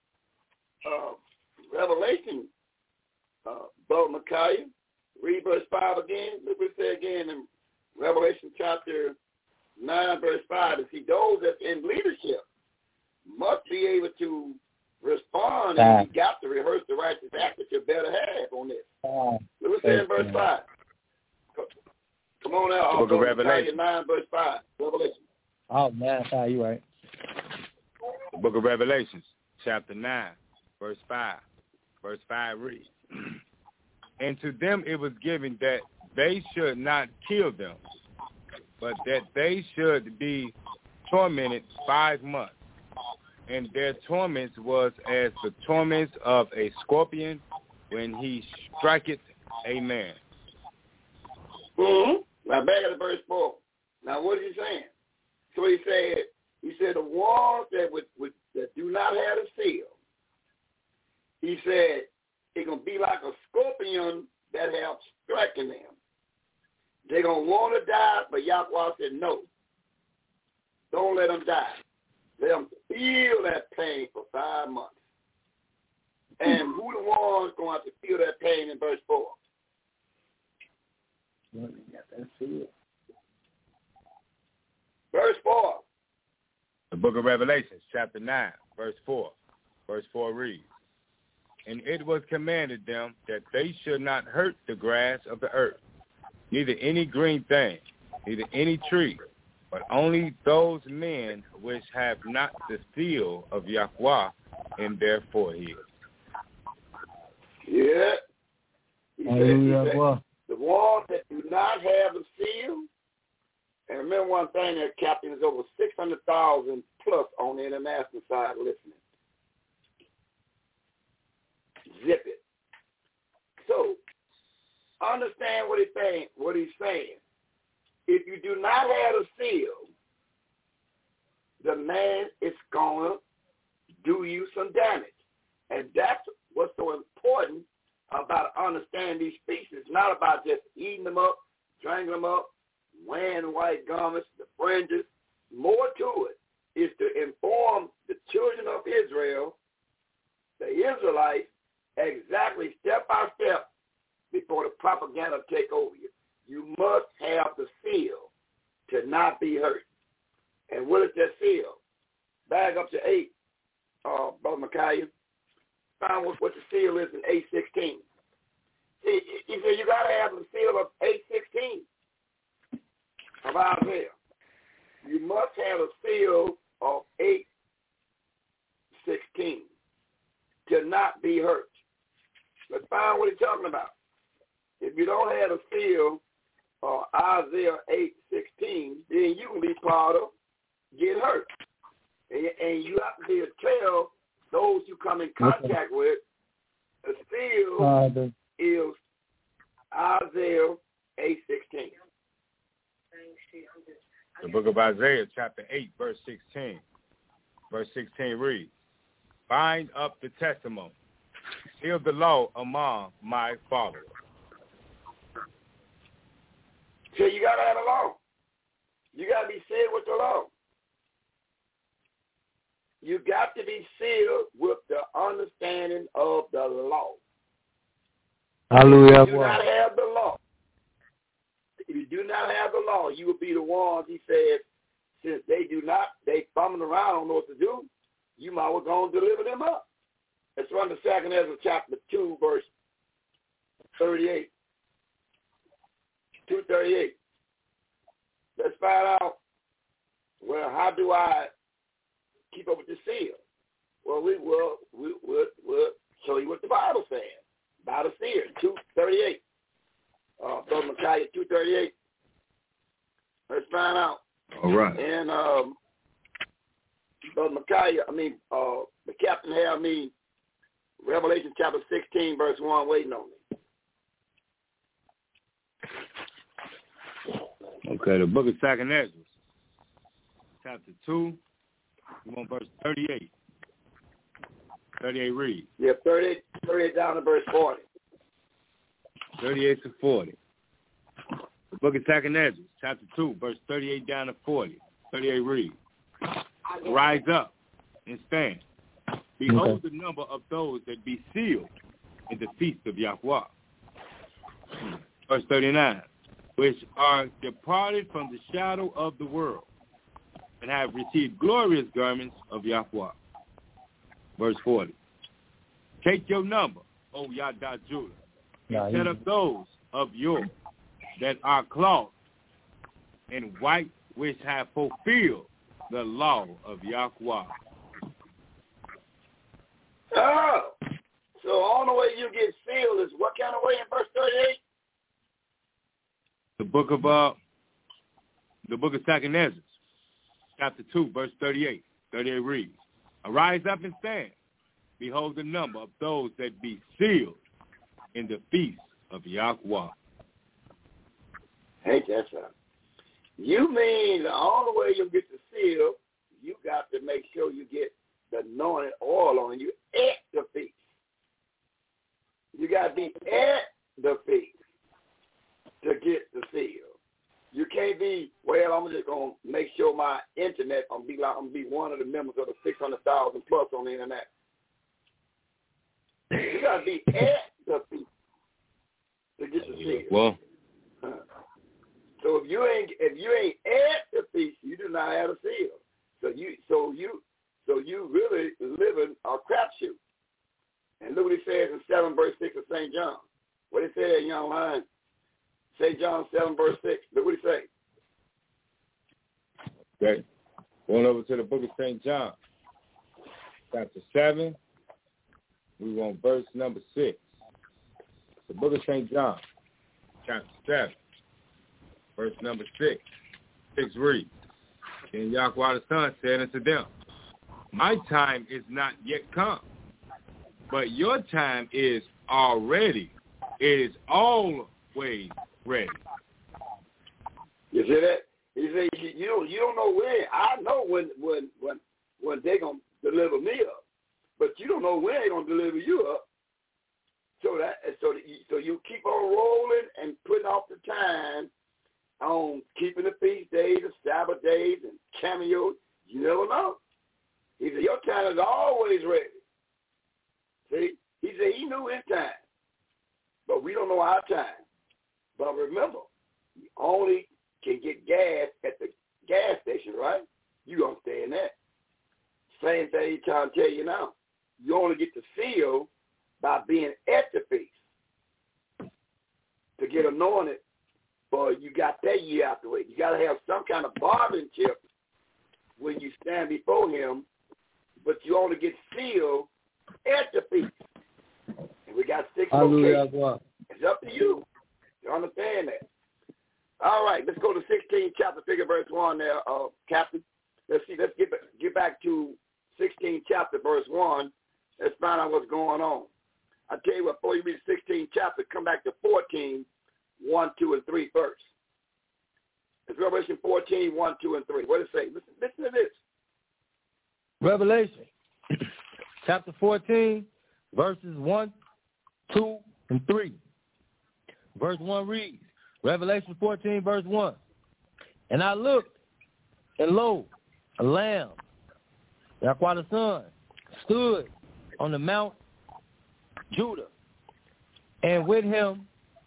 Revelation, Brother Micaiah, read verse 5 again. Look what it says again in Revelation chapter 9, verse 5. To see those that's in leadership, must be able to respond, and you got to rehearse the righteous act that you better have on this. Look what it says in verse 5. Come on out. Book of Revelation. 9, verse 5. Revelation. Oh, man, you right. The book of Revelations, chapter 9, verse 5. Verse 5 reads, and to them it was given that they should not kill them, but that they should be tormented 5 months. And their torments was as the torments of a scorpion when he striketh a man. Mm-hmm. Now back to verse 4. Now what is he saying? So he said the ones that do not have a seal, he said it's going to be like a scorpion that have striking them. They're going to want to die, but Yahweh said no. Don't let them die. Let them feel that pain for 5 months. And who the ones going to have to feel that pain in verse 4? Verse 4. The book of Revelation, chapter 9, verse 4. Verse 4 reads, and it was commanded them that they should not hurt the grass of the earth, neither any green thing, neither any tree, but only those men which have not the seal of Yahweh in their foreheads. Yeah. He said, the ones that do not have a seal, and remember one thing, there, Captain, is over 600,000 plus on the international side listening. Zip it. So, understand what he's saying. If you do not have a seal, the man is going to do you some damage. And that's what's so important about understanding these species. Not about just eating them up, drinking them up, wearing white garments, the fringes. More to it is to inform the children of Israel, the Israelites, exactly step by step before the propaganda take over you. You must have the seal to not be hurt. And what is that seal? Back up to 8, Brother Micaiah. Find what the seal is in 8:16. He said you got to have the seal of 8:16 of Isaiah. You must have a seal of 8:16 to not be hurt. Let's find what he's talking about. If you don't have a seal of Isaiah 8:16, then you can be part of get hurt. And you have to be able to tell those you come in contact with, the seal is Isaiah 8:16. The book of Isaiah, chapter 8, verse 16. Verse 16 reads, bind up the testimony, seal the law among my followers. So you got to have a law. You got to be sealed with the law. You got to be sealed with the understanding of the law. Hallelujah. You do not have the law. If you do not have the law, you will be the ones, he said, since they fumbling around, don't know what to do, you might well go and deliver them up. Let's run to 2nd Ezra chapter 2, verse 38. 2:38. Let's find out, well, how do I keep up with the seal? Well, we'll show you what the Bible says about a seal. 2:38. Brother Micaiah 2:38. Let's find out. All right. And Brother Micaiah, the captain had me Revelation chapter 16, verse 1 waiting on me. Okay, the book of 2nd Ezra, chapter 2, we want verse 38. 38 reads. Yeah, 38 down to verse 40. 38 to 40. The book of 2nd Ezra, chapter 2, verse 38 down to 40. 38 reads. Rise up and stand. Behold the number of those that be sealed in the feast of Yahweh. Verse 39. Which are departed from the shadow of the world, and have received glorious garments of Yahweh. Verse 40. Take your number, O Yada Judah, and set up those of yours that are clothed in white, which have fulfilled the law of Yahweh. Oh, so all the way you get sealed is what kind of way in verse 38? The book of 2nd Ezra, chapter 2, verse 38. 38 reads, Arise up and stand. Behold the number of those that be sealed in the feast of Yahweh. Hey, that's right. You mean the only way you get the seal, you got to make sure you get the anointed oil on you at the feast. You got to be at the feast to get the seal. You can't be, well, I'm just going to make sure my internet, I'm going to be one of the members of the 600,000 plus on the internet. You got to be at the feast to get the seal. Well, so if you ain't at the feast, you do not have a seal. So you really living a crapshoot. And look what it says in 7 verse 6 of St. John. What it says, young lion? St. John 7 verse 6. Look what it says. Okay. Going over to the book of St. John, chapter 7. We want verse number 6. The book of St. John, chapter 7, verse number 6. 6 reads, Then Yahweh the Son said unto them, My time is not yet come, but your time is already. It is always ready. You see that? He said, you don't know when. I know when they're going to deliver me up, but you don't know when they're going to deliver you up. So you keep on rolling and putting off the time on keeping the feast days, the Sabbath days, and cameos. You never know. He said, your time is always ready. See? He said he knew his time, but we don't know our time. But remember, you only can get gas at the gas station, right? You don't stay in that. Same thing he's trying to tell you now. You only get the seal by being at the feast. To get anointed, but you got that year out the way. You got to have some kind of bargaining chip when you stand before him, but you only get sealed at the feast. And we got 6 locations. It's up to you. You understand that? All right, let's go to 16th chapter, figure verse 1 there, Captain. Let's see. Let's get back to 16th chapter, verse 1. Let's find out what's going on. I tell you what, before you read 16th chapter, come back to 14, 1, 2, and 3 first. It's Revelation 14, 1, 2, and 3. What does it say? Listen to this. Revelation chapter 14, verses 1, 2, and 3. Verse 1 reads, Revelation 14, verse 1. And I looked, and lo, a lamb, Yahweh the Son, stood on the Mount Judah, and with him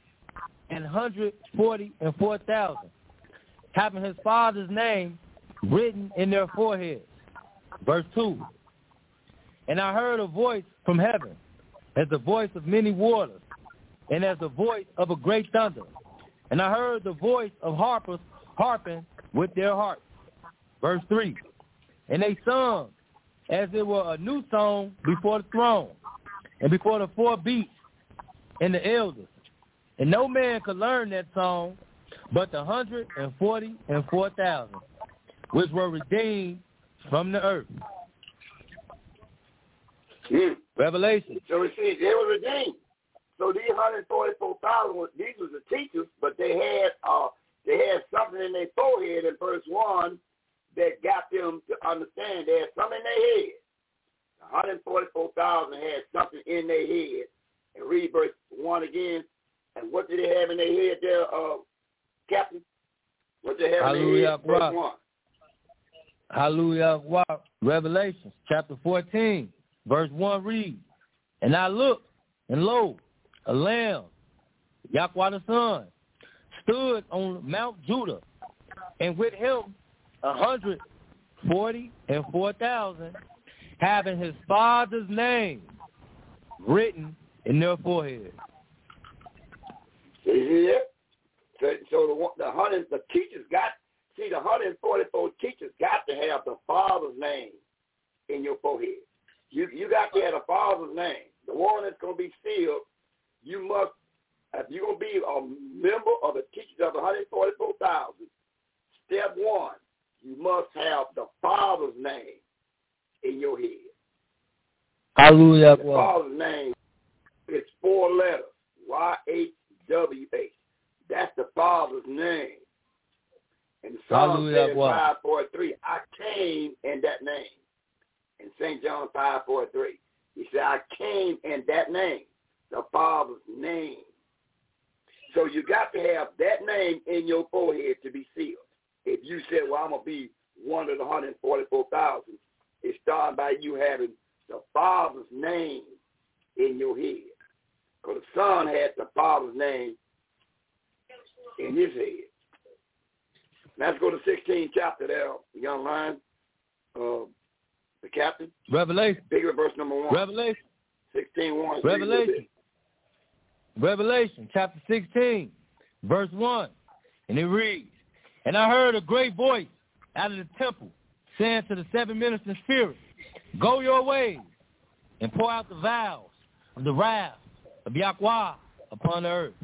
144,000, having his father's name written in their foreheads. Verse 2. And I heard a voice from heaven, as the voice of many waters, and as the voice of a great thunder. And I heard the voice of harpers harping with their harps. Verse 3. And they sung as it were a new song before the throne, and before the 4 beasts and the elders. And no man could learn that song but the 144,000, which were redeemed from the earth. Revelation. So we see they were redeemed. So these 144,000, these were the teachers, but they had something in their forehead in verse 1 that got them to understand. They had something in their head. 144,000 had something in their head. And read verse 1 again. And what did they have in their head there, Captain? What did they have in their head? Verse 1. Hallelujah. Revelation chapter 14, verse 1 reads, And I looked, and lo, a lamb, Yahweh the Son, stood on Mount Judah, and with him 40 and 4,000, having his father's name written in their forehead. See it? So the teachers the 144 teachers got to have the Father's name in your forehead. You got to have the Father's name. The one that's going to be sealed, you must, if you're going to be a member of the teachers of the 144,000, step one, you must have the Father's name in your head. Hallelujah. The Father's name is 4 letters, YHWH. That's the Father's name. And Psalm 5:43, I came in that name. In St. John 5:43, he said, I came in that name, the Father's name. So you got to have that name in your forehead to be sealed. If you said, well, I'm going to be one of the 144,000, it started by you having the Father's name in your head. Because the Son had the Father's name in his head. Now let's go to 16th chapter there, young lion, the captain. Revelation. Bigger verse number 1. Revelation. 16:1. Revelation. Revelation, chapter 16, verse 1. And it reads, and I heard a great voice out of the temple saying to the 7 ministering spirits, go your ways and pour out the vials of the wrath of Yahweh upon the earth.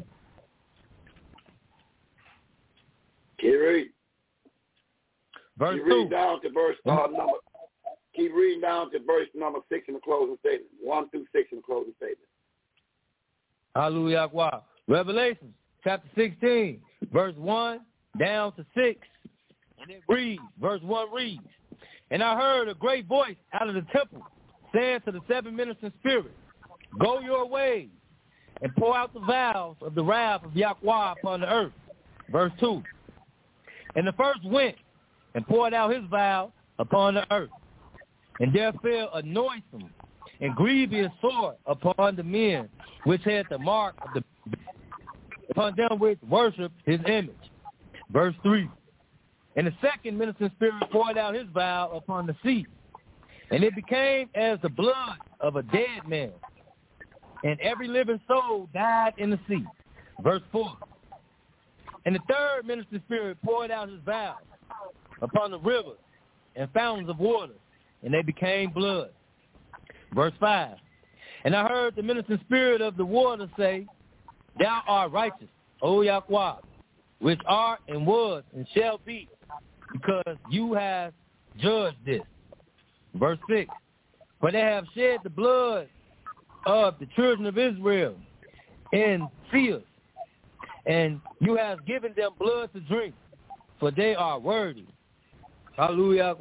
Keep reading. Verse Keep 2. reading down to verse number. Keep reading down to verse number 6 in the closing statement. 1 through 6 in the closing statement. Hallelujah. Revelation, chapter 16, verse 1 down to 6. And it reads, verse 1 reads, and I heard a great voice out of the temple saying to the 7 ministering spirits, go your ways and pour out the vials of the wrath of Yahweh upon the earth. Verse 2. And the first went and poured out his vial upon the earth. And there fell a noisome and grievous sword upon the men which had the mark of the upon them which worship his image. Verse 3. And the second ministering spirit poured out his vial upon the sea, and it became as the blood of a dead man, and every living soul died in the sea. Verse 4. And the third ministering spirit poured out his vial upon the rivers and fountains of water, and they became blood. Verse 5. And I heard the ministering spirit of the water say, thou art righteous, O Yahweh, which art and was and shall be, because you have judged this. Verse 6. For they have shed the blood of the children of Israel in fields, and you have given them blood to drink, for they are worthy. Hallelujah.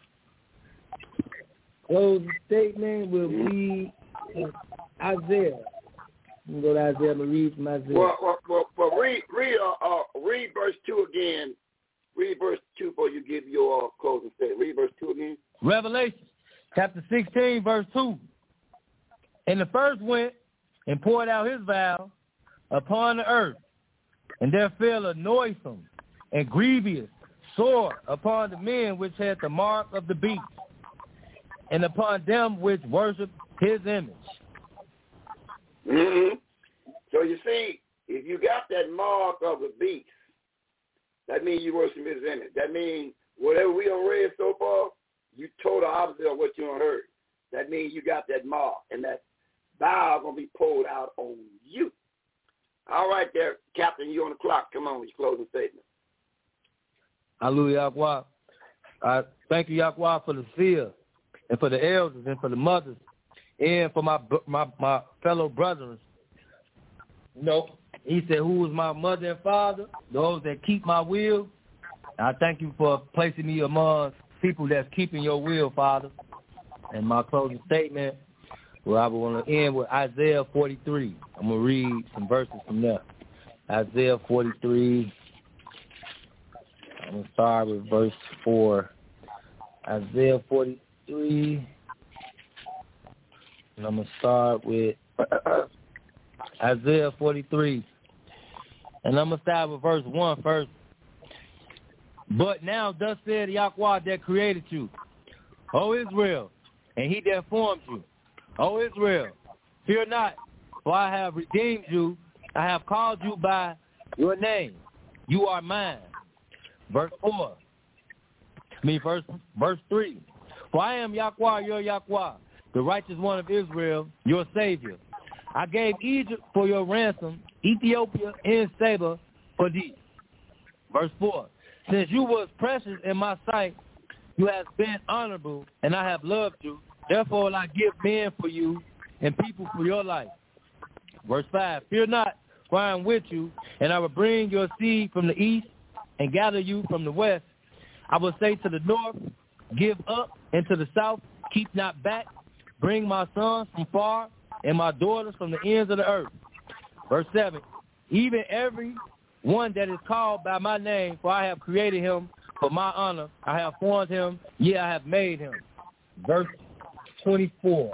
So the statement will be Isaiah. You can go to Isaiah and read from Isaiah. Well, read verse 2 again. Read verse 2 before you give your closing statement. Read verse 2 again. Revelation, chapter 16, verse 2. And the first went and poured out his vial upon the earth, and there fell a noisome and grievous sword upon the men which had the mark of the beast, and upon them which worship his image. Mm-hmm. So you see, if you got that mark of the beast, that means you worship his image. That means whatever we done read so far, you total opposite of what you done heard. That means you got that mark, and that vial going to be pulled out on you. All right there, Captain, you on the clock. Come on with your closing statement. Hallelujah. I thank you, Yahweh, for the seer and for the elders and for the mothers and for my fellow brothers. You know, he said, who is my mother and father? Those that keep my will. I thank you for placing me among people that's keeping your will, Father. And my closing statement, well, I want to end with Isaiah 43. I'm going to read some verses from there. Isaiah 43. I'm going to start with verse 4. Isaiah 43. And I'm going to start with Isaiah 43. And I'm going to start with verse 1 first. But now thus said Yahweh that created you, O Israel, and he that formed you, O Israel, fear not, for I have redeemed you. I have called you by your name. You are mine. Verse 3. For I am Yahweh, your Yahweh, the righteous one of Israel, your Savior. I gave Egypt for your ransom, Ethiopia and Saba for thee. Verse 4. Since you was precious in my sight, you have been honorable, and I have loved you. Therefore will I give men for you and people for your life. Verse 5. Fear not, for I am with you, and I will bring your seed from the east and gather you from the west. I will say to the north, give up, and to the south, keep not back. Bring my sons from far and my daughters from the ends of the earth. Verse 7. Even every one that is called by my name, for I have created him for my honor. I have formed him, yea, I have made him. Verse 24.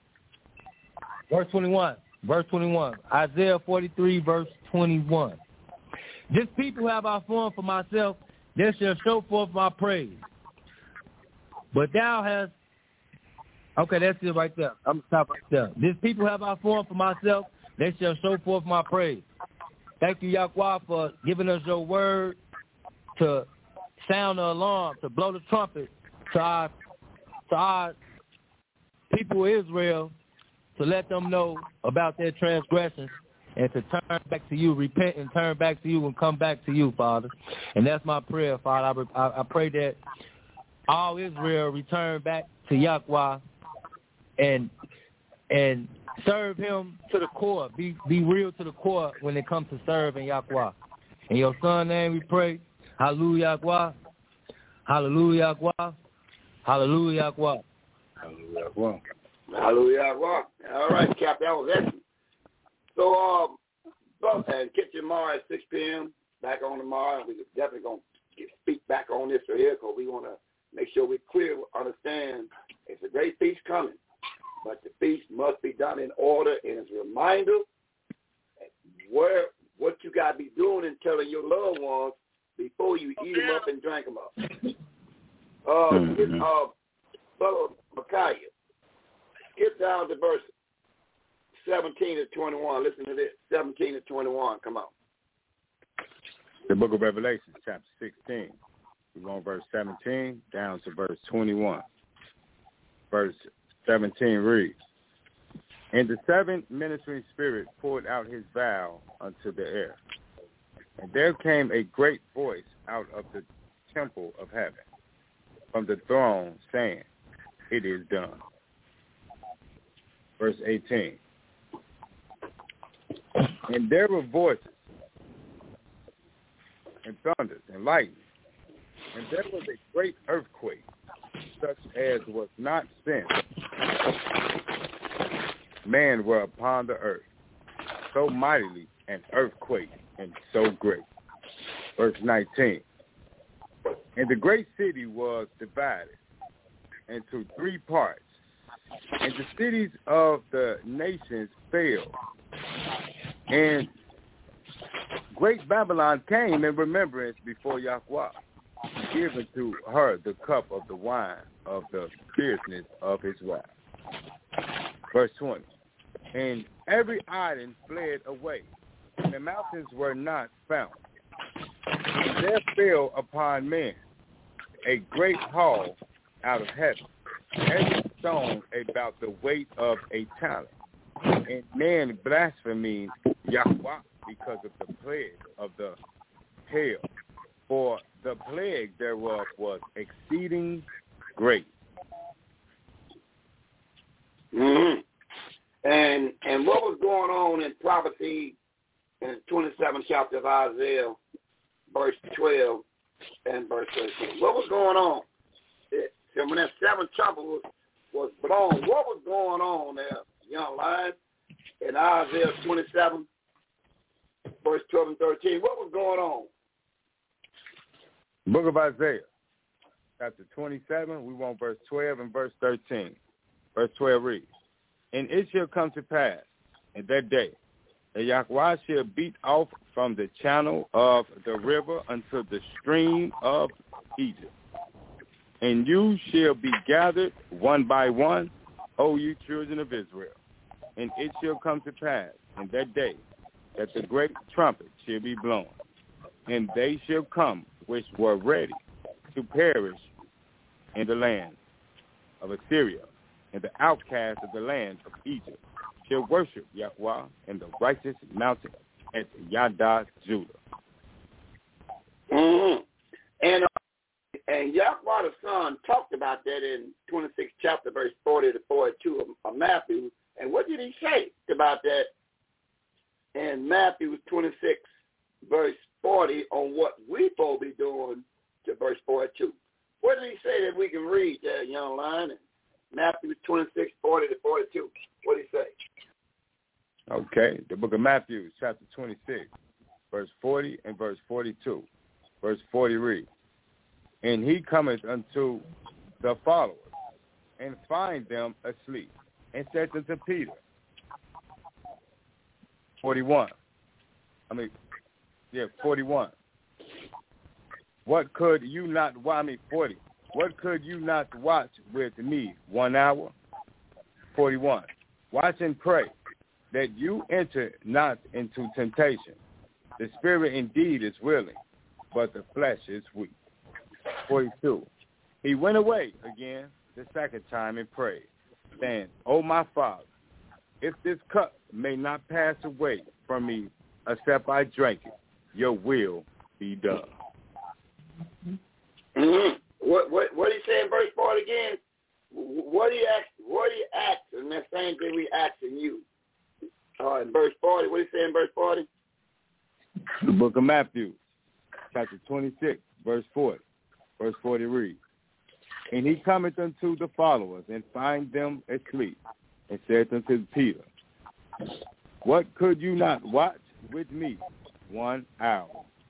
Verse 21. Isaiah 43, verse 21. This people have I formed for myself, they shall show forth my praise. But thou hast, okay, that's it right there. I'm going to stop right there. This people have I formed for myself, they shall show forth my praise. Thank you, Yahweh, for giving us your word to sound the alarm, to blow the trumpet to our people of Israel, to let them know about their transgressions and to turn back to you, repent and turn back to you and come back to you, Father. And that's my prayer, Father. I pray that all Israel return back to Yahweh and serve him to the core. Be real to the core when it comes to serving Yahweh. In your son's name we pray. Hallelujah, Yahweh. Hallelujah, Yahweh. Hallelujah, Yahweh. Hallelujah, Yahweh. Hallelujah, Yahweh. All right, Cap, that was excellent. So, and catch you tomorrow at 6 p.m. Back on tomorrow. We're definitely going to speak back on this right here because we want to make sure we're clear, understand it's a great feast coming. But the feast must be done in order, and as a reminder, what you got to be doing and telling your loved ones before you eat them up and drink them up. Brother Micaiah, skip down to verse 17 to 21. Listen to this, 17 to 21. Come on. The book of Revelation, chapter 16. We're on verse 17 down to verse 21. Verse 17 reads, And the seventh ministering spirit poured out his vial unto the air. And there came a great voice out of the temple of heaven, from the throne, saying, It is done. Verse 18. And there were voices, and thunders, and lightning, and there was a great earthquake, such as was not since man were upon the earth, so mightily an earthquake, and so great. Verse 19. And the great city was divided into 3 parts, and the cities of the nations fell. And great Babylon came in remembrance before Yahweh, given to her the cup of the wine of the fierceness of his wrath. Verse 20. And every island fled away, and the mountains were not found. And there fell upon men a great haul out of heaven, every stone about the weight of a talent. And men blasphemed Yahweh because of the plague of the hail, for the plague thereof was exceeding great. Mm-hmm. And what was going on in prophecy in the 27th chapter of Isaiah, verse 12 and verse 13? What was going on? So when that 7th trumpet was blown, what was going on there, young lion, in Isaiah 27, verse 12 and 13? What was going on? Book of Isaiah, chapter 27, we want verse 12 and verse 13. Verse 12 reads, And it shall come to pass in that day And Yahweh shall beat off from the channel of the river unto the stream of Egypt. And you shall be gathered one by one, O you children of Israel. And it shall come to pass in that day that the great trumpet shall be blown. And they shall come which were ready to perish in the land of Assyria, and the outcasts of the land of Egypt shall worship Yahweh in the righteous mountain at Yada, Judah. Mm-hmm. And Yahweh the Son talked about that in 26th chapter, verse 40 to 42 of Matthew. And what did he say about that in Matthew 26, verse 40, on what we supposed to be doing to verse 42? What did he say that we can read there, young lion? Matthew 26, 40 to 42. What did he say? Okay, the book of Matthew, chapter 26, verse 40 and verse 42. Verse 40 reads, And he cometh unto the followers, and find them asleep, and said unto Peter, 41. 41. What could you not, 40. What could you not watch with me 1 hour? 41. Watch and pray that you enter not into temptation. The spirit indeed is willing, but the flesh is weak. 42. He went away again the second time and prayed, saying, O my Father, if this cup may not pass away from me except I drink it, your will be done. Mm-hmm. What he say in verse 40 again? What he asked, and that same thing we asking you. In verse 40, what he say in verse 40? The book of Matthew, chapter 26, verse 40. Verse 40 reads, And he cometh unto the followers, and find them asleep, and said unto Peter, What could you not watch with me 1 hour?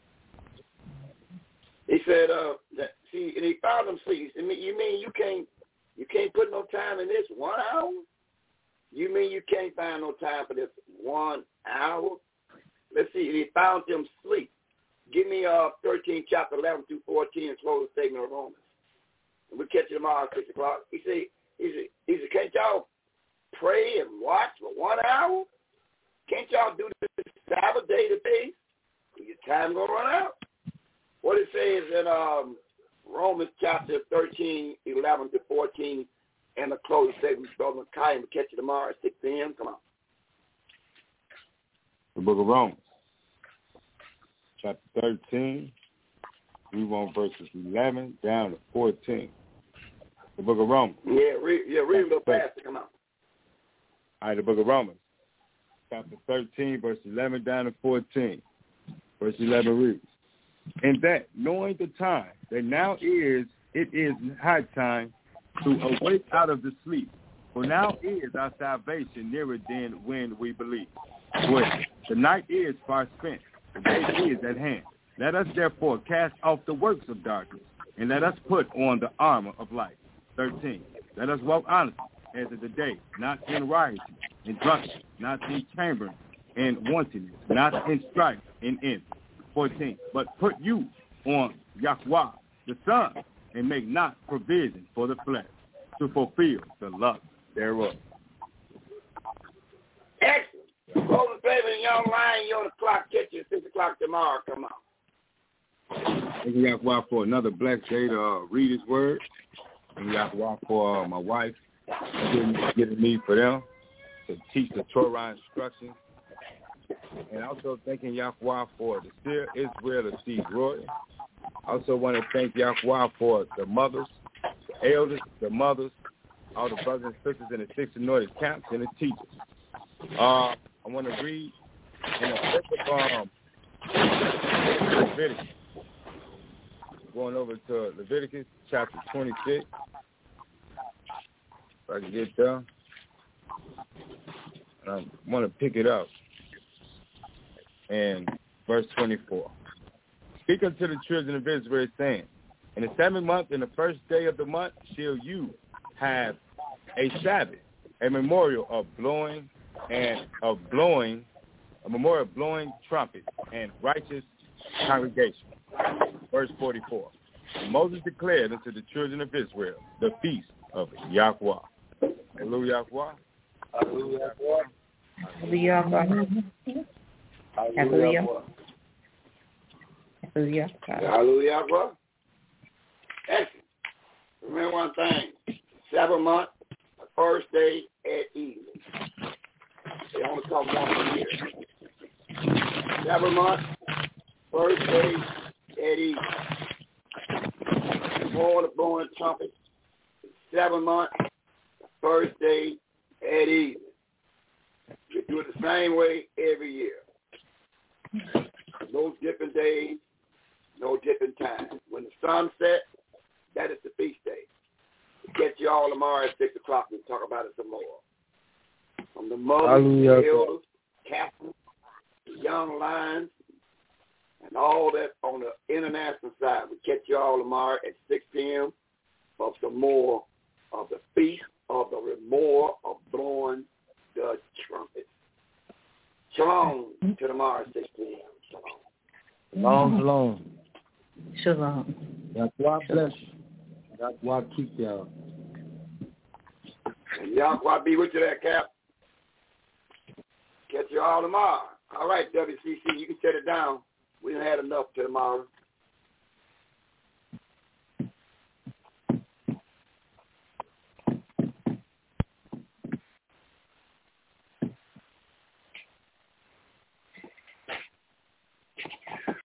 He said, and he found them asleep. You mean you can't put no time in this 1 hour? You mean you can't find no time for this 1 hour? Let's see. He found them asleep. Give me 13, chapter 11 through 14, and close the statement of Romans. And we'll catch you tomorrow at 6 o'clock. He said, can't y'all pray and watch for 1 hour? Can't y'all do this Sabbath day to day? Your time going to run out. What it says in Romans chapter 13, 11 to 14, and the close statement, Brother Micaiah. We'll catch you tomorrow at 6 p.m. Come on. The book of Romans, chapter 13, we want verses 11 down to 14. The book of Romans. Read a little faster. Come on. All right, the book of Romans, chapter 13, verse 11 down to 14. Verse 11 reads, And that, knowing the time, that now it is high time to awake out of the sleep. For now is our salvation nearer than when we believe. When the night is far spent, the day is at hand. Let us therefore cast off the works of darkness, and let us put on the armor of light. 13. Let us walk honestly as of the day, not in rioting, in drunkenness, not in chambering, in wantonness, not in strife, in envy. 14. But put you on Yahweh, the Son, and make not provision for the flesh to fulfill the lust thereof. Excellent. Hold the baby in your line. You're on the clock. Catch you at 6 o'clock tomorrow. Come on. Thank you, Yahweh, for another blessed day to read his word. Thank you, Yahweh, for my wife giving me for them to teach the Torah instructions. And also thanking Yahweh for the Seer Israel of Seed Roy. I also want to thank Yahweh for the mothers, the elders, the mothers, all the brothers and sisters in the 6 anointed camps, and the teachers. I want to read in the book of Leviticus. Going over to Leviticus chapter 26. If I can get there. And I want to pick it up. And verse 24. Speak unto the children of Israel, saying, In the 7th month, in the first day of the month, shall you have a Sabbath, a memorial of blowing a memorial of blowing trumpets and righteous congregation. Verse 44. And Moses declared unto the children of Israel the feast of Yahweh. Hallelujah, Yahweh. Hallelujah. Hallelujah. Hallelujah. Hallelujah. Hallelujah. Excellent. Remember one thing. 7 months, the first day at evening. They only come once a year. 7 months, first day at evening. Before the blowing trumpet. 7 months, the first day at evening. We do it the same way every year. No different days, no different times. When the sun sets, that is the feast day. We'll get you all tomorrow at 6 o'clock and talk about it some more. From the mothers, the elders, captains, the young lions, and all that on the international side. We'll catch you all tomorrow at 6 p.m. for some more of the feast of the remore of blowing the trumpet. Shalom to tomorrow at 6 p.m. Shalom. Shalom. Shalom. Yahweh bless you. Yahweh keep y'all. And Yahweh be with you there, Cap. Catch you all tomorrow. All right, WCC, you can shut it down. We done had enough till tomorrow.